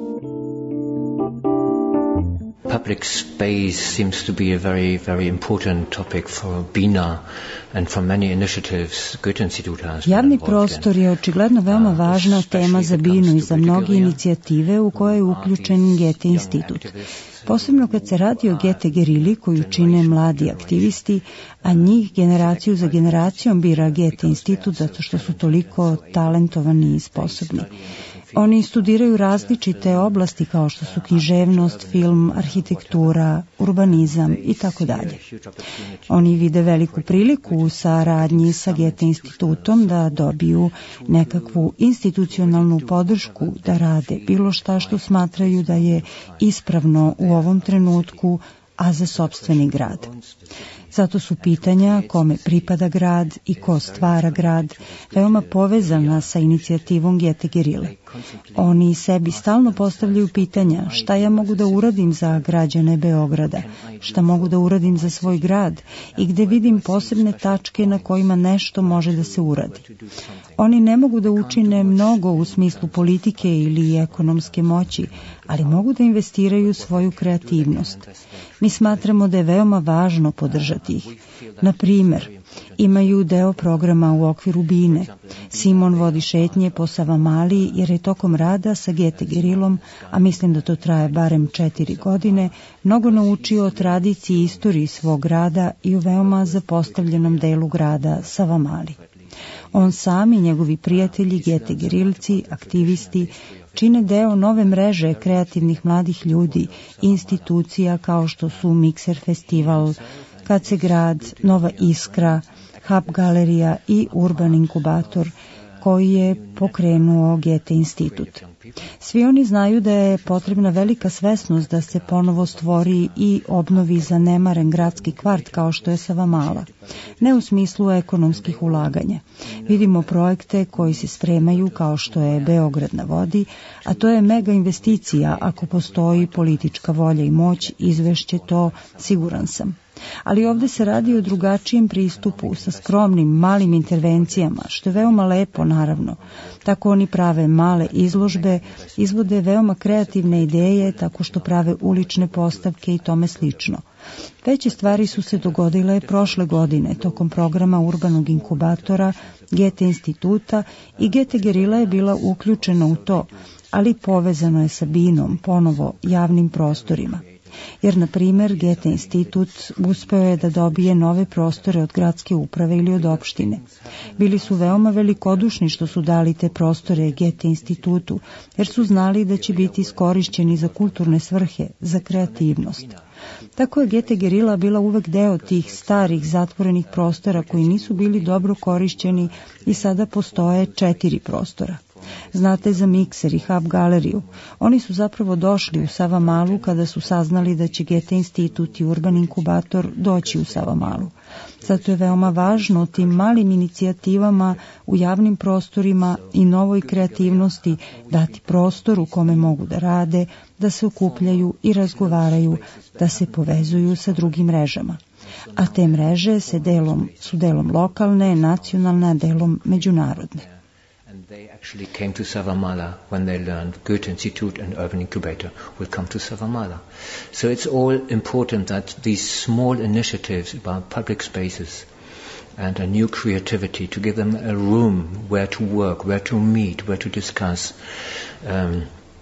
Public space seems to be a very, very important topic for Bina and for many initiatives Goethe Institute has. Javni prostor je očigledno veoma važna tema za Binu i za mnoge inicijative u koje je uključen Goethe institut. Posebno kad se radi o Goethe gerili koju čine mladi aktivisti, a njih generaciju za generacijom bira Goethe institut zato što su toliko talentovani i sposobni. Oni studiraju različite oblasti kao što su književnost, film, arhitektura, urbanizam i tako dalje. Oni vide veliku priliku u saradnji sa Goethe institutom da dobiju nekakvu institucionalnu podršku da rade bilo šta što smatraju da je ispravno u ovom trenutku, a za sopstveni grad. Zato su pitanja kome pripada grad i ko stvara grad veoma povezana sa inicijativom Goethe gerile. Oni sebi stalno postavljaju pitanja šta ja mogu da uradim za građane Beograda, šta mogu da uradim za svoj grad i gde vidim posebne tačke na kojima nešto može da se uradi. Oni ne mogu da učine mnogo u smislu politike ili ekonomske moći, ali mogu da investiraju svoju kreativnost. Mi smatramo da je veoma važno podržati ih. Na primer, imaju deo programa u okviru Bine. Simon vodi šetnje po Savamali jer je tokom rada sa Goethe gerilom, a mislim da to traje barem četiri godine, mnogo naučio o tradiciji i istoriji svog grada i u veoma zapostavljenom delu grada Savamali. On sam i njegovi prijatelji, Goethe gerilci, aktivisti, čine deo nove mreže kreativnih mladih ljudi i institucija kao što su Mikser festival, Kad se grad, Nova Iskra, Hub galerija i Urban inkubator koji je pokrenuo Goethe institut. Svi oni znaju da je potrebna velika svesnost da se ponovo stvori i obnovi zanemaren gradski kvart kao što je Savamala. Ne u smislu ekonomskih ulaganja. Vidimo projekte koji se spremaju kao što je Beograd na vodi, a to je mega investicija ako postoji politička volja i moć, izvešće to, siguran sam. Ali ovde se radi o drugačijem pristupu sa skromnim, malim intervencijama, što je veoma lepo, naravno. Tako oni prave male izložbe, izvode veoma kreativne ideje, tako što prave ulične postavke i tome slično. Veće stvari su se dogodile prošle godine tokom programa urbanog inkubatora Goethe instituta i Goethe gerila je bila uključena u to, ali povezano je sa Binom, ponovo javnim prostorima. Jer, na primer, Goethe institut uspeo je da dobije nove prostore od gradske uprave ili od opštine. Bili su veoma velikodušni što su dali te prostore Goethe institutu, jer su znali da će biti iskorišćeni za kulturne svrhe, za kreativnost. Tako je Goethe gerila bila uvek deo tih starih zatvorenih prostora koji nisu bili dobro korišćeni i sada postoje četiri prostora. Znate za Mikser i Hub galeriju. Oni su zapravo došli u Savamalu kada su saznali da će Goethe institut i Urban inkubator doći u Savamalu. Zato je veoma važno tim malim inicijativama u javnim prostorima i novoj kreativnosti dati prostor u kome mogu da rade, da se okupljaju i razgovaraju, da se povezuju sa drugim mrežama. A te mreže se delom, su delom lokalne, nacionalne, a delom međunarodne. They actually came to Savamala when they learned Goethe Institute and Urban Incubator will come to Savamala. So it's all important that these small initiatives about public spaces and a new creativity, to give them a room where to work, where to meet, where to discuss, um,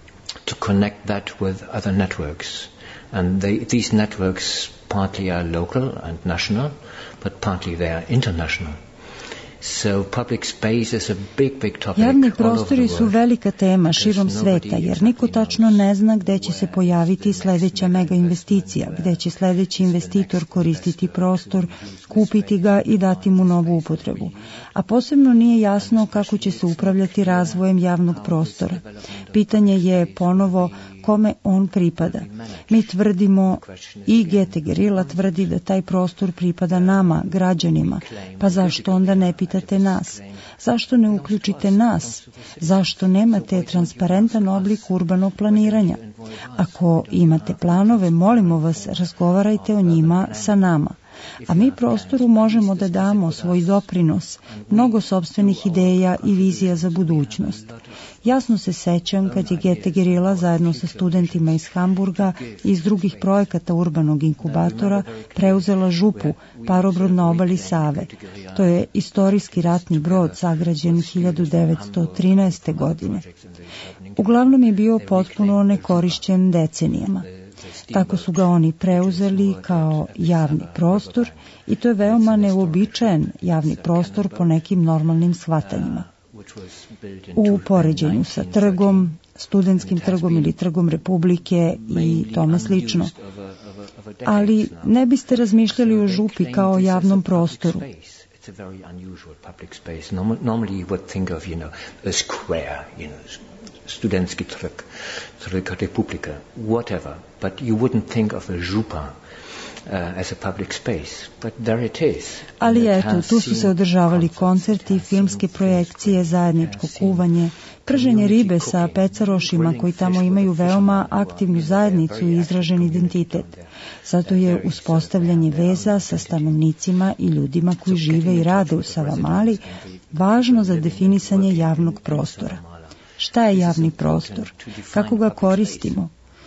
to connect that with other networks. And they, these networks partly are local and national, but partly they are international. So public space is a big, big topic. Javni all over the prostori su world. velika tema širom sveta, jer niko tačno ne zna gde će se pojaviti sledeća mega investicija, gde će sledeći investitor koristiti prostor, kupiti ga i dati mu novu upotrebu. A posebno nije jasno kako će se upravljati razvojem javnog prostora. Pitanje je ponovo kome on pripada. Mi tvrdimo i Gete Gerila tvrdi da taj prostor pripada nama, građanima. Pa zašto onda ne pitate nas? Zašto ne uključite nas? Zašto nemate transparentan oblik urbanog planiranja? Ako imate planove, molimo vas, razgovarajte o njima sa nama. A mi prostoru možemo da damo svoj doprinos, mnogo sopstvenih ideja i vizija za budućnost. Jasno se sećam kad je Gete Gerila zajedno sa studentima iz Hamburga i iz drugih projekata urbanog inkubatora preuzela župu, parobrod na obali Save. To je istorijski ratni brod sagrađen hiljadu devetsto trinaeste. godine. Uglavnom je bio potpuno nekorišćen decenijama. Tako su ga oni preuzeli kao javni prostor i to je veoma neuobičajen javni prostor po nekim normalnim shvatanjima. U poređenju sa trgom, studentskim trgom ili trgom Republike i tome slično. Ali ne biste razmišljali o župi kao javnom prostoru. It's a very unusual public space. Normal, normally you would think of, you know, a square, you know, studentski trg, trg Republika, whatever. But you wouldn't think of a župa uh, as a public space. But there it is. Ali eto, tu su se održavali koncerti, filmske projekcije, zajedničko kuvanje, prženje ribe sa pecarošima koji tamo imaju veoma aktivnu zajednicu i izražen identitet. Zato je uspostavljanje veza sa stanovnicima i ljudima koji žive i rade u Savamali važno za definisanje javnog prostora. Šta je javni prostor? Kako ga koristimo?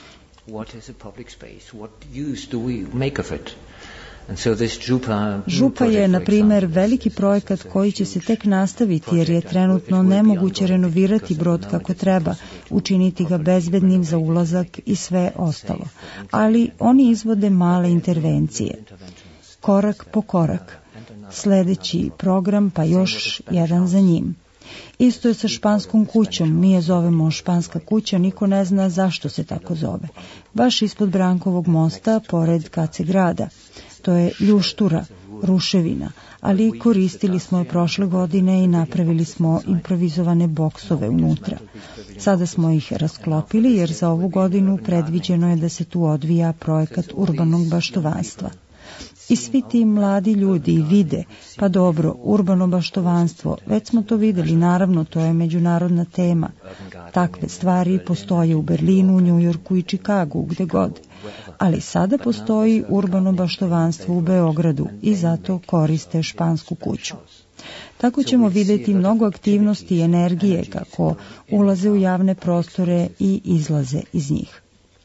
Župa je, na primer, veliki projekat koji će se tek nastaviti jer je trenutno nemoguće renovirati brod kako treba, učiniti ga bezbednim za ulazak i sve ostalo. Ali oni izvode male intervencije, korak po korak. Sledeći program, pa još jedan za njim. Isto je sa španskom kućom, mi je zovemo Španska kuća, niko ne zna zašto se tako zove. Baš ispod Brankovog mosta, pored Kace grada. To je ljuštura, ruševina, ali koristili smo je prošle godine i napravili smo improvizovane boksove unutra. Sada smo ih rasklopili jer za ovu godinu predviđeno je da se tu odvija projekat urbanog baštovanstva. I svi ti mladi ljudi vide, pa dobro, urbano baštovanstvo, već smo to videli, naravno, to je međunarodna tema. Takve stvari postoje u Berlinu, Njujorku i Čikagu, gde god. Ali sada postoji urbano baštovanstvo u Beogradu i zato koriste Špansku kuću. Tako ćemo videti mnogo aktivnosti i energije kako ulaze u javne prostore i izlaze iz njih.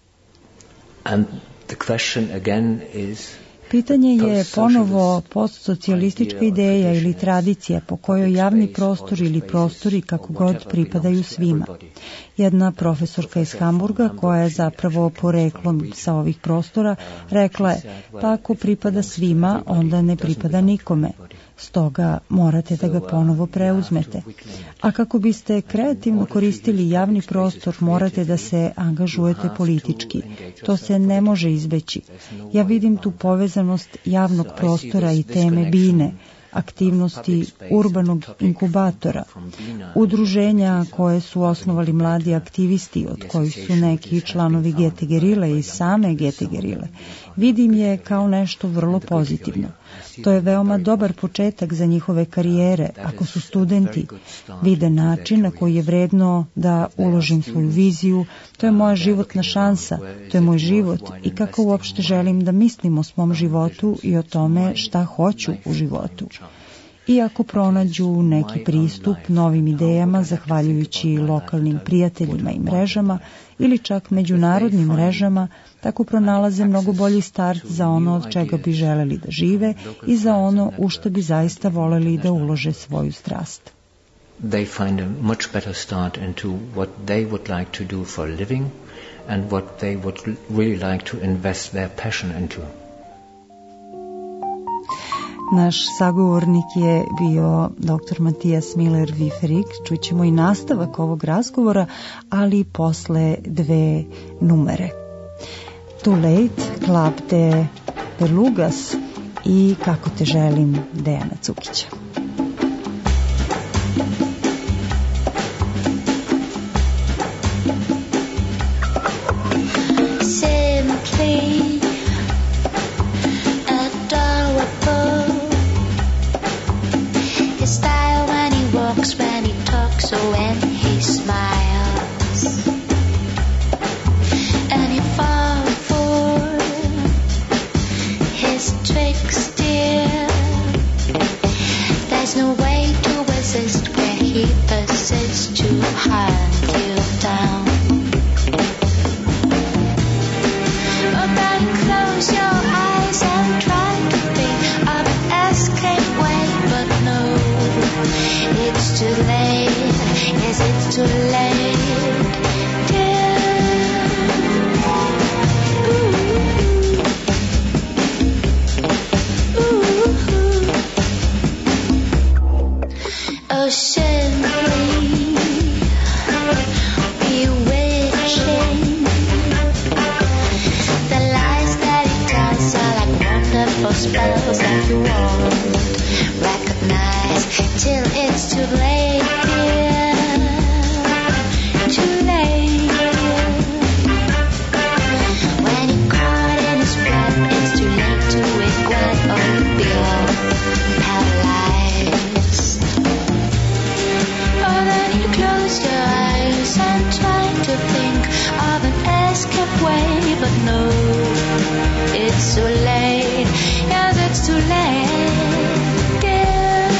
And the question again is... Pitanje je ponovo postsocijalistička ideja ili tradicija po kojoj javni prostor ili prostori kako god pripadaju svima. Jedna profesorka iz Hamburga, koja je zapravo poreklom sa ovih prostora, rekla je, pa ako pripada svima, onda ne pripada nikome. Stoga morate da ga ponovo preuzmete. A kako biste kreativno koristili javni prostor, morate da se angažujete politički. To se ne može izbeći. Ja vidim tu povezanost javnog prostora i teme Bine, aktivnosti urbanog inkubatora, udruženja koje su osnovali mladi aktivisti, od kojih su neki članovi Gete Gerile i same Gete Gerile. Vidim je kao nešto vrlo pozitivno. To je veoma dobar početak za njihove karijere. Ako su studenti, vide način na koji je vredno da uložim svoju viziju, to je moja životna šansa, to je moj život i kako uopšte želim da mislim o svom životu i o tome šta hoću u životu. I ako pronađu neki pristup novim idejama, zahvaljujući lokalnim prijateljima i mrežama ili čak međunarodnim mrežama, tako pronalaze mnogo bolji start za ono od čega bi želeli da žive i za ono u što bi zaista voleli da ulože svoju strast. They find a much better start into what they would like to do for a living and what they would really like to invest their passion into. Naš sagovornik je bio doktor Matijas Miller-Viferik. Čućemo i nastavak ovog razgovora, ali posle dve numere. Too Late, Club de Belugas i Kako te želim Dejana Cukića. Simply adorable. His style when he walks, when he talks, or when he smiles. And you fall for his tricks, dear. There's no way to resist where he persists to hunt you down. Close your eyes and try to think of an escape way, but no, it's too late. Yes, it's too late, dear. Ooh. Ooh. Oh, simply bewitching. For spells that you won't recognize till it's too late, dear. Too late. When you're caught in his web, it's too late to regret or feel paralyzed. Oh, then you close your eyes and try to think of an escape way, but no, it's too late. Yes, it's too late, dear.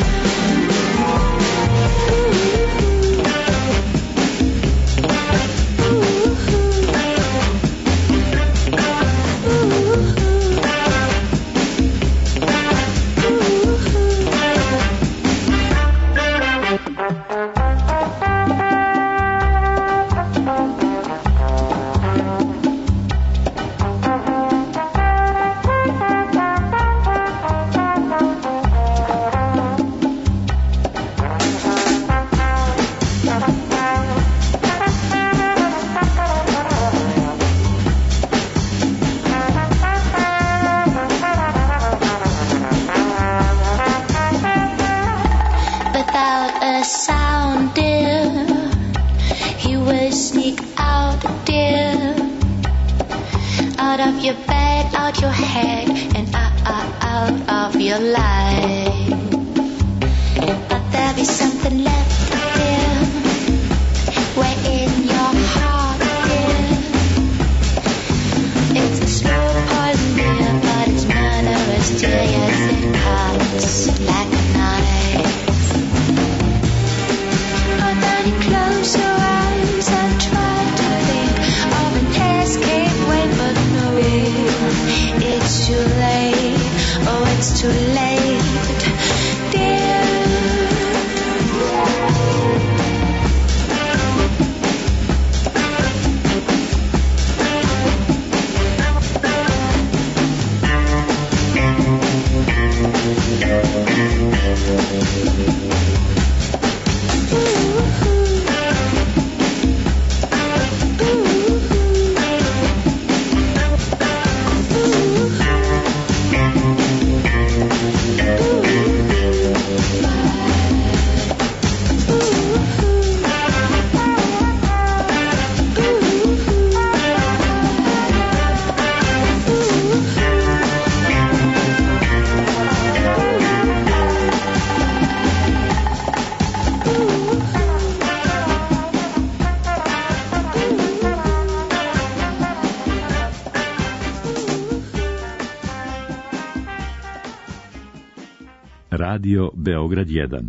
Radio Beograd jedan.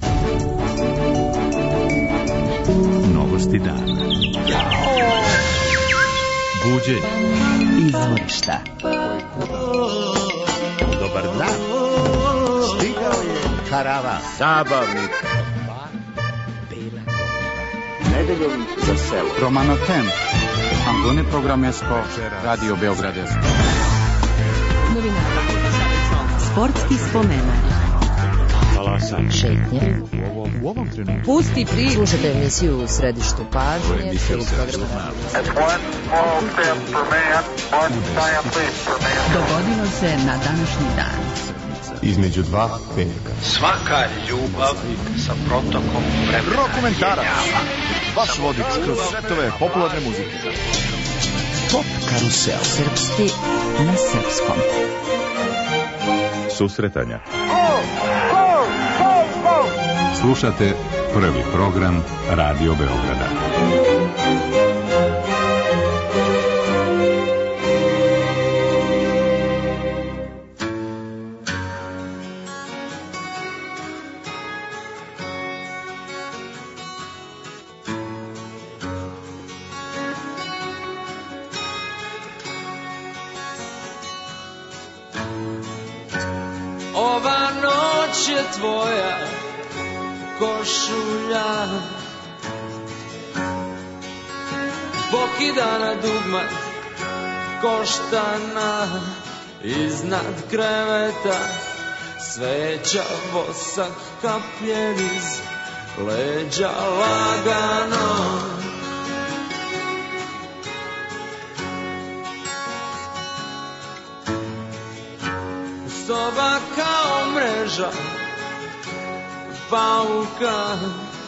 Novosti dana. Buđenje. Izvorišta. Dobar dan. Stigao je karavan zabavnika. Nedeljom za selo. Romanotem. Antone Programesko. Radio Beograd jedan. Novinara. sportski spomenak. Talasan. Šetnje. U ovom trenutku. Pusti priču. Slušajte emisiju u središtu pažnje. Dogodilo se na današnji dan. Između dva petka. Svaka ljubav sa protokom vremena. Rokomentarac. Vaš vodič kroz svetove popularne muzike. Pop karusel. Srpski na srpskom. Susretanja. Slušate prvi program Radio Beograda. Ova noć je tvoja košulja, pokidana dugmat koštana, iznad kreveta sveća vosak kapljen iz leđa lagano. Soba kao mreža pauka,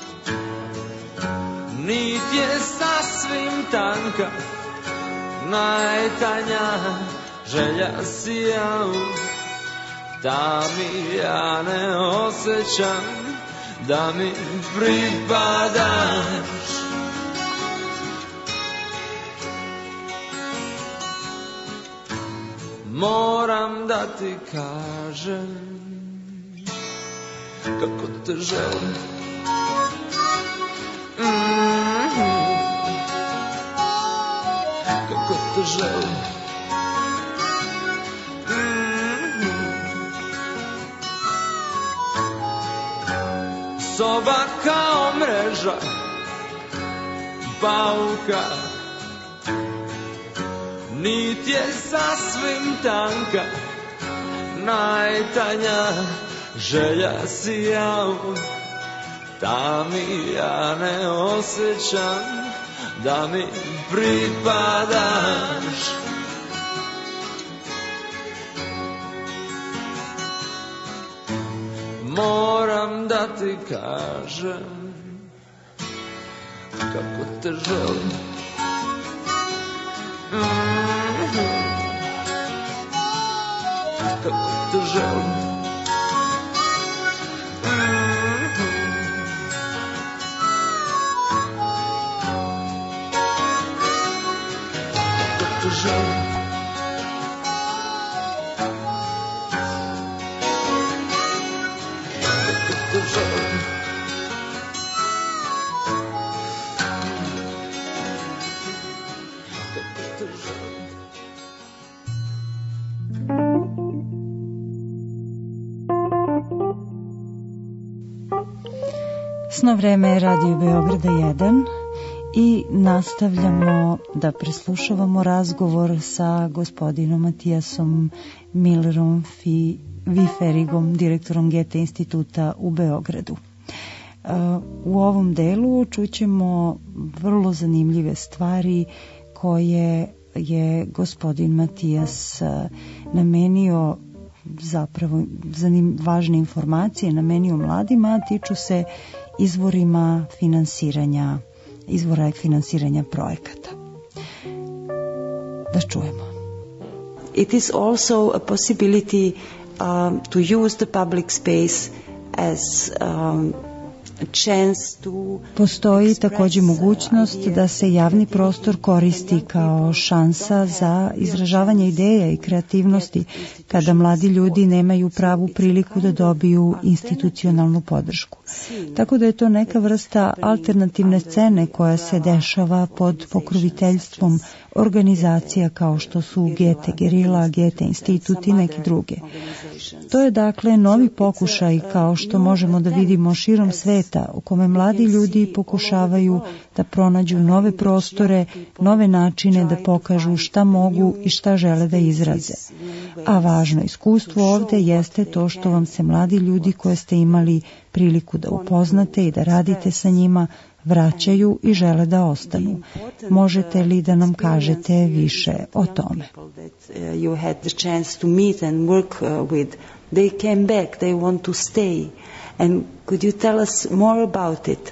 nit je sasvim tanka, najtanja želja sija u tami, ja ne osjećam da mi pripadaš. Moram da ti kažem kako te želim. Mm-hmm. Kako te želim. Mm-hmm. Soba kao mreža pauka, nit je sasvim tanka, najtanja želja sija u tami, ja ne osjećam da mi pripadaš. Moram da ti kažem kako te želim. Mm-hmm. Kako te želim. Sno vreme je Radio Beograda jedan i nastavljamo da preslušavamo razgovor sa gospodinom Matijasom Millerom Viferigom, direktorom Goethe instituta u Beogradu. U ovom delu čućemo vrlo zanimljive stvari koje je gospodin Matijas namenio, zapravo zanim, važne informacije namenio mladima, a tiču se izvorima finansiranja, izvora finansiranja projekata. Da čujemo. It is also a possibility um, to use the public space as um, Postoji također mogućnost da se javni prostor koristi kao šansa za izražavanje ideja i kreativnosti kada mladi ljudi nemaju pravu priliku da dobiju institucionalnu podršku. Tako da je to neka vrsta alternativne scene koja se dešava pod pokroviteljstvom organizacija kao što su Goethe Gerila, Goethe institut i neki druge. To je dakle novi pokušaj, kao što možemo da vidimo širom sveta, sveta u kome mladi ljudi pokušavaju da pronađu nove prostore, nove načine da pokažu šta mogu i šta žele da izraze. A važno iskustvo ovde jeste to što vam se mladi ljudi koje ste imali priliku da upoznate i da radite sa njima vraćaju i žele da ostanu. Možete li da nam kažete više o tome? You had the chance to meet and work with. They came back, they want to stay. And could you tell us more about it?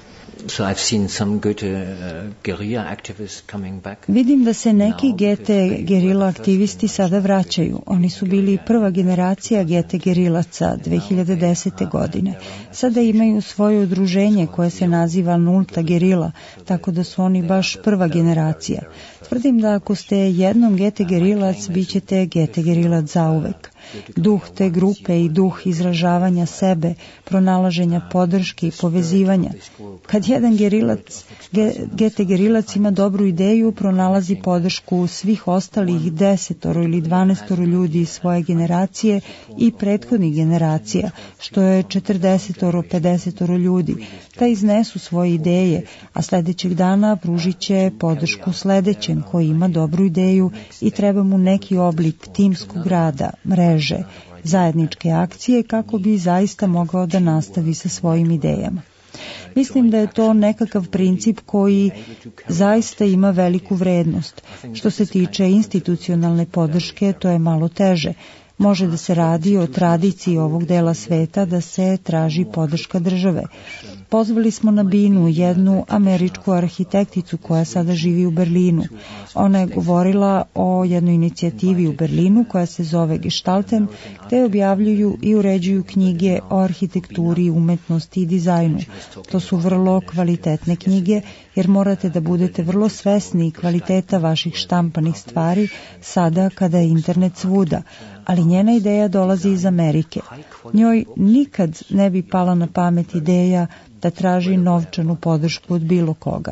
So I've seen some Goethe uh, guerrilla activists coming back. Vidim da se neki Goethe gerila aktivisti sada vraćaju. Oni su bili prva generacija Goethe gerilaca dve hiljade desete. godine. Sada imaju svoje udruženje koje se naziva Nulta gerila, tako da su oni baš prva generacija. Tvrdim da ako ste jednom Goethe gerilac, bit ćete Goethe gerilac zauvek. Duh te grupe i duh izražavanja sebe, pronalaženja podrške i povezivanja. Kad jedan gerilac, Goethe gerilac ima dobru ideju, pronalazi podršku svih ostalih desetoro ili dvanaestoro ljudi iz svoje generacije i prethodnih generacija, što je četrdesetoro, pedesetoro ljudi, da iznesu svoje ideje, a sledećeg dana pružit će podršku sledećem koji ima dobru ideju i treba mu neki oblik timskog rada, mreže, zajedničke akcije kako bi zaista mogao da nastavi sa svojim idejama. Mislim da je to nekakav princip koji zaista ima veliku vrednost. Što se tiče institucionalne podrške, to je malo teže. Može da se radi o tradiciji ovog dela sveta da se traži podrška države. Pozvali smo na binu jednu američku arhitekticu koja sada živi u Berlinu. Ona je govorila o jednoj inicijativi u Berlinu koja se zove Gestalten, gde objavljuju i uređuju knjige o arhitekturi, umetnosti i dizajnu. To su vrlo kvalitetne knjige jer morate da budete vrlo svesni kvaliteta vaših štampanih stvari sada kada je internet svuda. Ali njena ideja dolazi iz Amerike. Njoj nikad ne bi pala na pamet ideja da traži novčanu podršku od bilo koga.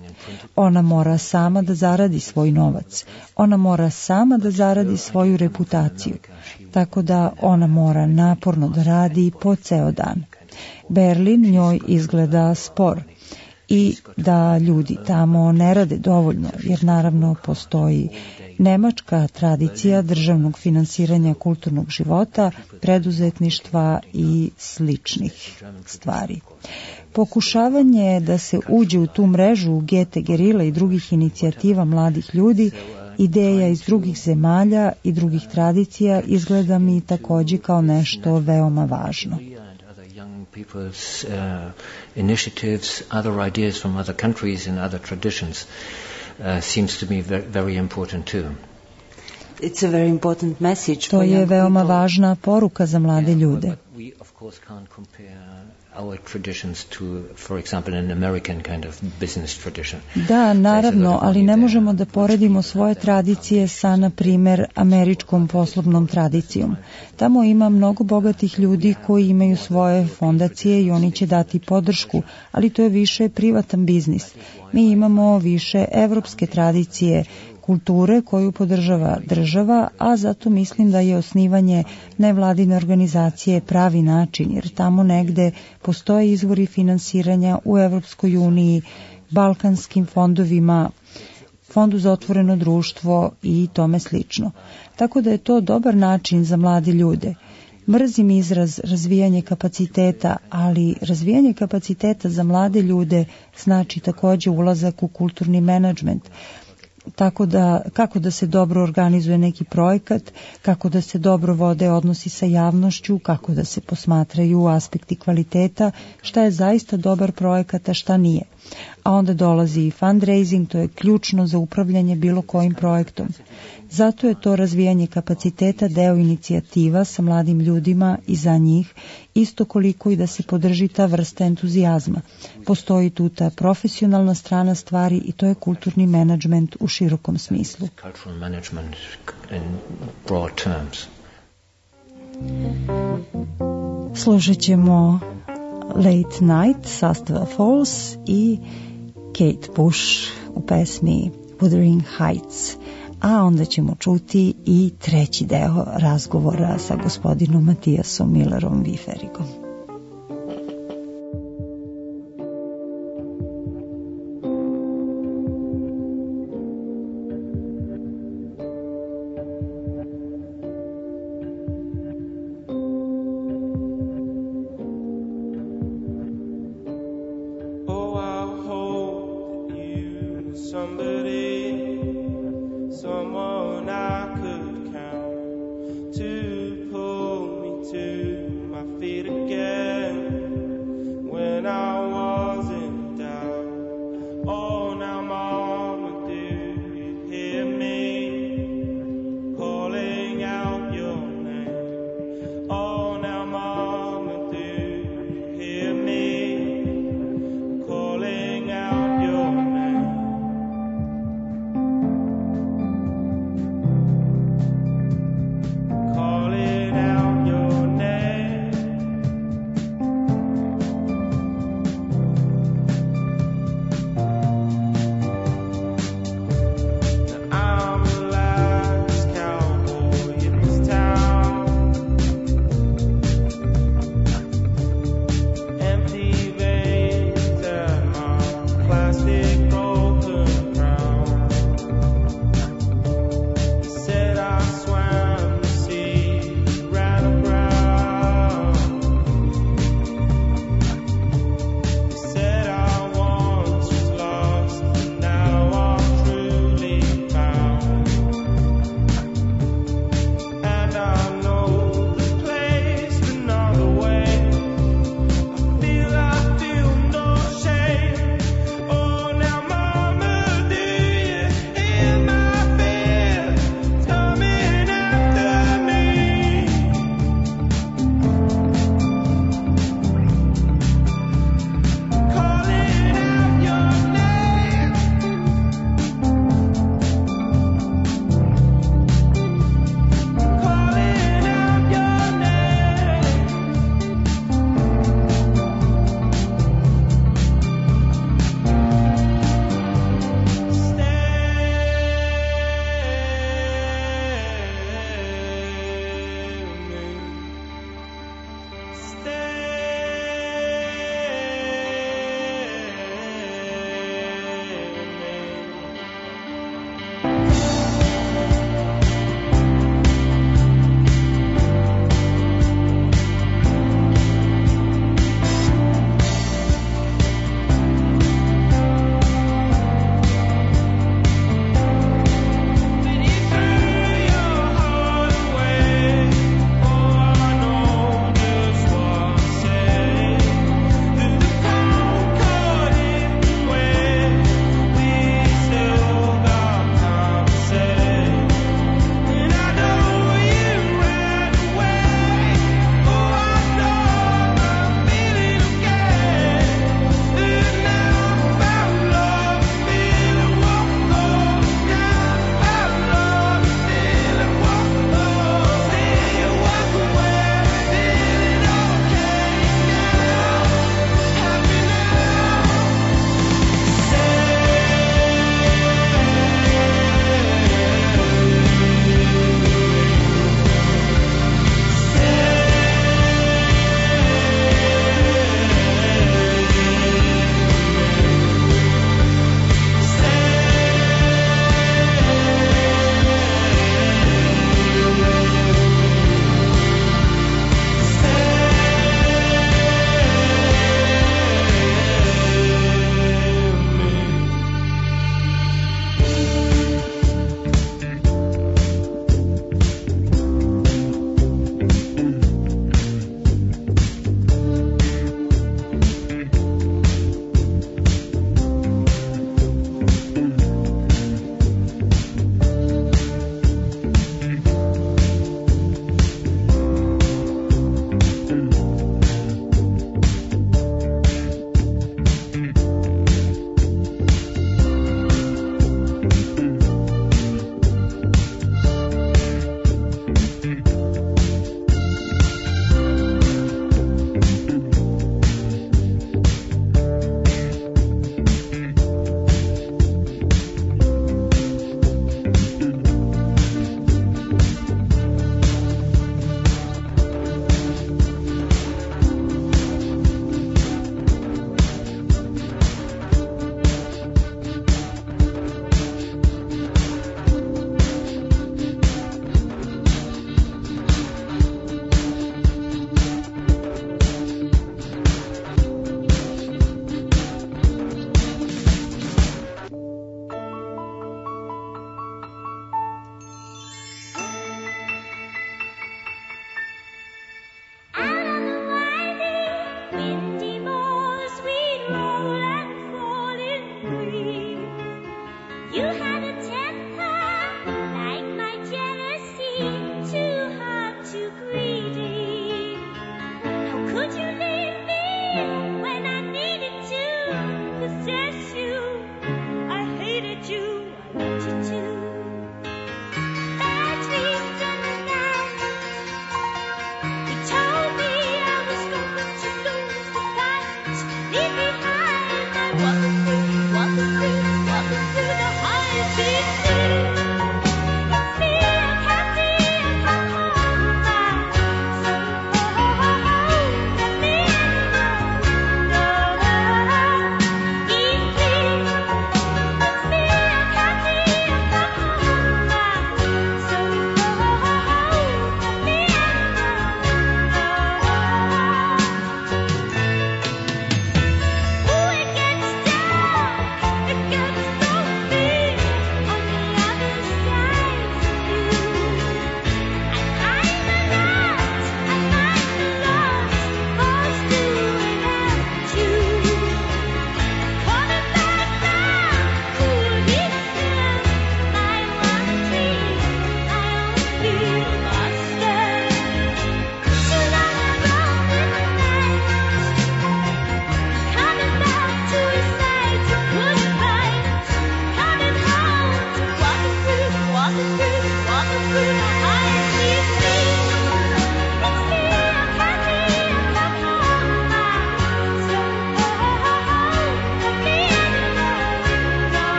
Ona mora sama da zaradi svoj novac. Ona mora sama da zaradi svoju reputaciju. Tako da ona mora naporno da radi po ceo dan. Berlin njoj izgleda spor. I da ljudi tamo ne rade dovoljno, jer naravno postoji nemačka tradicija državnog finansiranja kulturnog života, preduzetništva i sličnih stvari. Pokušavanje da se uđe u tu mrežu Goethe gerila i drugih inicijativa mladih ljudi, ideja iz drugih zemalja i drugih tradicija izgleda mi takođe kao nešto veoma važno. People's uh, initiatives, other ideas from other countries and other traditions uh, seems to me very, very important too. It's a very important message. To je veoma važna poruka za mlade ljude. We of course can't compare our traditions to, for example, an American kind of business tradition. Da, naravno, ali ne možemo da poredimo svoje tradicije sa, na primer, američkom poslovnom tradicijom. Tamo ima mnogo bogatih ljudi koji imaju svoje fondacije i oni će dati podršku, ali to je više privatan biznis. Mi imamo više evropske tradicije, kulture koju podržava država, a zato mislim da je osnivanje nevladine organizacije pravi način, jer tamo negde postoje izvori finansiranja u Evropskoj uniji, balkanskim fondovima, fondu za otvoreno društvo i tome slično. Tako da je to dobar način za mlade ljude. Mrzim izraz razvijanje kapaciteta, ali razvijanje kapaciteta za mlade ljude znači takođe ulazak u kulturni menadžment. Tako da, kako da se dobro organizuje neki projekat, kako da se dobro vode odnosi sa javnošću, kako da se posmatraju aspekti kvaliteta, šta je zaista dobar projekat, a šta nije. A onda dolazi i fundraising, to je ključno za upravljanje bilo kojim projektom. Zato je to razvijanje kapaciteta deo inicijativa sa mladim ljudima i za njih, isto koliko i da se podrži ta vrsta entuzijazma. Postoji tu ta profesionalna strana stvari i to je kulturni menadžment u širokom smislu. Cultural management in broad terms. Slušat ćemo Late Night sastava Falls i Kate Bush u pesmi Wuthering Heights. A onda ćemo čuti i treći deo razgovora sa gospodinom Matijasom Millerom Wieferigom.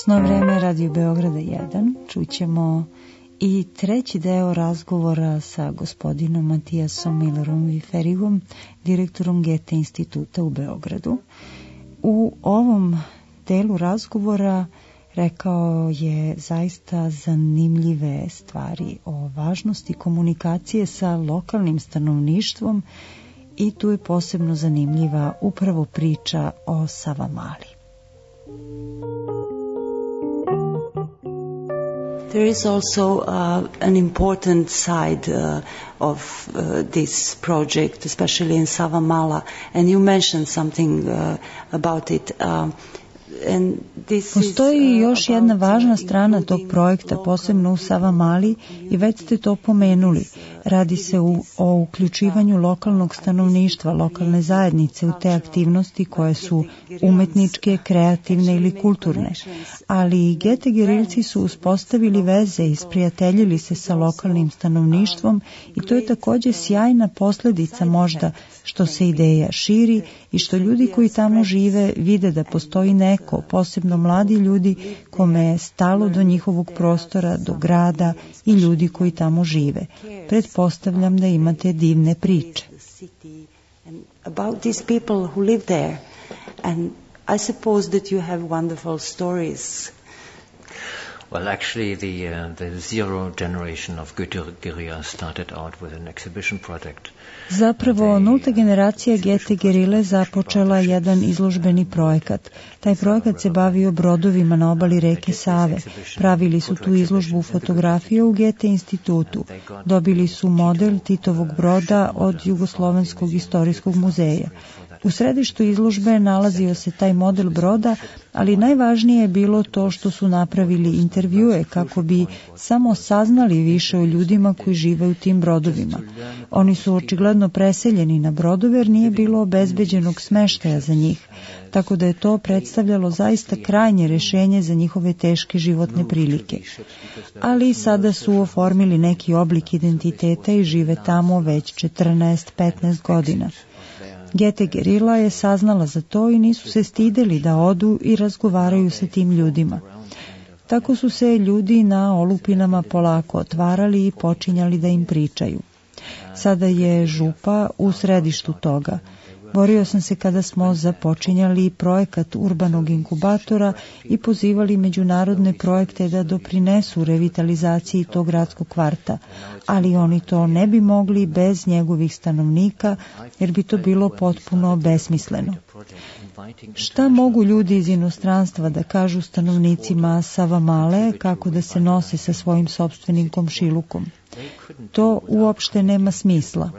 Časno vreme Radio Beograda jedan. Čućemo i treći deo razgovora sa gospodinom Matijasom Millerom Viferigom, direktorom Goethe instituta u Beogradu. U ovom delu razgovora rekao je zaista zanimljive stvari o važnosti komunikacije sa lokalnim stanovništvom i tu je posebno zanimljiva upravo priča o Savamali. There is also uh, an important side uh, of uh, this project, especially in Savamala, and you mentioned something uh, about it. Uh, Postoji još jedna važna strana tog projekta, posebno u Savamali, i već ste to pomenuli. Radi se u, o uključivanju lokalnog stanovništva, lokalne zajednice u te aktivnosti koje su umetničke, kreativne ili kulturne. Ali Goethe gerilci su uspostavili veze i sprijateljili se sa lokalnim stanovništvom i to je također sjajna posljedica možda što se ideja širi i što ljudi koji tamo žive vide da postoji neko, posebno mladi ljudi, kome je stalo do njihovog prostora, do grada i ljudi koji tamo žive. Pretpostavljam da imate divne priče. About these people who live there, and I suppose that you have wonderful stories. Well, actually, the uh, the zero generation of Goethe Guerilla started out with an exhibition project. Zapravo, nulta generacija Goethe Gerile započela jedan izložbeni projekat. Taj projekat se bavio brodovima na obali reke Save. Pravili su tu izložbu fotografije u Goethe institutu. Dobili su model Titovog broda od Jugoslovenskog istorijskog muzeja. U središtu izložbe nalazio se taj model broda, ali najvažnije je bilo to što su napravili intervjue kako bi samo saznali više o ljudima koji žive u tim brodovima. Oni su očigledno preseljeni na brodove jer nije bilo obezbeđenog smeštaja za njih, tako da je to predstavljalo zaista krajnje rješenje za njihove teške životne prilike. Ali sada su oformili neki oblik identiteta i žive tamo već četrnaest do petnaest godina. Goethe Gerila je saznala za to i nisu se stideli da odu i razgovaraju sa tim ljudima. Tako su se ljudi na olupinama polako otvarali i počinjali da im pričaju. Sada je župa u središtu toga. Borio sam se kada smo započinjali projekat urbanog inkubatora i pozivali međunarodne projekte da doprinesu revitalizaciji tog gradskog kvarta, ali oni to ne bi mogli bez njegovih stanovnika jer bi to bilo potpuno besmisleno. Šta mogu ljudi iz inostranstva da kažu stanovnicima Savamale kako da se nose sa svojim sopstvenim komšilukom? To uopšte nema smisla.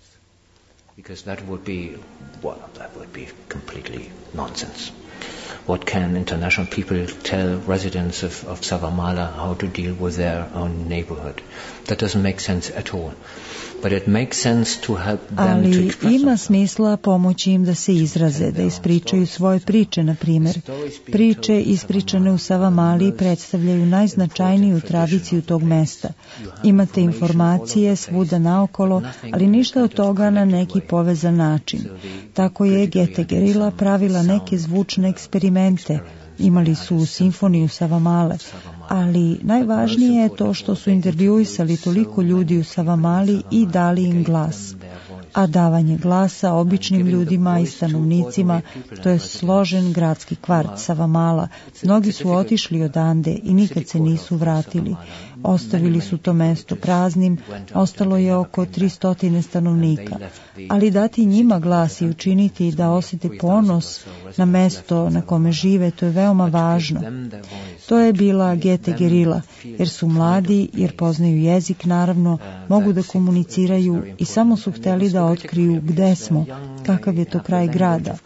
Because that would be, well, that would be completely nonsense. What can international people tell residents of, of Savamala how to deal with their own neighborhood? That doesn't make sense at all. But it makes sense to help them Ali to express ima themselves. Smisla pomoći im da se izraze, da ispričaju svoje priče, na primjer. Priče ispričane u Savamali predstavljaju najznačajniju tradiciju tog mesta. Imate informacije svuda naokolo, ali ništa od toga na neki povezan način. Tako je Goethe Gerila pravila neke zvučne eksperimente. Imali su simfoniju Savamale, ali najvažnije je to što su intervjuisali toliko ljudi u Savamali i dali im glas. A davanje glasa običnim ljudima i stanovnicima, to je složen gradski kvart Savamala. Mnogi su otišli odande i nikad se nisu vratili. Ostavili su to mesto praznim, ostalo je oko tristo stanovnika. Ali dati njima glas i učiniti da osjete ponos na mesto na kome žive, to je veoma važno. To je bila Goethe Gerila, jer su mladi, jer poznaju jezik, naravno, mogu da komuniciraju i samo su hteli da otkriju gde smo, kakav je to kraj grada.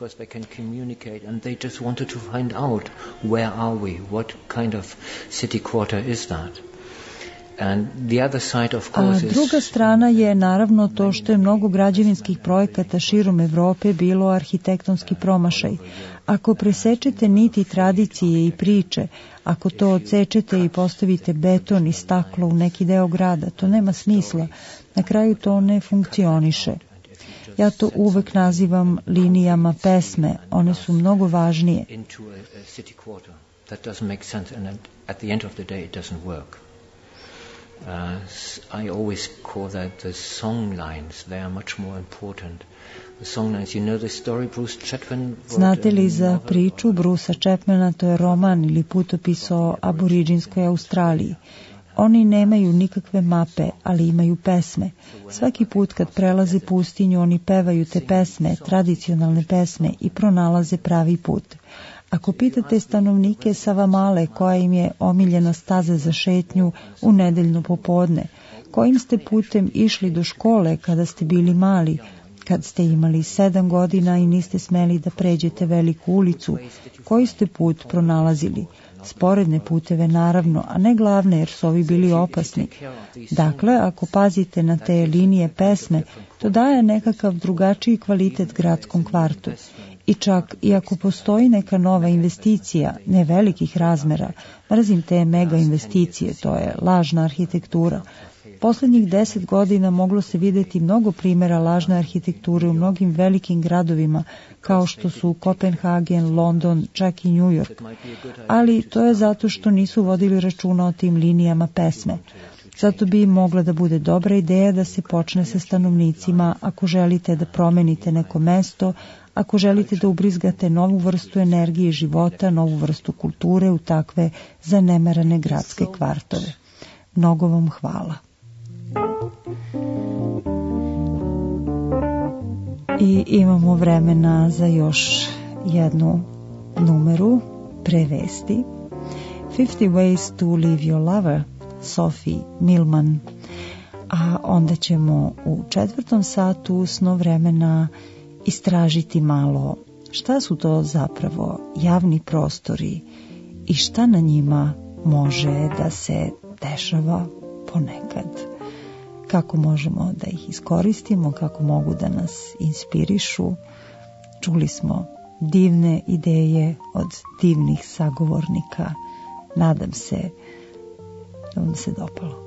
A druga strana je naravno to što je mnogo građevinskih projekata širom Evrope bilo arhitektonski promašaj. Ako presečete niti tradicije i priče, ako to odsečete i postavite beton i staklo u neki deo grada, to nema smisla. Na kraju to ne funkcioniše. Ja to uvek nazivam linijama pesme, one su mnogo važnije. that doesn't make sense, and at the end of the day, it doesn't work. Uh, I always call that the song lines. They are much more important. The song lines, you know the story Bruce Chatwin wrote. Znate li za priču Brusa Chapmana? To je roman ili putopis o aboriđinskoj Australiji. Oni nemaju nikakve mape, ali imaju pesme. Svaki put kad prelaze pustinju, oni pevaju te pesme, tradicionalne pesme, i pronalaze pravi put. Ako pitate stanovnike Savamale koja im je omiljena staza za šetnju u nedeljno popodne, kojim ste putem išli do škole kada ste bili mali, kad ste imali sedam godina i niste smeli da pređete veliku ulicu, koji ste put pronalazili? Sporedne puteve naravno, a ne glavne, jer su ovi bili opasni. Dakle, ako pazite na te linije pesme, to daje nekakav drugačiji kvalitet gradskom kvartu. I čak i ako postoji neka nova investicija, ne velikih razmera, mrzim te mega investicije, to je lažna arhitektura. Poslednjih deset godina moglo se videti mnogo primjera lažne arhitekture u mnogim velikim gradovima, kao što su Kopenhagen, London, čak i New York. Ali to je zato što nisu vodili računa o tim linijama pesme. Zato bi mogla da bude dobra ideja da se počne sa stanovnicima ako želite da promenite neko mesto, ako želite da ubrizgate novu vrstu energije života, novu vrstu kulture u takve zanemarane gradske kvartove. Mnogo vam hvala. I imamo vremena za još jednu numeru pre vesti. fifty ways to leave your lover, Sophie Milman. A onda ćemo u četvrtom satu sno vremena istražiti malo šta su to zapravo javni prostori i šta na njima može da se dešava ponekad. Kako možemo da ih iskoristimo, kako mogu da nas inspirišu. Čuli smo divne ideje od divnih sagovornika. Nadam se da vam se dopalo.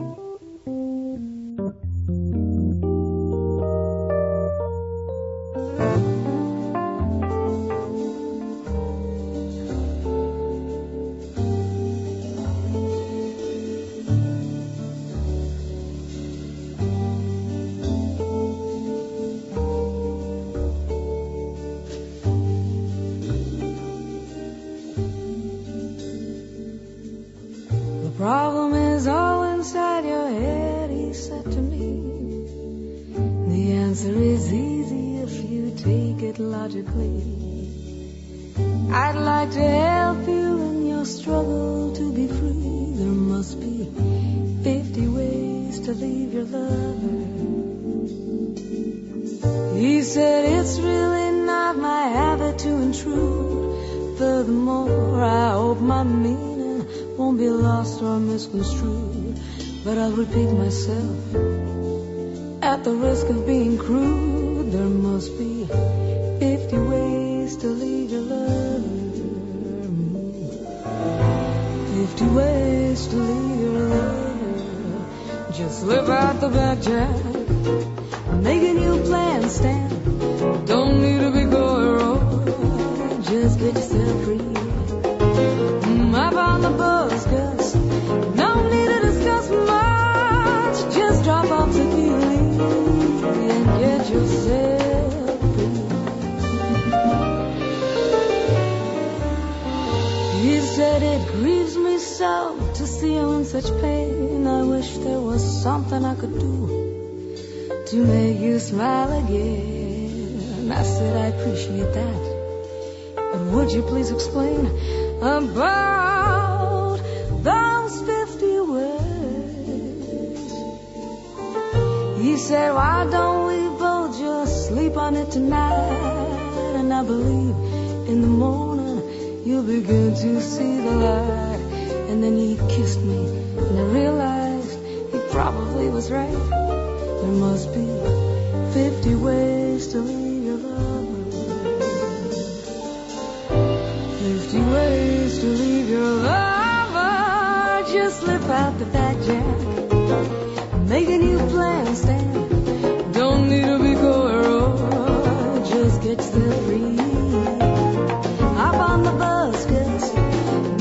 Problem is all inside your head, he said to me. The answer is easy if you take it logically. I'd like to help you in your struggle to be free. There must be fifty ways to leave your lover. He said it's really not my habit to intrude. Furthermore, I hope my meaning won't be lost or misconstrued, but I'll repeat myself at the risk of being crude. There must be fifty ways to leave your lover. Fifty ways to leave your lover. Just slip out the back, Jack. Make a new plan, Stan. Don't need to be going. Just get yourself free. Up on the bus, cause no need to discuss much. Just drop off the key and get yourself free. He said it grieves me so to see you in such pain. I wish there was something I could do to make you smile again. I said I appreciate that, but would you please explain about those fifty words? He said, why don't we both just sleep on it tonight? And I believe in the morning you'll begin to see the light. And then he kissed me and I realized he probably was right. There must be fifty ways to leave your lover. Fifty ways to leave your lover. Just slip out the back, Jack. Make a new plan, Stan. Don't need to be coy, just get yourself free. Hop on the bus, cause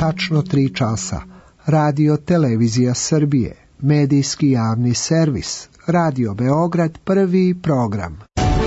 tačno tri časa. Radio Televizija Srbije, medijski javni servis, Radio Beograd, prvi program.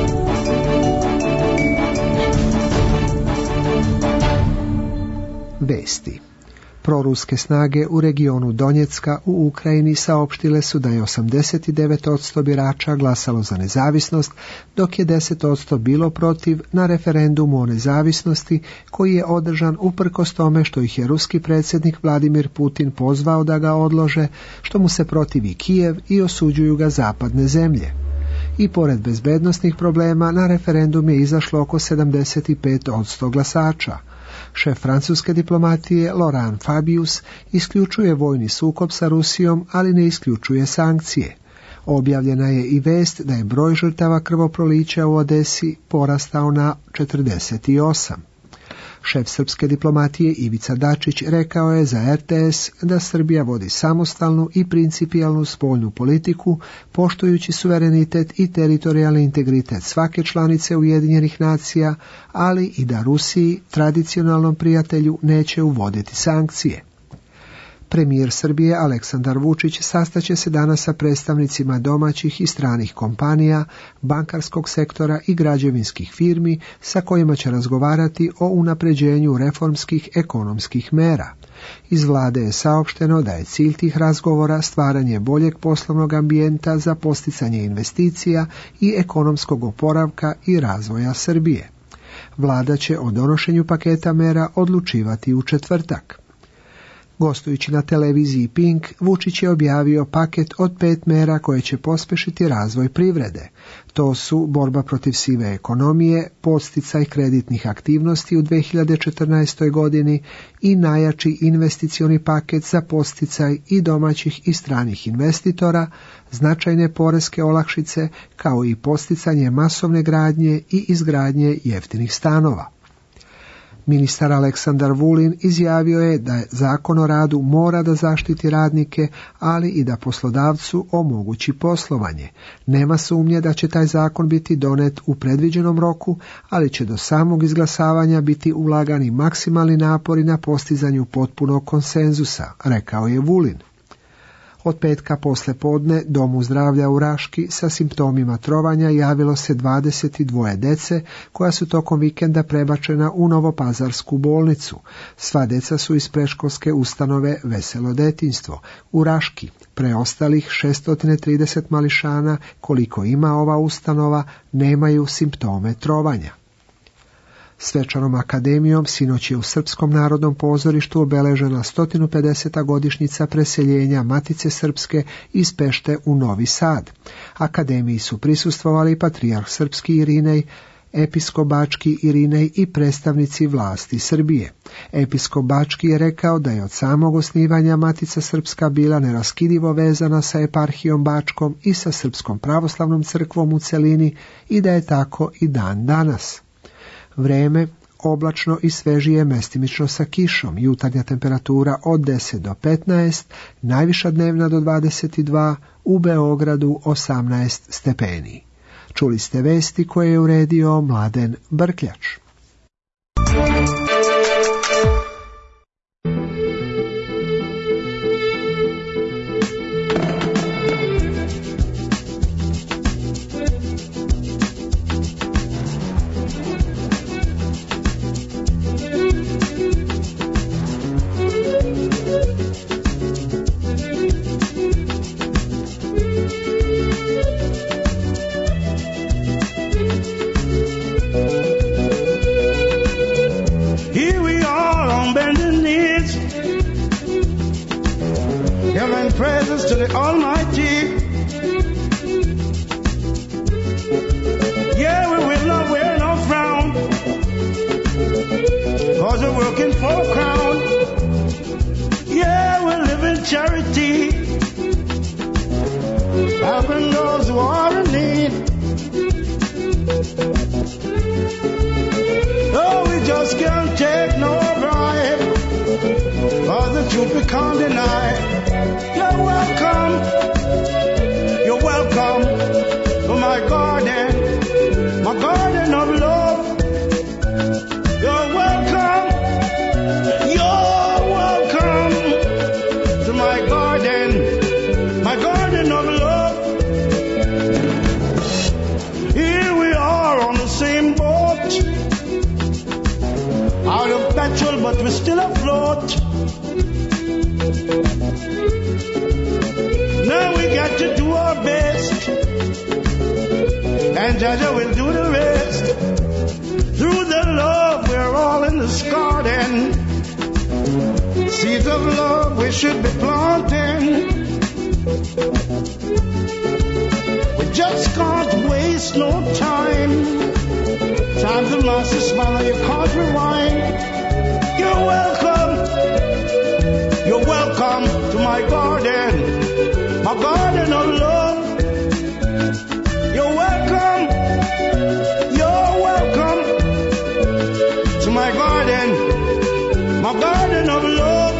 Vesti. Proruske snage u regionu Donjecka u Ukrajini saopštile su da je osamdeset devet posto birača glasalo za nezavisnost, dok je deset posto bilo protiv na referendumu o nezavisnosti koji je održan uprkos tome što ih je ruski predsjednik Vladimir Putin pozvao da ga odlože, što mu se protivi Kijev i osuđuju ga zapadne zemlje. I pored bezbednosnih problema na referendum je izašlo oko sedamdeset pet posto glasača. Šef francuske diplomatije Laurent Fabius isključuje vojni sukob sa Rusijom, ali ne isključuje sankcije. Objavljena je i vest da je broj žrtava krvoprolića u Odesi porastao na četrdeset osam. Šef srpske diplomatije Ivica Dačić rekao je za er te es da Srbija vodi samostalnu i principijelnu spoljnu politiku, poštujući suverenitet i teritorijalni integritet svake članice Ujedinjenih nacija, ali i da Rusiji, tradicionalnom prijatelju, neće uvoditi sankcije. Premijer Srbije Aleksandar Vučić sastaće se danas sa predstavnicima domaćih i stranih kompanija, bankarskog sektora i građevinskih firmi sa kojima će razgovarati o unapređenju reformskih ekonomskih mera. Iz vlade je saopšteno da je cilj tih razgovora stvaranje boljeg poslovnog ambijenta za posticanje investicija i ekonomskog oporavka i razvoja Srbije. Vlada će o donošenju paketa mera odlučivati u četvrtak. Gostujući na televiziji Pink, Vučić je objavio paket od pet mera koje će pospešiti razvoj privrede. To su borba protiv sive ekonomije, podsticaj kreditnih aktivnosti u dve hiljade četrnaestoj godini i najjači investicioni paket za podsticaj i domaćih i stranih investitora, značajne poreske olakšice, kao i podsticanje masovne gradnje i izgradnje jeftinih stanova. Ministar Aleksandar Vulin izjavio je da Zakon o radu mora da zaštiti radnike, ali i da poslodavcu omogući poslovanje. Nema sumnje da će taj zakon biti donet u predviđenom roku, ali će do samog izglasavanja biti ulagani maksimalni napori na postizanju potpunog konsenzusa, rekao je Vulin. Od petka posle podne Domu zdravlja u Raški sa simptomima trovanja javilo se dvadeset dvoje dece koja su tokom vikenda prebačena u Novopazarsku bolnicu. Sva deca su iz predškolske ustanove Veselo detinjstvo u Raški. Preostalih šesto trideset mališana, koliko ima ova ustanova, nemaju simptome trovanja. Svečanom akademijom sinoć je u Srpskom narodnom pozorištu obeležena sto pedeseta godišnjica preseljenja Matice Srpske iz Pešte u Novi Sad. Akademiji su prisustvovali patrijarh srpski Irinej, episkop bački Irinej i predstavnici vlasti Srbije. Episkop bački je rekao da je od samog osnivanja Matica Srpska bila neraskidivo vezana sa eparhijom Bačkom i sa Srpskom pravoslavnom crkvom u celini i da je tako i dan danas. Vreme oblačno i svežije mestimično sa kišom, jutarnja temperatura od deset do petnaest, najviša dnevna do dvadeset dva, u Beogradu osamnaest stepeni. Čuli ste vesti koje je uredio Mladen Brkljač. To the Almighty, yeah, we will not wear no frown, cause we're working for a crown. Yeah, we live in charity, helping those who are in need. Oh, we just can't take no bribe, cause the truth we can't deny. You're welcome, you're welcome to my garden, my garden of love. You're welcome, you're welcome. garden of love. Here we are on the same boat, out of petrol but we're still afloat. Now we got to do our best, and Jaja will do the rest. Through the love we're all in this garden, seeds of love we should be planting. We just can't waste no time. Time to master smile, you can't rewind. You're welcome, you're welcome to my garden, my garden of love. You're welcome, you're welcome to my garden, my garden of love.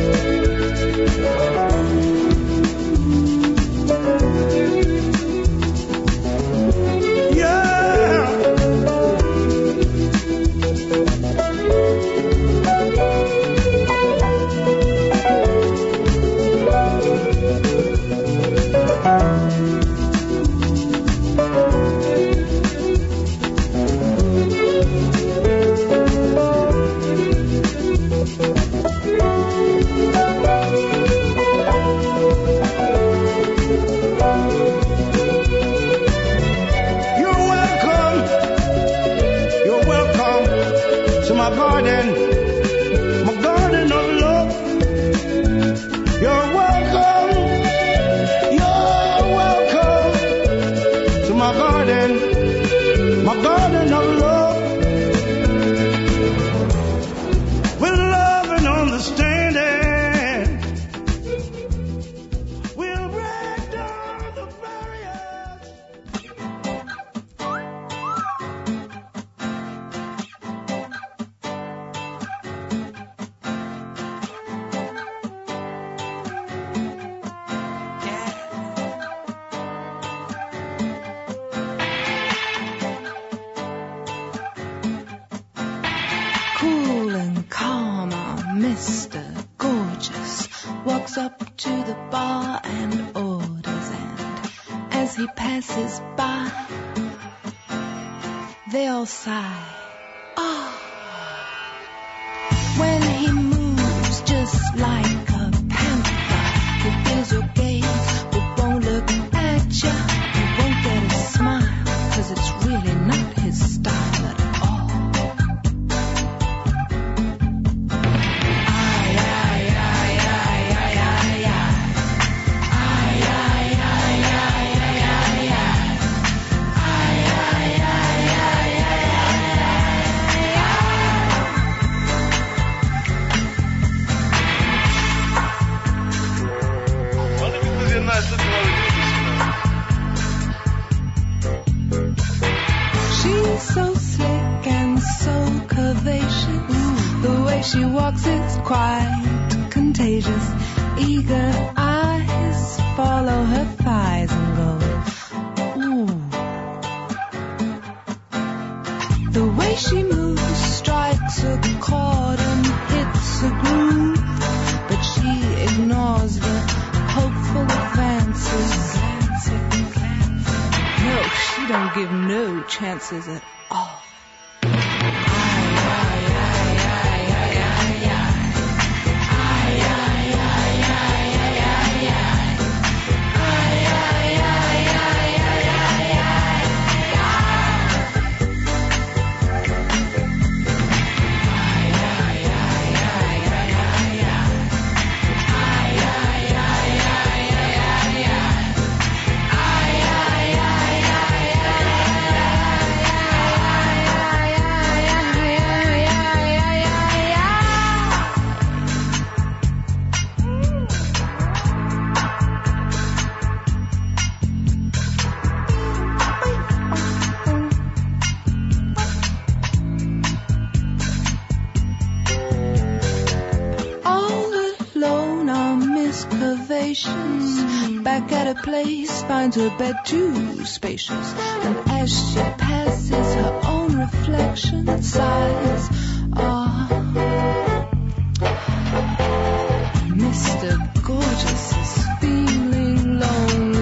Chances at all. Back at a place, finds her bed too spacious, and as she passes, her own reflection sighs. Ah, Mister Gorgeous is feeling lonely.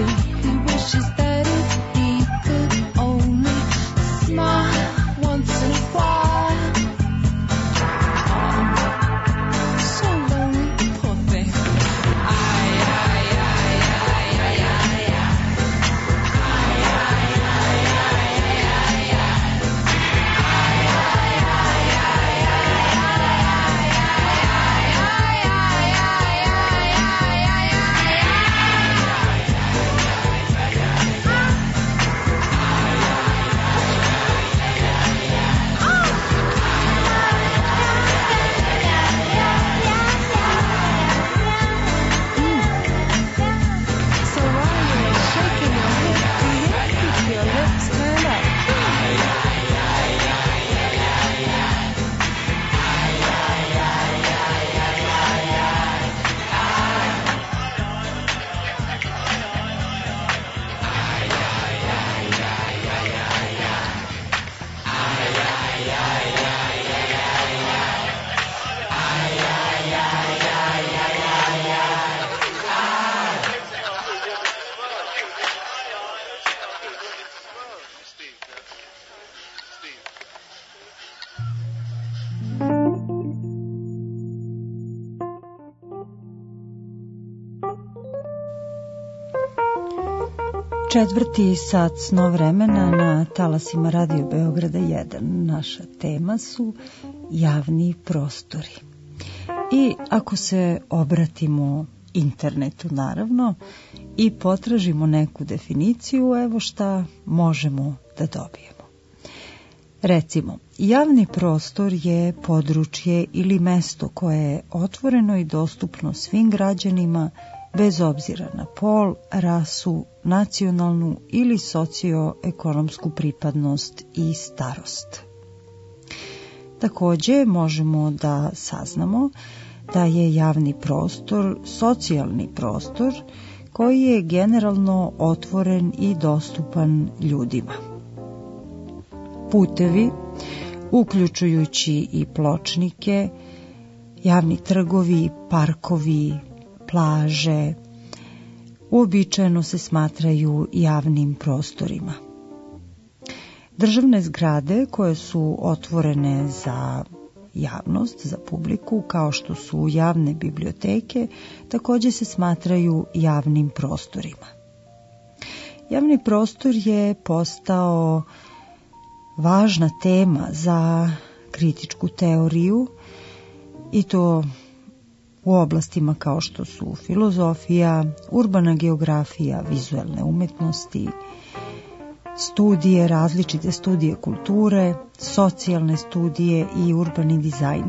Četvrti sat sno vremena na talasima Radio Beograda jedan. Naša tema su javni prostori. I ako se obratimo internetu, naravno, i potražimo neku definiciju, evo šta možemo da dobijemo. Recimo, javni prostor je područje ili mesto koje je otvoreno i dostupno svim građanima bez obzira na pol, rasu, nacionalnu ili socioekonomsku pripadnost i starost. Takođe možemo da saznamo da je javni prostor socijalni prostor koji je generalno otvoren i dostupan ljudima. Putevi, uključujući i pločnike, javni trgovi, parkovi, plaže, uobičajeno se smatraju javnim prostorima. Državne zgrade koje su otvorene za javnost, za publiku, kao što su javne biblioteke, također se smatraju javnim prostorima. Javni prostor je postao važna tema za kritičku teoriju i to u oblastima kao što su filozofija, urbana geografija, vizuelne umetnosti, studije, različite studije kulture, socijalne studije i urbani dizajn.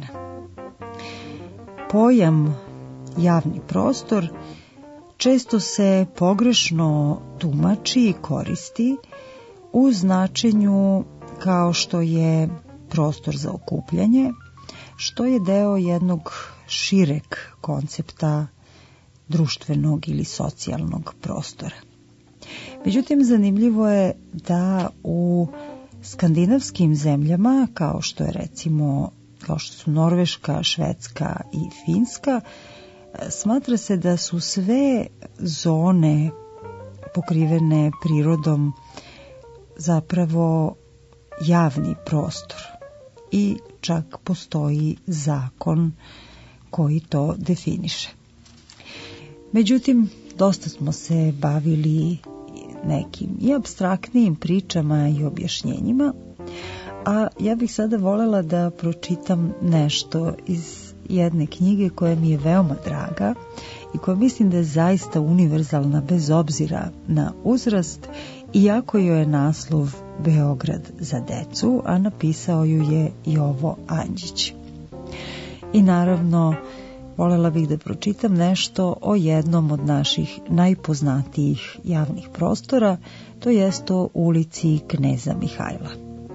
Pojam javni prostor često se pogrešno tumači i koristi u značenju kao što je prostor za okupljanje, što je deo jednog šireg koncepta društvenog ili socijalnog prostora. Međutim, zanimljivo je da u skandinavskim zemljama, kao što je recimo, kao što su Norveška, Švedska i Finska, smatra se da su sve zone pokrivene prirodom zapravo javni prostor i čak postoji zakon koji to definiše. Međutim, dosta smo se bavili nekim i apstraktnijim pričama i objašnjenjima, a ja bih sada voljela da pročitam nešto iz jedne knjige koja mi je veoma draga i koja mislim da je zaista univerzalna bez obzira na uzrast, iako joj je naslov Beograd za decu, a napisao ju je Jovo Andžić. I naravno, voljela bih da pročitam nešto o jednom od naših najpoznatijih javnih prostora, to jest o ulici Kneza Mihajla.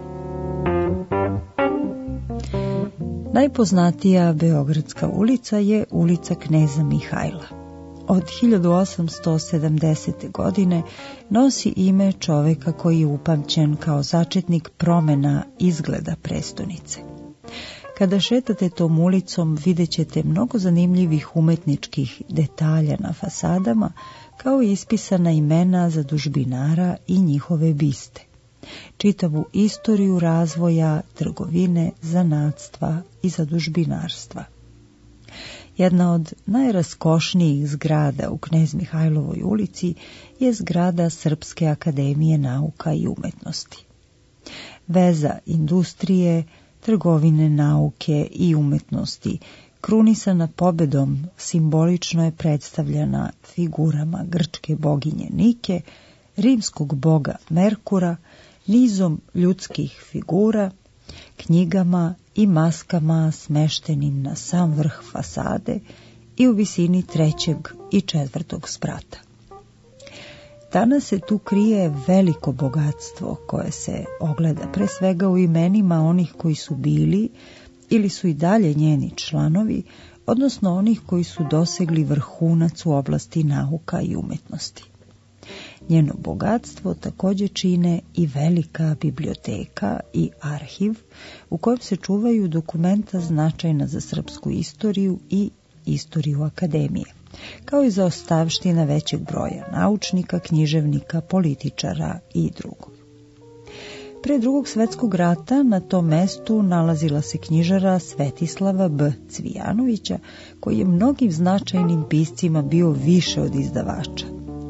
Najpoznatija beogradska ulica je ulica Kneza Mihajla. Od hiljadu osamsto sedamdesete. godine nosi ime čoveka koji je upamćen kao začetnik promena izgleda prestonice. Kada šetate tom ulicom vidjet ćete mnogo zanimljivih umetničkih detalja na fasadama, kao i ispisana imena zadužbinara i njihove biste. Čitavu istoriju razvoja, trgovine, zanatstva i zadužbinarstva. Jedna od najraskošnijih zgrada u Knez Mihajlovoj ulici je zgrada Srpske akademije nauka i umetnosti. Veza industrije, trgovine, nauke i umetnosti, krunisana pobedom, simbolično je predstavljena figurama grčke boginje Nike, rimskog boga Merkura, nizom ljudskih figura, knjigama i maskama smeštenim na sam vrh fasade i u visini trećeg i četvrtog sprata. Danas se tu krije veliko bogatstvo koje se ogleda pre svega u imenima onih koji su bili ili su i dalje njeni članovi, odnosno onih koji su dosegli vrhunac u oblasti nauka i umetnosti. Njeno bogatstvo također čine i velika biblioteka i arhiv u kojem se čuvaju dokumenta značajna za srpsku istoriju i istoriju akademije, kao i za ostavština većeg broja naučnika, književnika, političara i drugog. Pre drugog svetskog rata na tom mestu nalazila se knjižara Svetislava B. Cvijanovića, koji je mnogim značajnim piscima bio više od izdavača.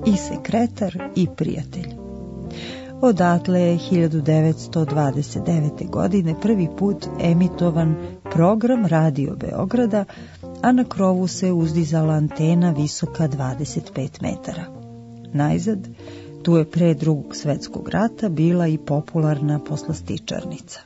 i sekretar i prijatelj. Odatle je hiljadu devetsto dvadeset devete. godine prvi put emitovan program Radio Beograda, a na krovu se uzdizala antena visoka dvadeset pet metara. Najzad, tu je pre drugog svetskog rata bila i popularna poslastičarnica.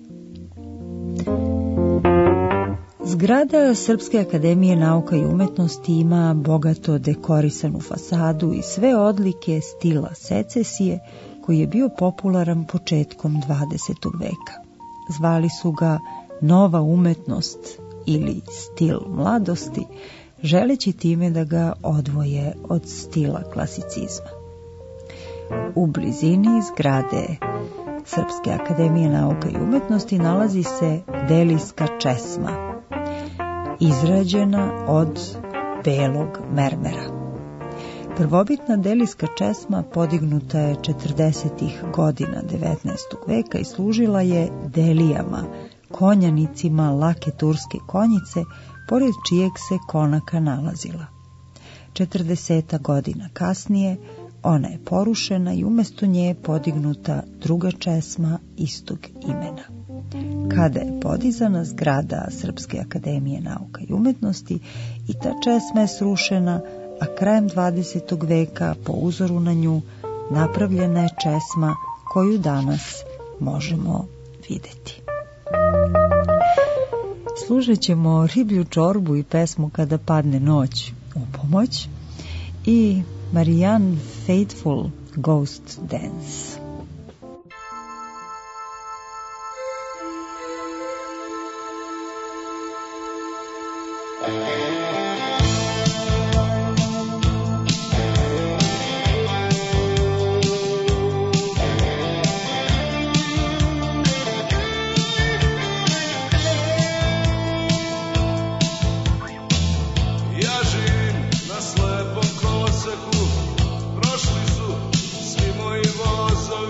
Zgrada Srpske akademije nauka i umetnosti ima bogato dekorisanu fasadu i sve odlike stila secesije, koji je bio popularan početkom dvadesetog veka. Zvali su ga nova umetnost ili stil mladosti, želeći time da ga odvoje od stila klasicizma. U blizini zgrade Srpske akademije nauka i umetnosti nalazi se Delijska česma, izrađena od belog mermera. Prvobitna Delijska česma podignuta je četrdesetih godina devetnaestog veka i služila je delijama, konjanicima lake turske konjice, pored čijeg se konaka nalazila. četrdeseta godina kasnije ona je porušena i umjesto nje je podignuta druga česma istog imena. Kada je podizana zgrada Srpske akademije nauka i umetnosti, i ta česma je srušena, a krajem dvadesetog veka po uzoru na nju napravljena je česma koju danas možemo vidjeti. Slušat ćemo Riblju čorbu i pesmu Kada padne noć u pomoć i Marianne Faithfull Ghost Dance. Prošli su svi moji vozovi.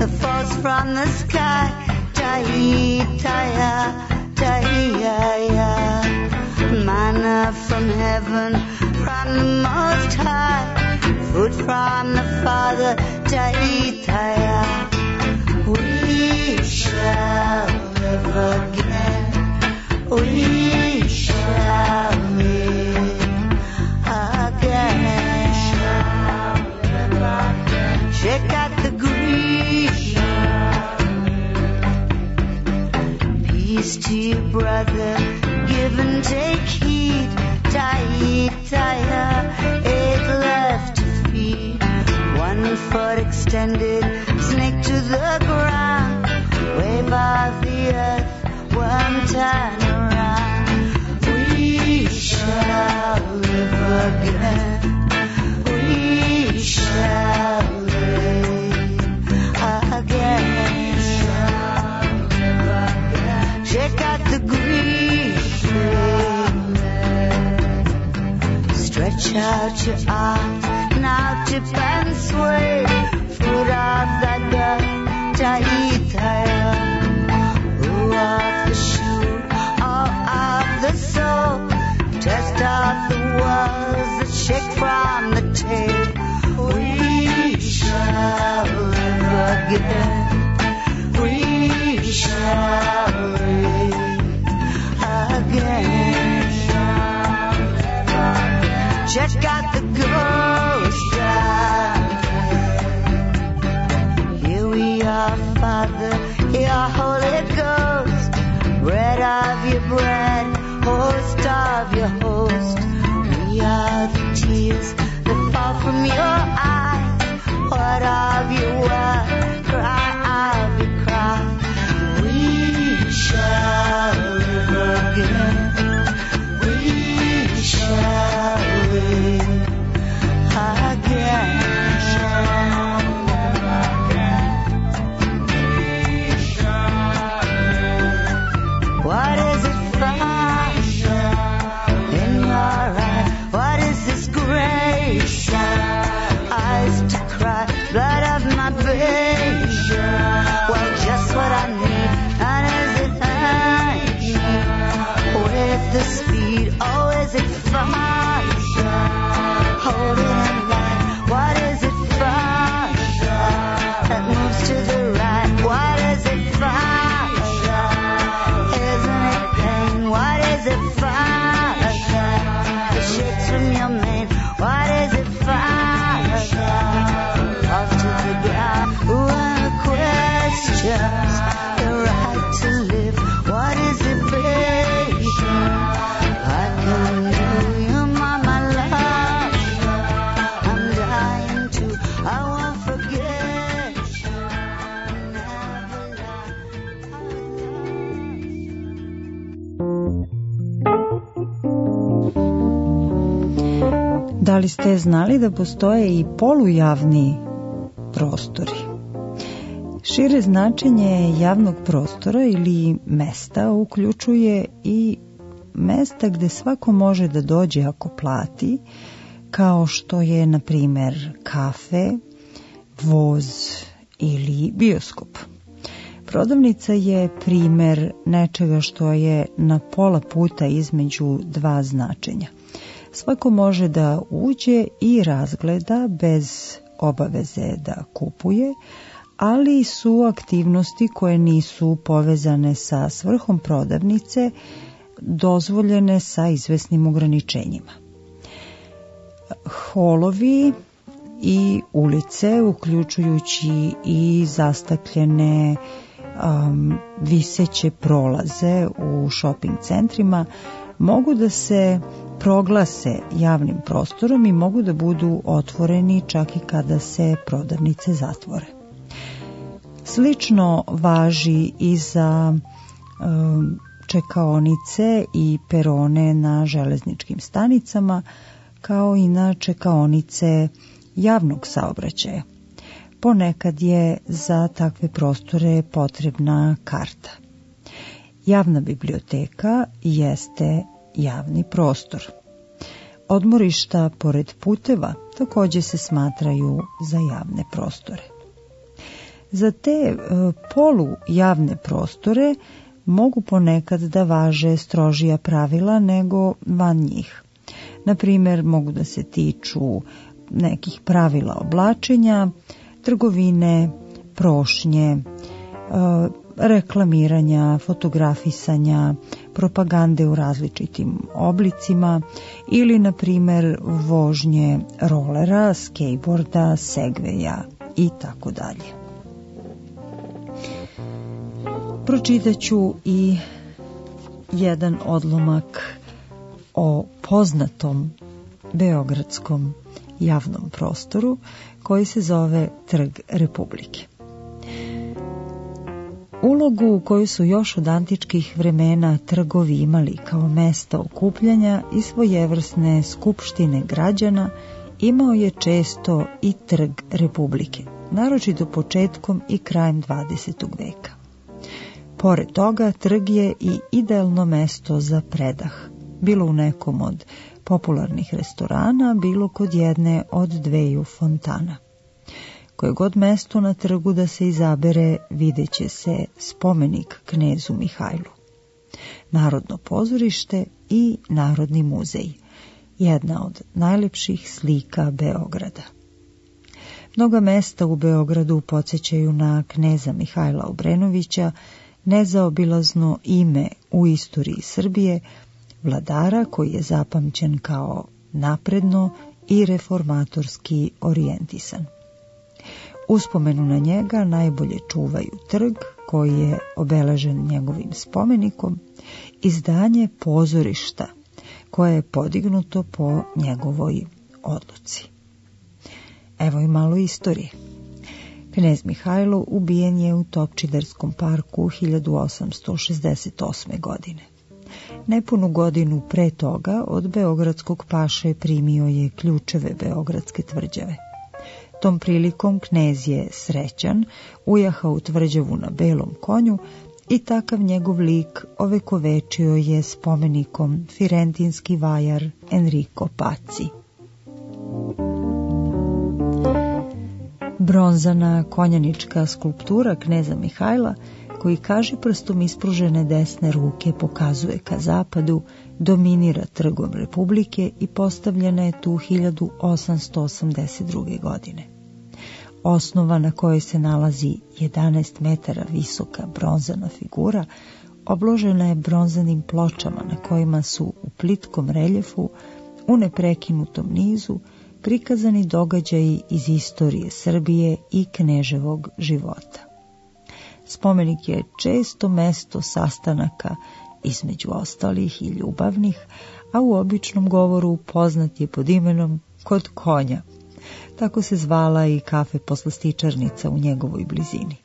that falls from the sky. Tahitaya, Tahiyaya. Manna from heaven, from the Most High. Food from the Father, Tahitaya. We shall live again. We shall live again. Check out the green. Peace to you, brother. Give and take heed. Tahitaya, eight left to feed. One foot extended, snake to the ground. Wave of the earth, one turn around. We shall live again. We shall live again. Check out the green. Stretch out your arms, now tip and sway. Fruit of the gut, Tahitaya. Ooh, of the shoe, all of the soul. Test of the walls that shake from the tail. We shall live again. We shall live again. Check out the ghost town. Here we are, Father, your Holy Ghost. Bread of your bread, host of your host. We are the tears that fall from your eyes. What of your word, cry of your cry. We shall live again. We shall live again. What is it, Father, in your eyes? What is this grace? Eyes to cry, blood of my baby. Well, just what I need, and is it I need? With the speed, oh, is it Father? Hold it in line. What is it, Father, that moves to the right? What is it, Father? Isn't it pain? What is it, Father, that shakes from your mane? What is it, Father, off to the ground? Ooh, and the questions, the right to live. What is it, baby? I can do you, mama, love. I'm dying to, I won't forget you. Never lie. Da li ste znali da postoje i polujavni prostori? Šire značenje javnog prostora ili mesta uključuje i mesta gde svako može da dođe ako plati, kao što je, na primer, kafe, voz ili bioskop. Prodavnica je primer nečega što je na pola puta između dva značenja. Svako može da uđe i razgleda bez obaveze da kupuje, ali su aktivnosti koje nisu povezane sa svrhom prodavnice dozvoljene sa izvesnim ograničenjima. Holovi i ulice, uključujući i zastakljene um, viseće prolaze u shopping centrima, mogu da se proglase javnim prostorom i mogu da budu otvoreni čak i kada se prodavnice zatvore. Slično važi i za um, čekaonice i perone na železničkim stanicama, kao i na čekaonice javnog saobraćaja. Ponekad je za takve prostore potrebna karta. Javna biblioteka jeste javni prostor. Odmorišta pored puteva također se smatraju za javne prostore. Za te e, polujavne prostore mogu ponekad da važe strožija pravila nego van njih. Na primjer, mogu da se tiču nekih pravila oblačenja, trgovine, prošnje, reklamiranja, fotografisanja, propagande u različitim oblicima ili, na primjer, vožnje rolera, skateboarda, segveja i tako dalje. Pročitaću i jedan odlomak o poznatom beogradskom javnom prostoru koji se zove Trg Republike. Ulogu koju su još od antičkih vremena trgovi imali kao mesta okupljanja i svojevrsne skupštine građana imao je često i Trg Republike, naročito početkom i krajem dvadesetog veka. Pored toga, trg je i idealno mesto za predah, bilo u nekom od popularnih restorana, bilo kod jedne od dveju fontana. Koje god mesto na trgu da se izabere, videće se spomenik knezu Mihajlu, Narodno pozorište i Narodni muzej, jedna od najlepših slika Beograda. Mnoga mesta u Beogradu podsjećaju na kneza Mihajla Obrenovića, nezaobilazno ime u istoriji Srbije, vladara koji je zapamćen kao napredno i reformatorski orijentisan. Uspomenu na njega najbolje čuvaju trg koji je obeležen njegovim spomenikom, izdanje pozorišta koje je podignuto po njegovoj odluci. Evo i malo istorije. Knez Mihajlo ubijen je u Topčiderskom parku hiljadu osamsto šezdeset osme. godine. Nepunu godinu pre toga od beogradskog paše primio je ključeve beogradske tvrđave. Tom prilikom knez je srećan ujahao u tvrđavu na belom konju i takav njegov lik ovekovečio je spomenikom firentinski vajar Enrico Pazzi. Bronzana konjanička skulptura kneza Mihajla, koji kaži prstom ispružene desne ruke pokazuje ka zapadu, dominira Trgom Republike i postavljena je tu hiljadu osamsto osamdeset druge. godine. Osnova na kojoj se nalazi jedanaest metara visoka bronzana figura obložena je bronzanim pločama na kojima su u plitkom reljefu u neprekinutom nizu prikazani događaji iz istorije Srbije i kneževog života. Spomenik je često mesto sastanaka između ostalih i ljubavnih, a u običnom govoru poznat je pod imenom Kod konja. Tako se zvala i kafe poslastičarnica u njegovoj blizini.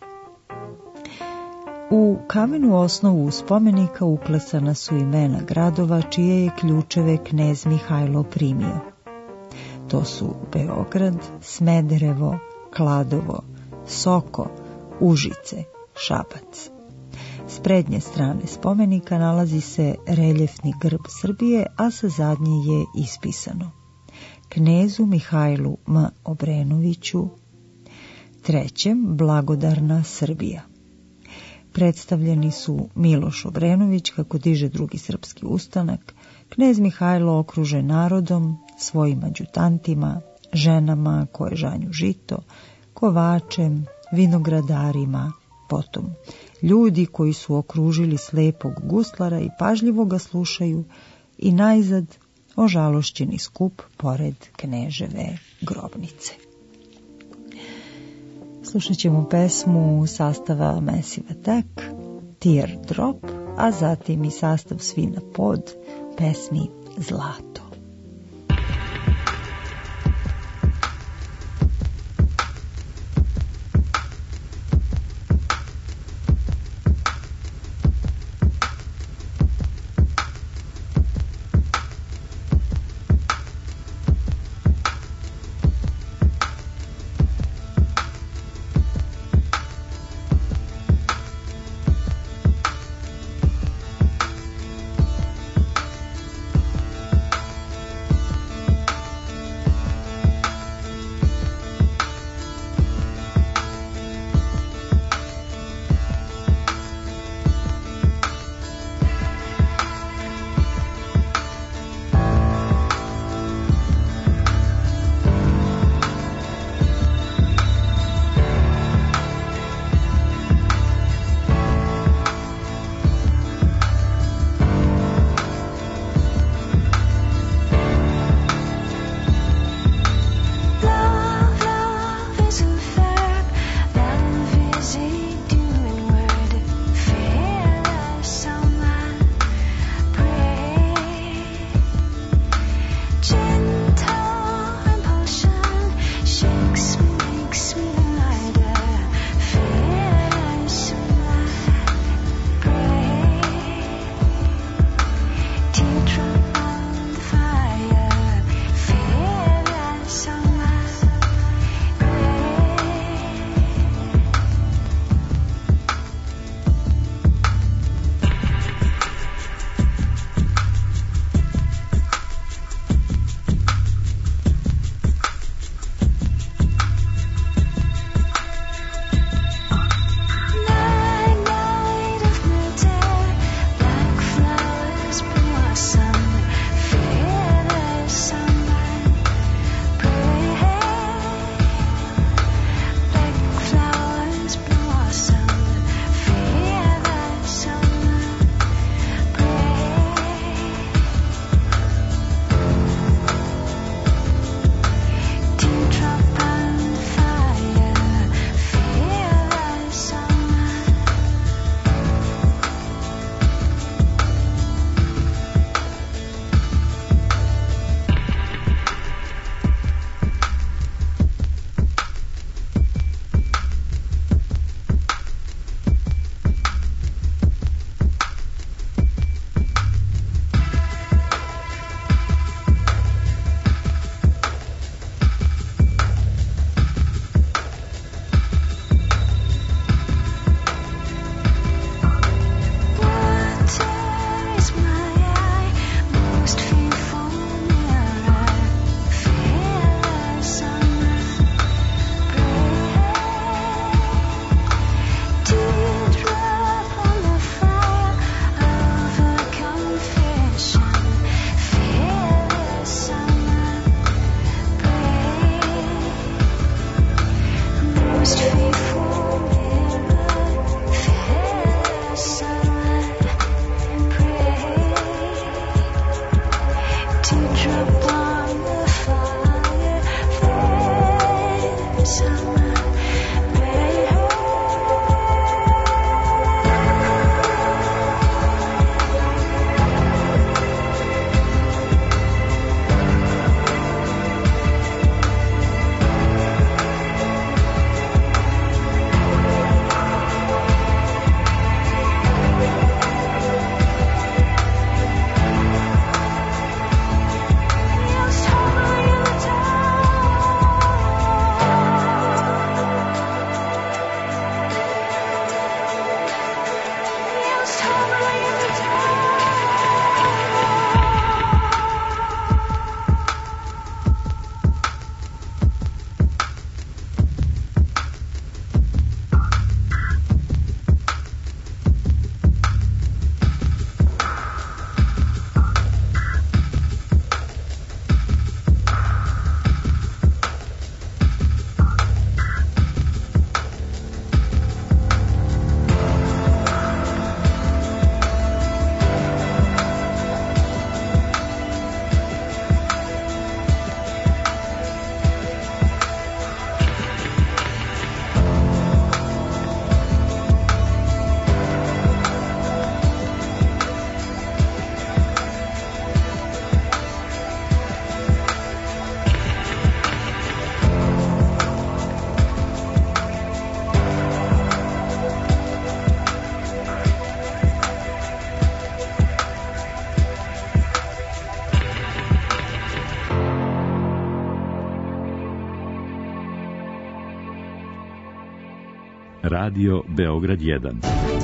U kamenu osnovu spomenika uklesana su imena gradova čije je ključeve knez Mihajlo primio. To su Beograd, Smederevo, Kladovo, Soko, Užice, Šabac. S prednje strane spomenika nalazi se reljefni grb Srbije, a sa zadnje je ispisano: Knezu Mihajlu M. Obrenoviću, trećem blagodarna Srbija. Predstavljeni su Miloš Obrenović kako diže drugi srpski ustanak, knez Mihajlo okružen narodom, svojim adjutantima, ženama koje žanju žito, kovačem, vinogradarima, potom ljudi koji su okružili slepog guslara i pažljivo ga slušaju i najzad ožalošćeni skup pored kneževe grobnice. Slušat ćemo pesmu sastava Massive Attack, Teardrop, a zatim i sastav Svina pod pesmi Zlato. Radio Beograd jedan.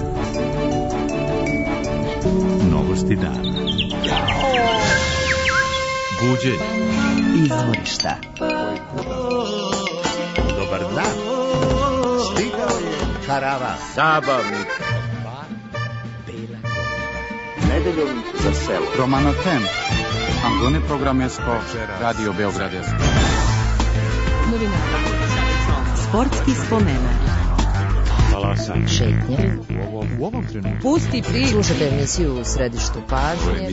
Novosti dana. Buđenje. Izvorišta. Dobar dan. Stigao je karavan. Zabavnik. Nedeljom za selo. Romanotem. Angone programesko. Radio Beogradesko. Sportski spomenak. Talasanje. Šetnje. U ovom, u ovom trenutku. Pusti pri. Slušajte emisiju u središtu pažnje.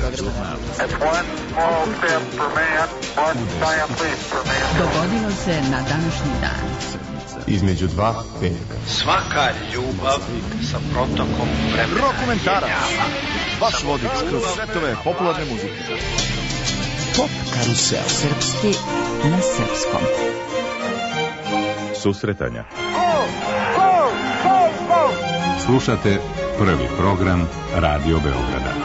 Dogodilo se na današnji dan. Između dva petka. Svaka ljubav sa protokom vremena. Rokomentara. Vaš vodič kroz svetove popularne muzike. Pop karusel. Srpski na srpskom. Susretanja. Slušate prvi program Radio Beograda.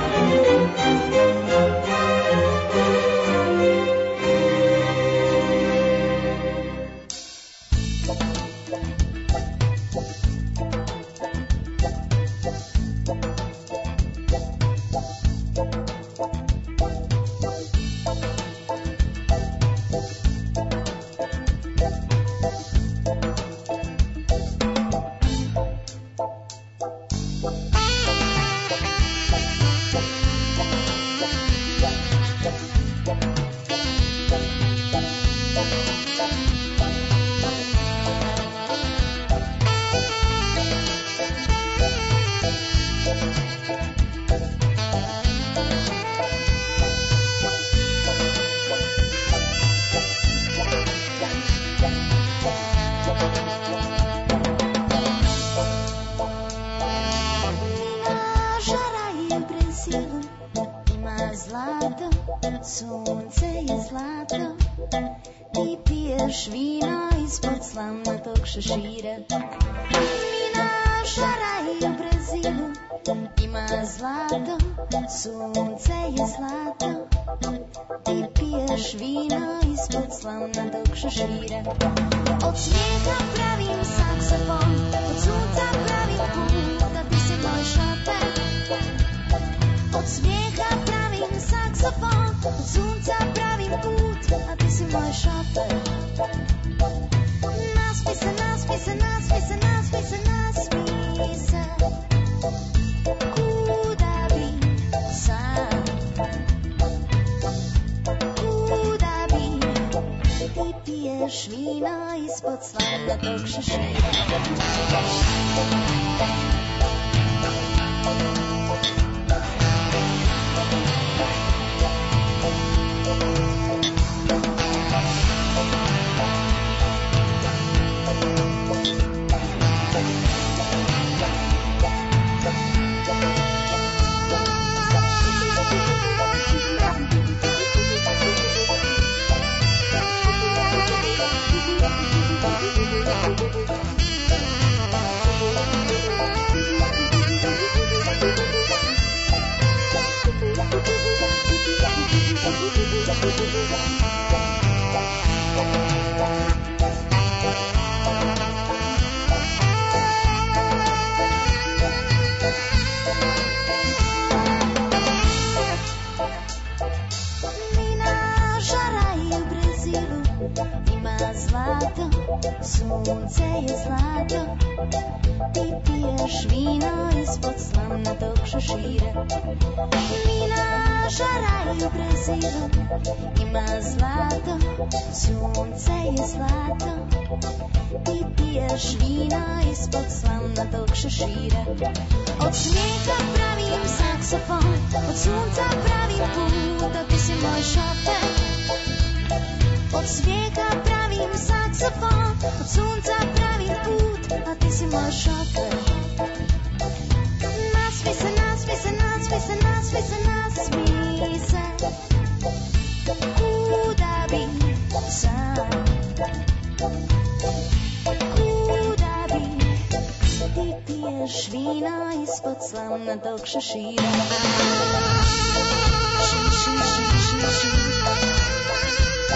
Dok šešira.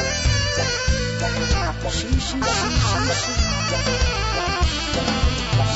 Ši, ši, ši, ši, ši.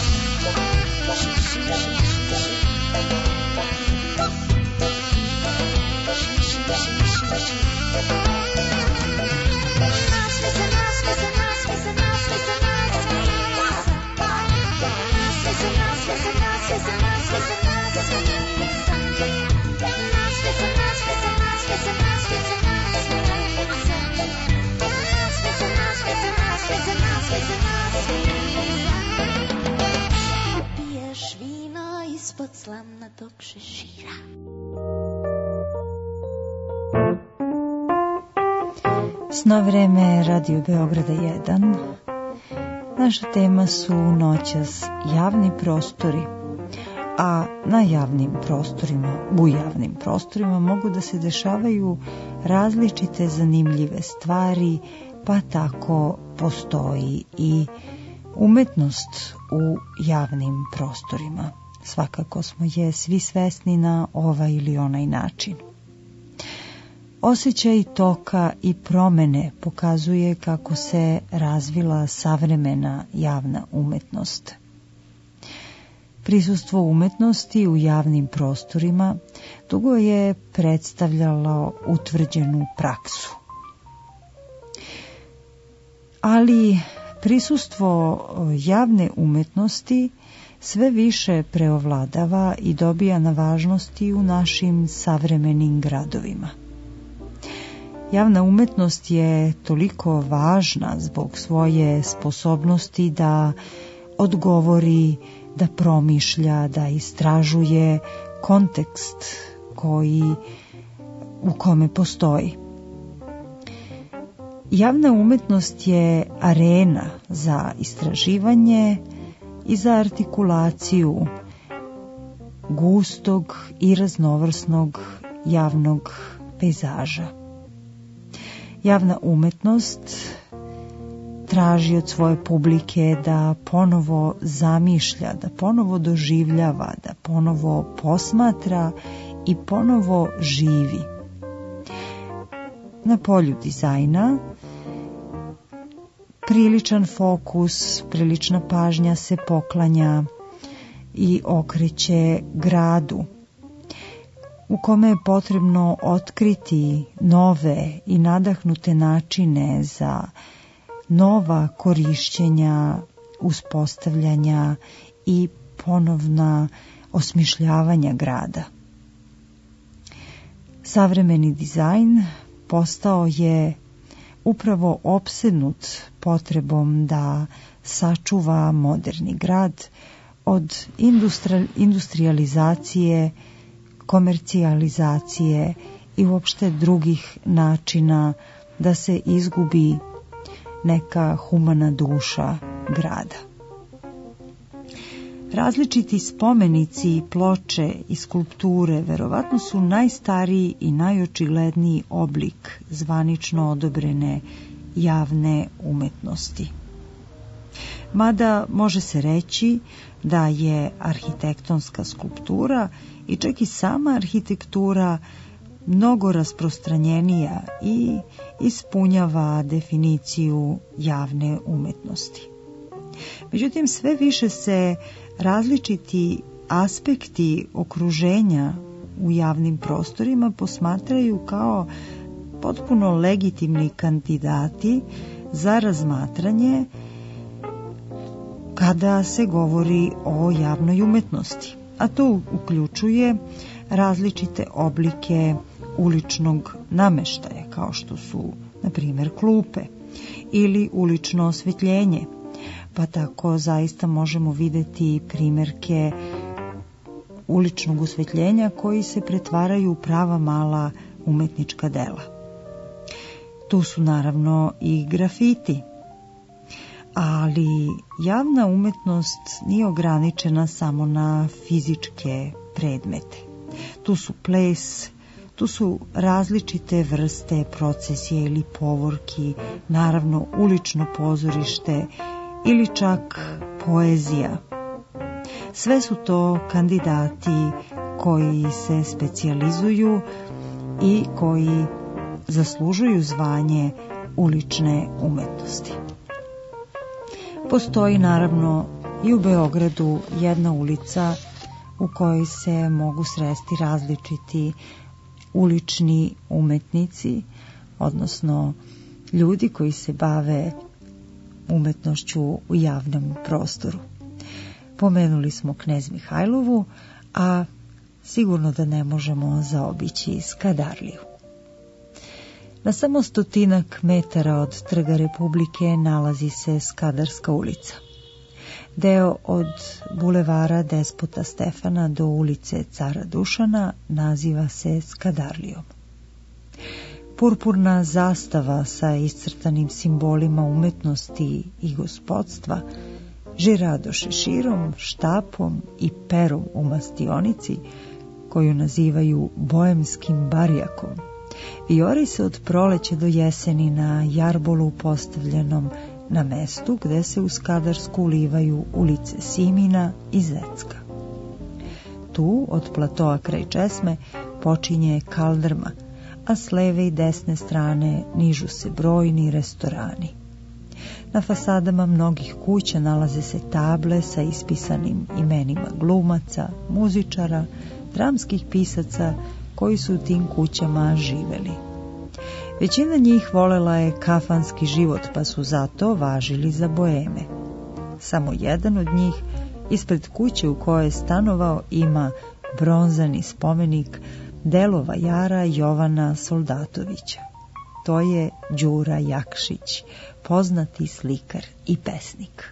Piješ vino ispod slamnatog šešira. Sno vreme Radio Beograda jedan. Naša tema su noćas javni prostori, a na javnim prostorima, u javnim prostorima mogu da se dešavaju različite zanimljive stvari, pa tako postoji i umetnost u javnim prostorima. Svakako smo je svi svesni na ovaj ili onaj način. Osjećaj toka i promene pokazuje kako se razvila savremena javna umetnost. Prisustvo umetnosti u javnim prostorima dugo je predstavljalo utvrđenu praksu. Ali prisustvo javne umetnosti sve više preovladava i dobija na važnosti u našim savremenim gradovima. Javna umetnost je toliko važna zbog svoje sposobnosti da odgovori, da promišlja, da istražuje kontekst koji u kome postoji. Javna umetnost je arena za istraživanje i za artikulaciju gustog i raznovrsnog javnog pejzaža. Javna umetnost traži od svoje publike da ponovo zamišlja, da ponovo doživljava, da ponovo posmatra i ponovo živi. Na polju dizajna priličan fokus, prilična pažnja se poklanja i okreće gradu, u kome je potrebno otkriti nove i nadahnute načine za nova korišćenja, uspostavljanja i ponovna osmišljavanja grada. Savremeni dizajn postao je upravo opsednut potrebom da sačuva moderni grad od industri- industrializacije, komercijalizacije i uopšte drugih načina da se izgubi neka humana duša grada. Različiti spomenici, ploče i skulpture verovatno su najstariji i najočigledniji oblik zvanično odobrene javne umetnosti. Mada može se reći da je arhitektonska skulptura i čak i sama arhitektura mnogo rasprostranjenija i ispunjava definiciju javne umetnosti. Međutim, sve više se različiti aspekti okruženja u javnim prostorima posmatraju kao potpuno legitimni kandidati za razmatranje kada se govori o javnoj umetnosti. A to uključuje različite oblike uličnog nameštaja, kao što su, na primjer, klupe ili ulično osvetljenje, pa tako zaista možemo videti primjerke uličnog osvetljenja koji se pretvaraju u prava mala umetnička dela. Tu su naravno i grafiti, ali javna umetnost nije ograničena samo na fizičke predmete. Tu su ples, tu su različite vrste procesije ili povorki, naravno ulično pozorište ili čak poezija. Sve su to kandidati koji se specijalizuju i koji zaslužuju zvanje ulične umetnosti. Postoji naravno i u Beogradu jedna ulica u kojoj se mogu sresti različiti ulični umetnici, odnosno ljudi koji se bave umetnošću u javnom prostoru. Pomenuli smo Knez Mihajlovu, a sigurno da ne možemo zaobići Skadarliju. Na samo stotinak metara od Trga Republike nalazi se Skadarska ulica. Deo od bulevara Despota Stefana do ulice Cara Dušana naziva se Skadarlijom. Purpurna zastava sa iscrtanim simbolima umetnosti i gospodstva, Žirado šeširom, štapom i perom u mastionici, koju nazivaju boemskim barjakom, vijori se od proleća do jeseni na jarbolu postavljenom na mestu gde se u Skadarsku ulivaju ulice Simina i Zecka. Tu, od platoa kraj česme, počinje kaldrma, a s leve i desne strane nižu se brojni restorani. Na fasadama mnogih kuća nalaze se table sa ispisanim imenima glumaca, muzičara, dramskih pisaca koji su u tim kućama živeli. Većina njih volela je kafanski život, pa su zato važili za boeme. Samo jedan od njih, ispred kuće u kojoj je stanovao, ima bronzani spomenik delo vajara Jovana Soldatovića. To je Đura Jakšić, poznati slikar i pesnik.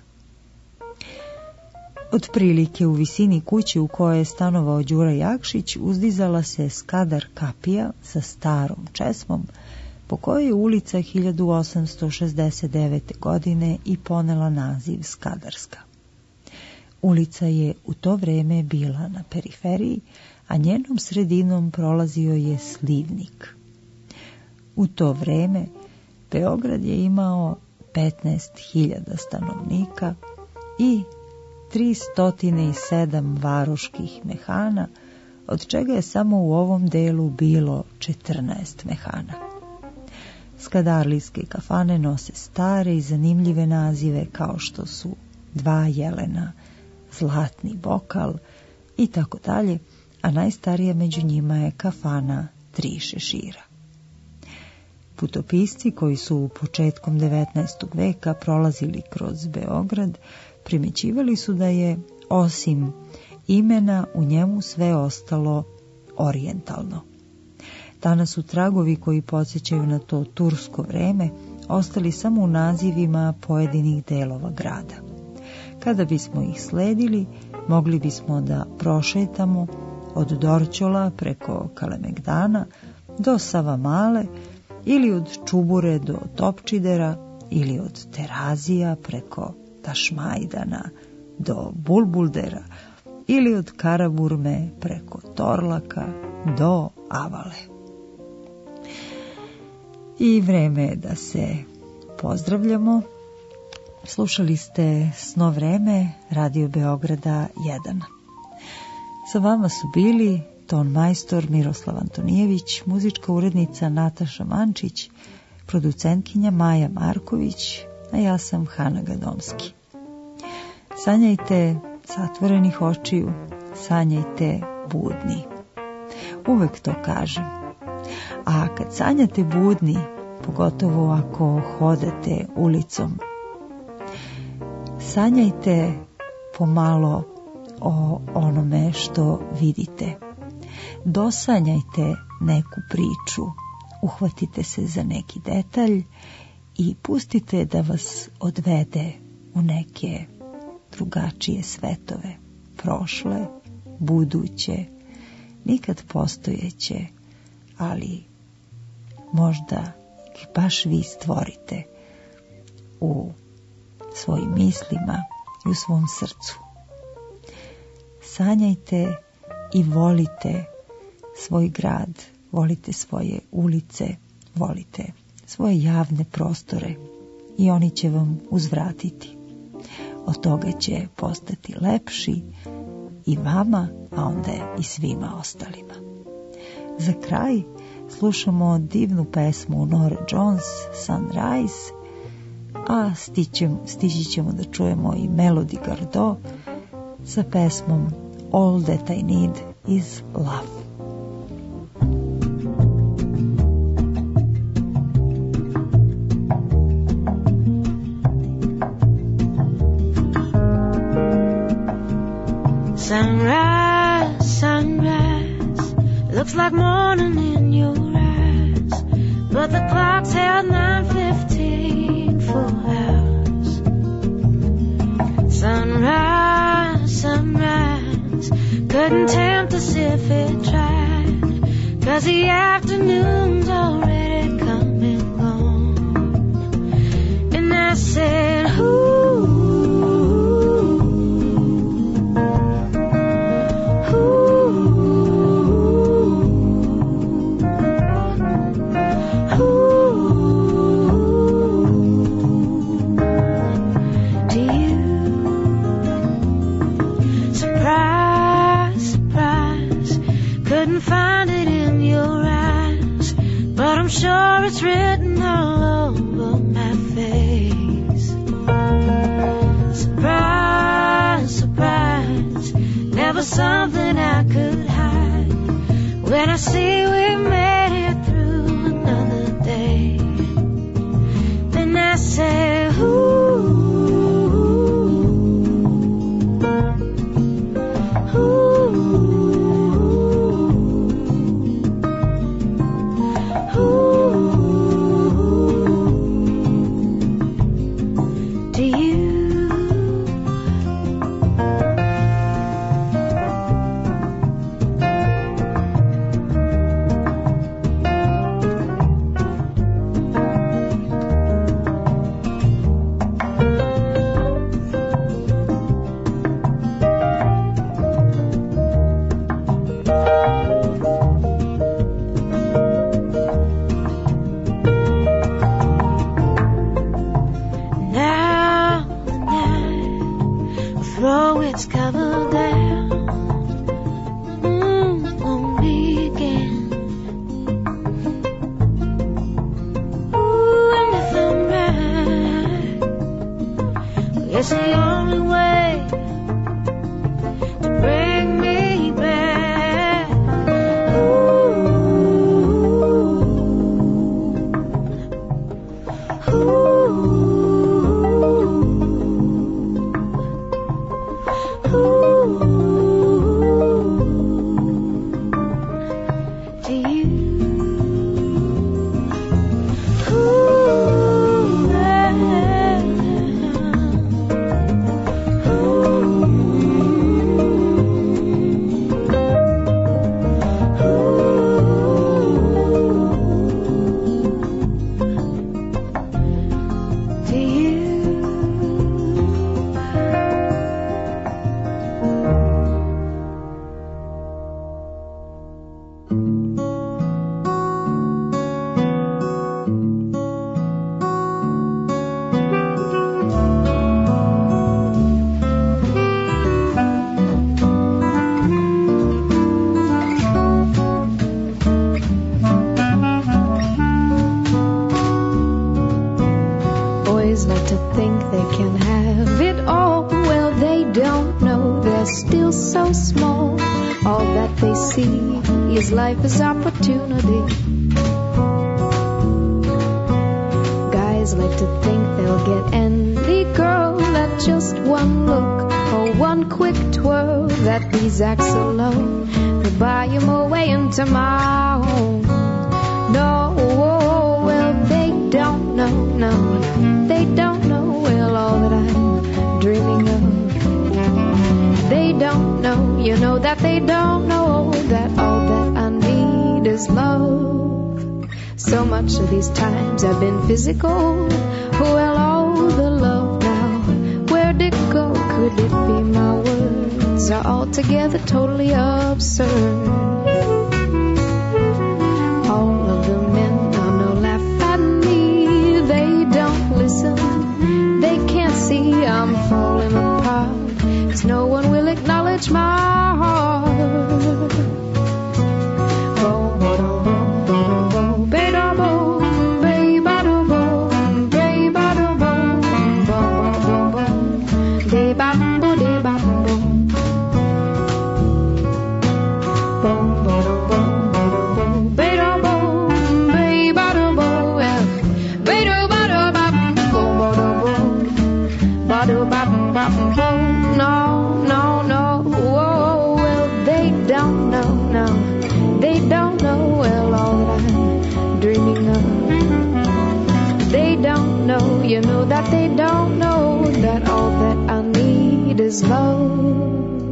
Otprilike u visini kuće u kojoj je stanovao Đura Jakšić uzdizala se Skadar kapija sa starom česmom, po kojoj je ulica hiljadu osamsto šezdeset devete. godine i ponela naziv Skadarska. Ulica je u to vreme bila na periferiji, a njenom sredinom prolazio je slivnik. U to vreme Beograd je imao petnaest hiljada stanovnika i tristo sedam varoških mehana, od čega je samo u ovom delu bilo četrnaest mehana. Skadarlijske kafane nose stare i zanimljive nazive kao što su Dva jelena, Zlatni bokal i tako dalje, a najstarija među njima je kafana Tri šešira. Putopisci koji su početkom devetnaestog veka prolazili kroz Beograd primećivali su da je, osim imena, u njemu sve ostalo orijentalno. Danas su tragovi koji podsjećaju na to tursko vreme ostali samo u nazivima pojedinih delova grada. Kada bismo ih sledili, mogli bismo da prošetamo od Dorćola preko Kalemegdana do Savamale, ili od Čubure do Topčidera, ili od Terazija preko Tašmajdana do Bulbuldera, ili od Karaburme preko Torlaka do Avale. I vreme je da se pozdravljamo. Slušali ste Sno vreme, Radio Beograda jedan. Sa vama su bili ton majstor Miroslav Antonijević, muzička urednica Nataša Mančić, producentkinja Maja Marković, a ja sam Hana Gadomski. Sanjajte zatvorenih očiju, sanjajte budni. Uvek to kažem. A kad sanjate budni, pogotovo ako hodate ulicom, sanjajte pomalo o onome što vidite. Dosanjajte neku priču, uhvatite se za neki detalj i pustite da vas odvede u neke drugačije svetove, prošle, buduće, nikad postojeće, ali možda ih baš vi stvorite u svojim mislima i u svom srcu. Sanjajte i volite svoj grad, volite svoje ulice, volite svoje javne prostore i oni će vam uzvratiti. Od toga će postati lepši i vama, a onda i svima ostalima. Za kraj slušamo divnu pesmu Nora Jones, Sunrise, a stićem, stići ćemo da čujemo i Melody Gardot sa pesmom All that I need is love. Sunrise, sunrise, looks like morning in your eyes, but the clock's held nine fifteen for hours. Sunrise, sunrise, couldn't tempt us if it tried, 'cause the afternoon's already come and gone. And I said, ooh, I'm sure it's written all over my face. Surprise, surprise, never something I could hide. When I see we made it through another day, then I say, ooh, ooh. Life is opportunity. Guys like to think they'll get any girl at just one look or one quick twirl. That these acts alone will buy them away into my home. No, well they don't know, no, they don't know well all that I'm dreaming of. They don't know, you know that they don't know that all that is love. So much of these times have been physical. Well, all the love now, where'd it go? Could it be my words are altogether totally absurd? All of the men I know laugh at me. They don't listen. They can't see I'm falling apart, 'cause no one will acknowledge my heart. that they don't know that all that I need is love.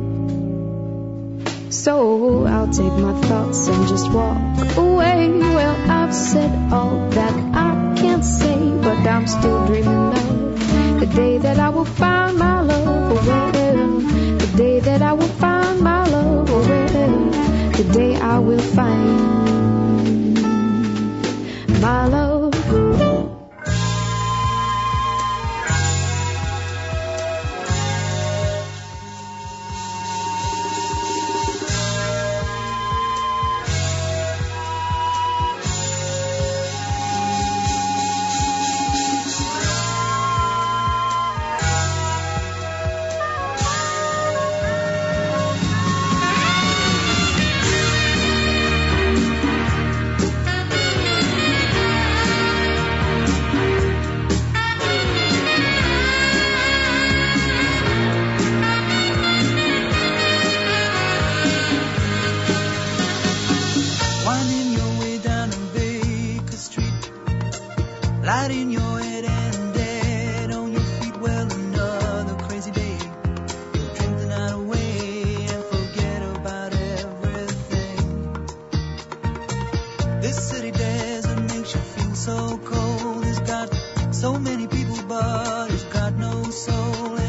So I'll take my thoughts and just walk away. Well, I've said all that I can't say, but I'm still dreaming of the day that I will find my love. Well, the day that I will find my love. Well, the day I will find my love. So cold, it's got so many people, but it's got no soul.